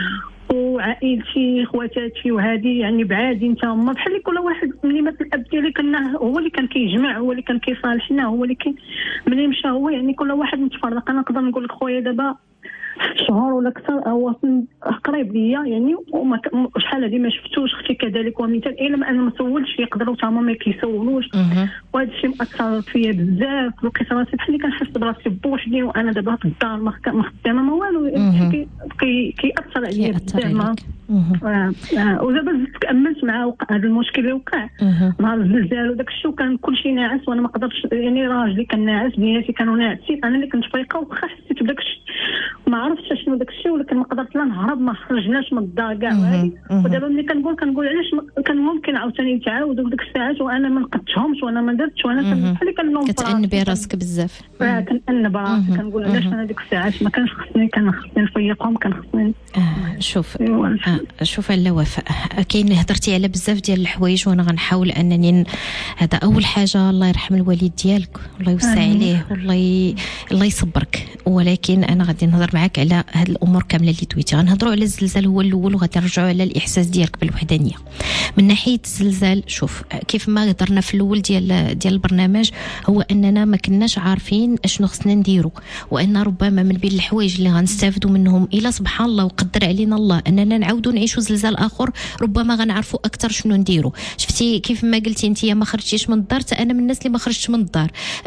وعائلتي خواتاتي وهذه يعني بعادي انت هما بحال كل واحد. ملي مثلا الاب ديالي كنا هو اللي كان كيجمع، هو اللي كان كيصالحنا، هو اللي ملي مشى هو يعني كل واحد متفرق. انا نقدر نقول لك خويا دابا شهور ولا اكثر هو قريب ليا يعني، وما شحال هذه ما شفتوش. اختي كذلك ومثال، الا ما انا ما سولش يقدروا تا هما ما كيسولوش. وهذا الشيء مأثر فيا بزاف. لقيت راسي بحال اللي كنحس براسي بوحدي وانا دابا في الدار ما خدامه ما والو. كيأثر عليا بزاف. ودابا زدت تأملت مع هذا المشكل اللي وقع نهار الزلزال وداك الشيء، وكان كلشي ناعس وانا ما قدرتش يعني. راجلي كان ناعس، بناتي كانوا ناعسين، انا اللي كنت فايقه وخا حسيت بداك الشيء ما عرفتش شنو داك الشيء، ولكن ما قدرت لا نهرب ما خرجناش من الدار كاع وهذه. ودابا ملي كنقول علاش كان ممكن عاوتاني يتعاودوا ديك الساعات وانا ما نقدتهمش وانا ما درتش وانا بحال اللي كنلوم كتأنبي راسك بزاف. كنأنب راسي كنقول علاش انا ديك الساعات ما كانش خصني، كان خصني نفيقهم، كان خصني. شوف لا وفاء، كاين هضرتي على بزاف ديال الحوايج وانا غنحاول انني هذا اول حاجه. الله يرحم الوالد ديالك والله يوسع عليه الله يصبرك. ولكن انا غادي نهضر معاك على هاد الامور كامله اللي دويتي. غنهضروا على الزلزال هو الاول، وغادي نرجعوا على الاحساس ديالك بالوحدانيه. من ناحيه الزلزال شوف كيف ما هضرنا في الاول ديال البرنامج، هو اننا ما كناش عارفين اشنو خصنا نديروا، وان ربما من بين الحوايج اللي غنستافدوا منهم الى سبحان الله وقدر علينا الله اننا نعاودوا نعيشوا زلزال اخر، ربما غنعرفوا اكثر شنو نديروا. شفتي كيف ما قلتي انت ما خرجتيش من الدار، انا من الناس اللي ما خرجتش من الدار.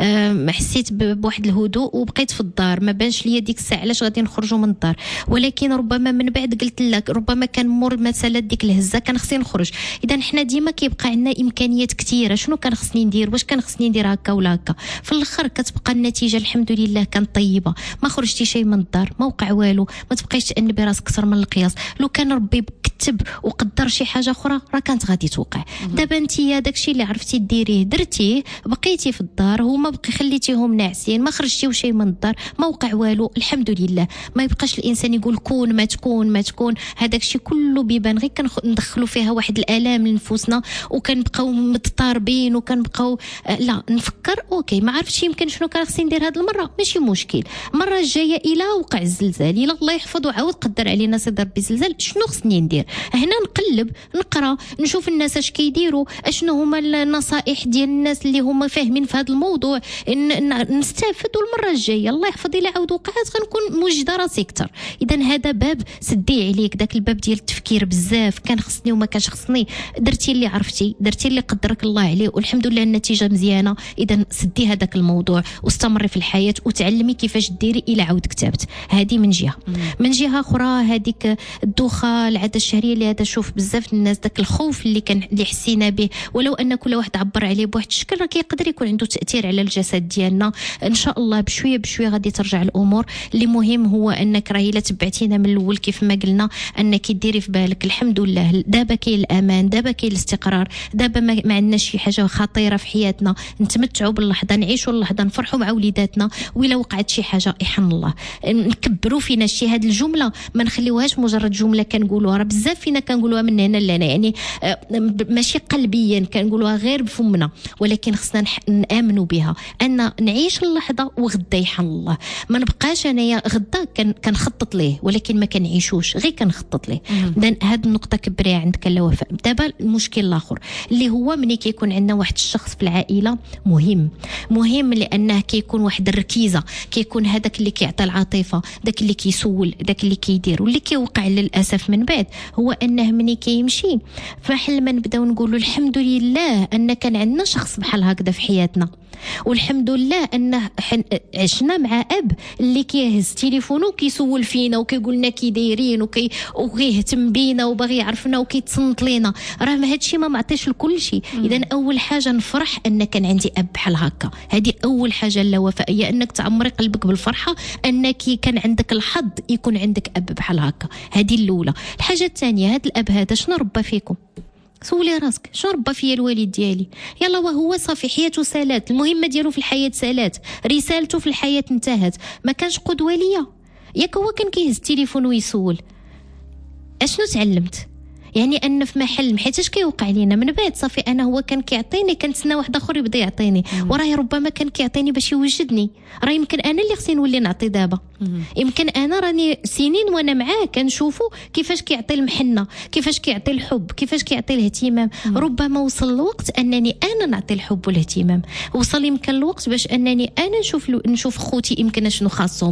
حسيت بواحد الهدوء وبقيت في الدار، ما بانش ليا ديك الساعه علاش غادي نخرجوا من الدار. ولكن ربما من بعد قلت لك ربما كان مور مساله ديك الهزه كان خصني نخرج. اذا حنا ديما كيبقى عندنا امكانيات كثيره، شنو كان خصني ندير، واش كان خصني ندير هكا ولا هكا. في الاخر كتبقى النتيجه الحمد لله كانت طيبه، ما خرجتي شيء من الدار، ما وقع والو، ما تبقايش تأنبي راسك اكثر من القياس. لو كان ربي كتب وقدر شي حاجه اخرى راه كانت غادي توقع. دابا انت داكشي اللي عرفتي ديريه درتيه، بقيتي في الدار، هما بقي خليتيهم ناعسين، ما خرجتيو شيء من الدار، ما وقع والو الحمد لله. ما يبقاش الانسان يقول كون ما تكون هذاك الشيء كله بيبان غير كندخلوا فيها واحد الالام لنفوسنا وكنبقاو متضاربين وكنبقاو لا نفكر اوكي ما عرفتش يمكن شنو كان خصني ندير هذه المره، ماشي مشكل. المره الجايه الى وقع الزلزال، الى الله يحفظ وعاود قدر علينا سيدي ربي الزلزال، شنو خصني ندير؟ هنا نقلب نقرا نشوف الناس اش كيديروا، اشنو هما النصائح ديال الناس اللي هما فاهمين في هذا الموضوع، نستافدوا المره الجايه. الله يحفظ الى عاود وقعات غنكون موجده راسي اكثر. اذا هذا باب سدي عليك، داك الباب ديال التفكير بزاف، كان خصني وما كانش خصني، درتي اللي عرفتي، درتي اللي قدرك الله عليه والحمد لله النتيجه مزيانه. اذا سدي هذاك الموضوع واستمري في الحياه وتعلمي كيفاش ديري الى عاود كتبت. هذه من جهه. من جهه اخرى هذيك الدوخه العاده الشهريه اللي هذا شوف بزاف الناس داك الخوف اللي حسينا به، ولو ان كل واحد عبر عليه بواحد الشكل راه كيقدر يكون عنده تاثير على الجسد ديالنا. ان شاء الله بشويه غادي ترجع الامور. اللي مهم هو انك راهي الا تبعتينا من الاول كيف ما قلنا انك ديري في بالك الحمد لله دابا كاين الامان، دابا كاين الاستقرار، دابا ما عندناش شي حاجه خطيره في حياتنا، نتمتعوا باللحظه، نعيشوا اللحظه، نفرحوا مع وليداتنا. وإلا وقعت شي حاجه يحن الله نكبروا فينا شي. هذه الجمله ما نخليوهاش مجرد جمله كنقولوها، راه بزاف فينا كنقولوها من هنا لهنا، يعني ماشي قلبيا كنقولوها غير بفمنا، ولكن خصنا نامنوا بها ان نعيش اللحظه وغدا يحن الله. ما نبقاش انايا غدا كنخطط ليه ولكن ما كنعيشوش، غير كنخطط ليه. اذا هذه النقطه كبريها عندك لا وفاء. دابا المشكل الاخر اللي هو ملي كيكون عندنا واحد الشخص في العائله مهم لانه كيكون واحد الركيزه، كيكون هذاك اللي كيعطي العاطفه، داك اللي كيسول، داك اللي كيدير. واللي كيوقع للاسف من بعد هو انه ملي كيمشي فحل ما نبداو نقولوا الحمد لله ان كان عندنا شخص بحال هكذا في حياتنا، والحمد لله ان عشنا مع اب اللي كيهز تليفونه وكيسول فينا وكيقول لنا كي دايرين وكيهتم بينا وباغي يعرفنا وكيتصنت لينا. راه ما هادشي ما معطيش لكل شيء. اذا اول حاجه نفرح ان كان عندي اب بحال هكا، هذه اول حاجه لا وفاء، هي انك تعمري قلبك بالفرحه انك كان عندك الحظ يكون عندك اب بحال هكا. هذه الاولى. الحاجه الثانيه، هذا الاب هذا شنو ربى فيكم؟ سولي راسك شنو ربى فيا الوالد ديالي؟ يلا وهو صافي حياته سالات، المهمه ديالو في الحياه سالات، رسالته في الحياه انتهت، ما كانش قدوه ليا. ياك هو كان كيهز التليفون ويسول. اشنو تعلمت؟ يعني ان في محل حيتاش كيوقع لينا من بعد صافي انا هو كان كيعطيني، كنتسنى واحد اخر يبدا يعطيني، وراه ربما كان كيعطيني باش يوجدني، راه يمكن انا اللي خصني نولي نعطي دابا. يمكن انا راني سنين وانا معاه كنشوفوا كيفاش كيعطي المحنه، كيفاش كيعطي الحب، كيفاش كيعطي الاهتمام. ربما وصل الوقت انني انا نعطي الحب والاهتمام، وصل يمكن الوقت باش انني انا نشوف خوتي يمكن شنو خاصهم.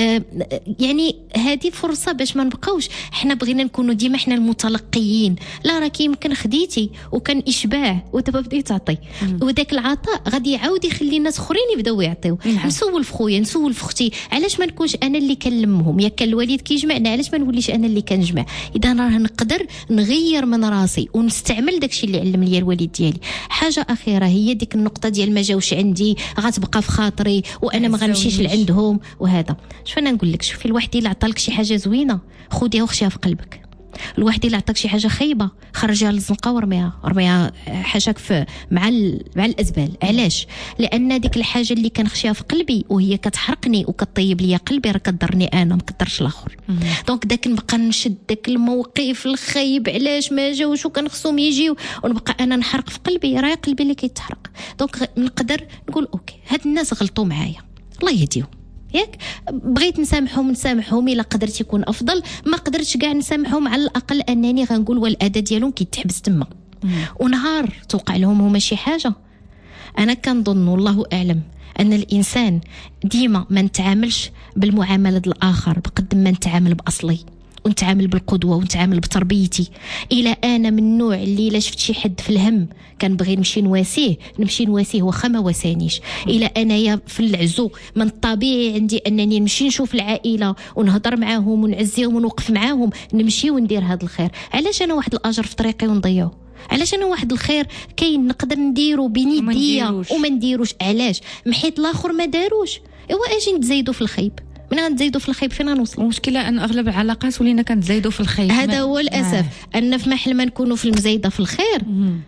يعني هذه فرصه باش ما نبقاوش حنا بغينا نكونوا ديما حنا المتلقيين. لا راه يمكن خديتي وكان اشباع ودابا بديتي تعطي، وذاك العطاء غادي يعاود يخلي الناس اخرين يبداو يعطيو. نسول في خويا، نسول في اختي، علاش ما نكونش انا اللي كنلمهم؟ ياك الوالد كيجمعنا، علاش ما نوليش انا اللي كنجمع؟ اذا راه نقدر نغير من راسي ونستعمل داكشي اللي علم لي الوالد ديالي. حاجه اخيره هي ديك النقطه ديال ما جاوش عندي غتبقى في خاطري وانا ما غنمشيش لعندهم. وهذا شوف انا نقول لك، شوفي الواحد اللي عطاك شي حاجه زوينه خذيها وخشيها في قلبك. الواحد اللي عطاك شي حاجه خايبه خرجيها للزنقه ورميها حاشاك مع الازبال. علاش؟ لان ديك الحاجه اللي كنخشيها في قلبي وهي كتحرقني وكطيب ليا قلبي راه كضرني انا، ما كضرش الاخر. دونك داك نبقى نشد داك الموقف الخايب علاش ما جاوش وكنخصهم يجيو ونبقى انا نحرق في قلبي، راه قلبي اللي كيتحرق. دونك نقدر نقول اوكي هاد الناس غلطوا معايا الله يهديهم، ياك بغيت نسامحهم الا قدرت يكون افضل، ما قدرتش كاع نسامحهم على الاقل انني غنقول والاداء ديالهم كيتحبس تما. ونهار توقع لهم هما شي حاجه، انا كنظن والله اعلم ان الانسان ديما ما نتعاملش بالمعامله الاخر بقد ما نتعامل باصلي ونتعامل بالقدوه ونتعامل بتربيتي. الى انا من النوع اللي الا شفت شي حد في الهم كنبغي نمشي نواسيه واخا ما واسانيش. الى انايا في العزو من الطبيعي عندي انني نمشي نشوف العائله ونهضر معاهم ونعزيهم ونوقف معاهم، نمشي وندير هذا الخير. علاش انا واحد الاجر في طريقي ونضيعه؟ علاش انا واحد الخير كاين نقدر نديرو بنديه وما نديروش؟ علاش محيت الاخر ما داروش؟ ايوا اجي نتزايدوا في الخيب. من غنزيدوا في الخيب فين غنوصلوا؟ المشكله ان اغلب العلاقات ولينا كنزايدوا في الخير. هذا هو الاسف ان في محل ما نكونوا في المزايده في الخير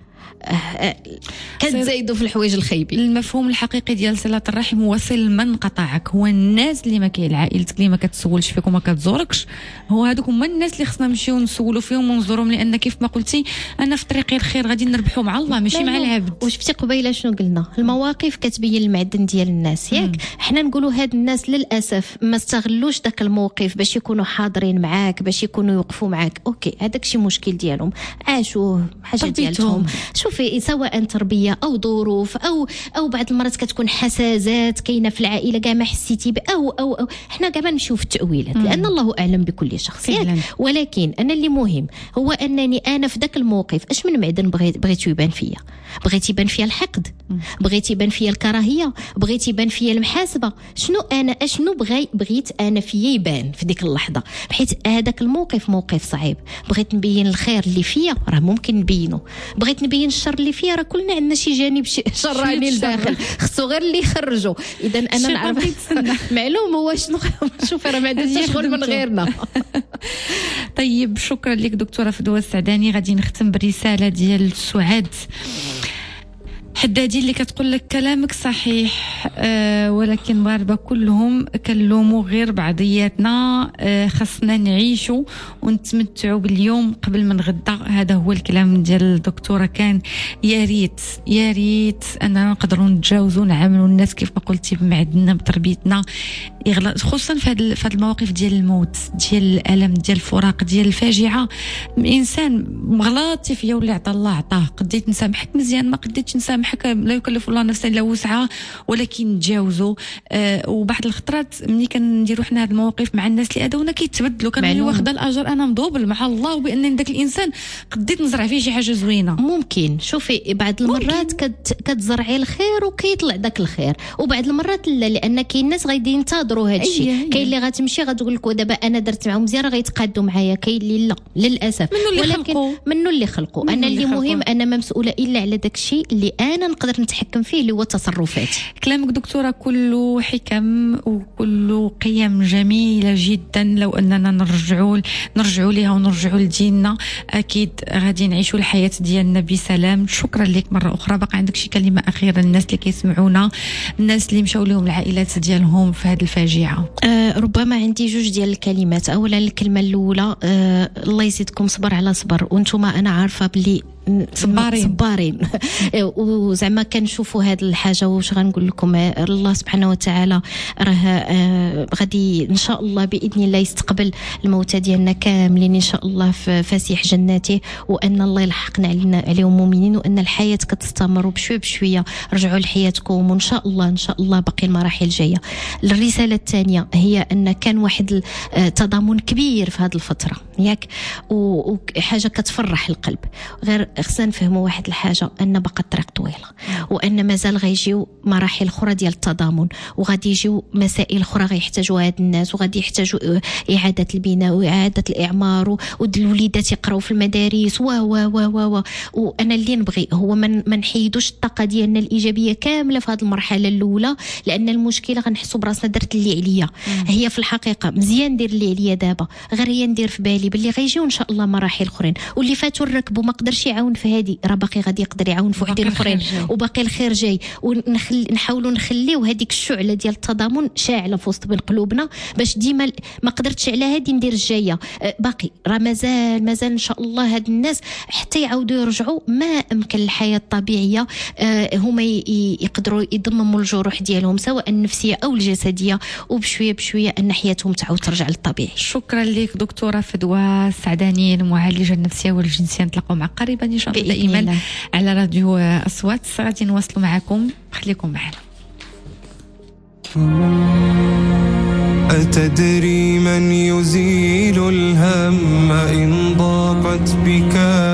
كتزايدوا في الحوايج الخايبين. المفهوم الحقيقي ديال صله الرحم هو صل من قطعك، هو الناس اللي ما كاين عائلتك اللي ما كتسولش فيك وما كتزوركش، هو هذوك هما الناس اللي خصنا نمشيو نسولوا فيهم ونزورهم. لان كيف ما قلتي انا في طريقي الخير غادي نربحوا مع الله ماشي مع العبد. وشفتي قبيله شنو قلنا؟ المواقف كتبين المعدن ديال الناس، ياك حنا نقولوا هاد الناس للاسف ما استغلوش داك الموقف باش يكونوا حاضرين معاك، باش يكونوا يوقفوا معاك. اوكي هذاك شي مشكل ديالهم، عاشوه حاجه ديالهم. شوفي سواء تربيه او ظروف او بعض المرات كتكون حساسات كاينه في العائله كاع ما حسيتي او حنا كاع ما نمشيو في التاويلات لان الله اعلم بكل شخص. ولكن انا اللي مهم هو انني انا في ذاك الموقف اش من معدن بغيت يبان فيا. بغيت يبان فيا الحقد، بغيت يبان فيا الكراهيه، بغيت يبان فيا المحاسبه. شنو بغيت انا فيا يبان في ديك اللحظه، بحيث هذاك الموقف موقف صعيب. بغيت نبين الخير اللي فيا راه ممكن نبينه، بغيت نبين الشر اللي فيا راه كلنا عندنا شي جانب شراني لداخل خصو غير اللي يخرجوا. اذا انا نعرف معلوم هو شنو. شوف راه ما عندناش شغل من غيرنا. طيب شكرا لك دكتوره فدوى السعداني. غادي نختم برساله ديال سعاد حدادي اللي كتقول لك كلامك صحيح ولكن المغاربه كلهم كنلوموا غير بعضياتنا. خاصنا نعيشوا ونتمتعوا باليوم قبل من غدا. هذا هو الكلام ديال الدكتوره. كان يا ريت اننا نقدروا نتجاوزوا نعاملوا الناس كيف ما قلتي بمعدننا بتربيتنا، خصوصا في هذه المواقف ديال الموت، ديال الالم، ديال الفراق، ديال الفاجعه. الانسان مغلطتي فيا واللي عطى الله عطاه، قديت نسامحك مزيان، ما قديتش نسامحك لا يكلف الله نفسا الا وسعها، ولكن نتجاوزوا. وبعض الخطرات ملي كنديروا حنا هذه المواقف مع الناس اللي اذونا كيتبدلوا، كنولي واخده الاجر انا مضوبل مع الله، وبان ذاك الانسان قديت نزرع فيه شي حاجه زوينه. ممكن شوفي بعض المرات كتزرعي الخير وكيطلع داك الخير، وبعض المرات لا، لان كاين ناس غادي ينتظروا هذا الشيء. كاين اللي غتمشي غتقول لك دابا انا درت معهم مزيان غيتقادوا معايا، كاين اللي لا للاسف منو اللي خلقوا. انا اللي مهم انا ما مسؤوله الا على داك الشيء اللي انا نقدر نتحكم فيه اللي هو تصرفاتي. كلامك دكتوره كله حكم وكله قيم جميله جدا. لو اننا نرجعوا ليها ونرجعوا لديننا اكيد غادي نعيشوا الحياه ديالنا بسلام. شكرا لك مره اخرى. باقي عندك شي كلمه اخيره للناس اللي كيسمعونا، الناس اللي مشاو لهم العائلات ديالهم في هذه الفاجعه؟ ربما عندي جوج ديال الكلمات. اولا الكلمه الاولى الله يزيدكم صبر على صبر، وانتم انا عارفه بلي صبارين وزعما كنشوفوا هذه الحاجه. واش غنقول لكم، الله سبحانه وتعالى راه غادي ان شاء الله باذن الله يستقبل الموتى ديالنا كاملين ان شاء الله في فسيح جناته، وان الله يلحقنا عليهم مؤمنين، وان الحياه كتستمر بشويه بشويه. رجعوا لحياتكم وان شاء الله ان شاء الله باقي المراحل جايه. الرساله الثانيه هي ان كان واحد التضامن كبير في هذه الفتره ياك، وحاجه كتفرح القلب. غير خصنا نفهموا واحد الحاجه، ان باقا الطريق طويله، وان مازال غيجيو مراحل اخرى ديال التضامن، وغادي يجيو مسائل اخرى غيحتاجوا هاد الناس، وغادي يحتاجوا اعاده البناء واعاده الاعمار، والوليدات يقراو في المدارس وانا اللي نبغي هو ما نحيدوش الطاقه ديالنا الايجابيه كامله في هذه المرحله الاولى، لان المشكله غنحسوا براسنا درت اللي عليا. هي في الحقيقه مزيان ندير اللي عليا دابا، غير هي ندير في بالي باللي غيجيو ان شاء الله مراحل اخرين، واللي فاتوا الركب وما قدرش يعاون في هذه راه باقي غادي يقدر يعاون في وحدين اخرين، وباقي الخير جاي. ونحاولوا نخليو هذيك الشعله ديال التضامن شاعله في وسط بين قلوبنا، باش ديما ما قدرتش على هذه ندير الجايه. باقي راه مازال ان شاء الله هاد الناس حتى يعاودوا يرجعوا ما امكن الحياه الطبيعيه، هما يقدروا يضمموا الجروح ديالهم سواء النفسيه او الجسديه، وبشويه بشويه ان حياتهم تعاود ترجع للطبيعي. شكرا لك دكتوره فدوى السعداني، المعالجه النفسيه والجنسيه. نتلاقاو معك قريبا ان شاء الله دائما على راديو اصوات. غادي نواصلوا معكم، خليكم معنا. أتدري من يزيل الهم إن ضاقت بك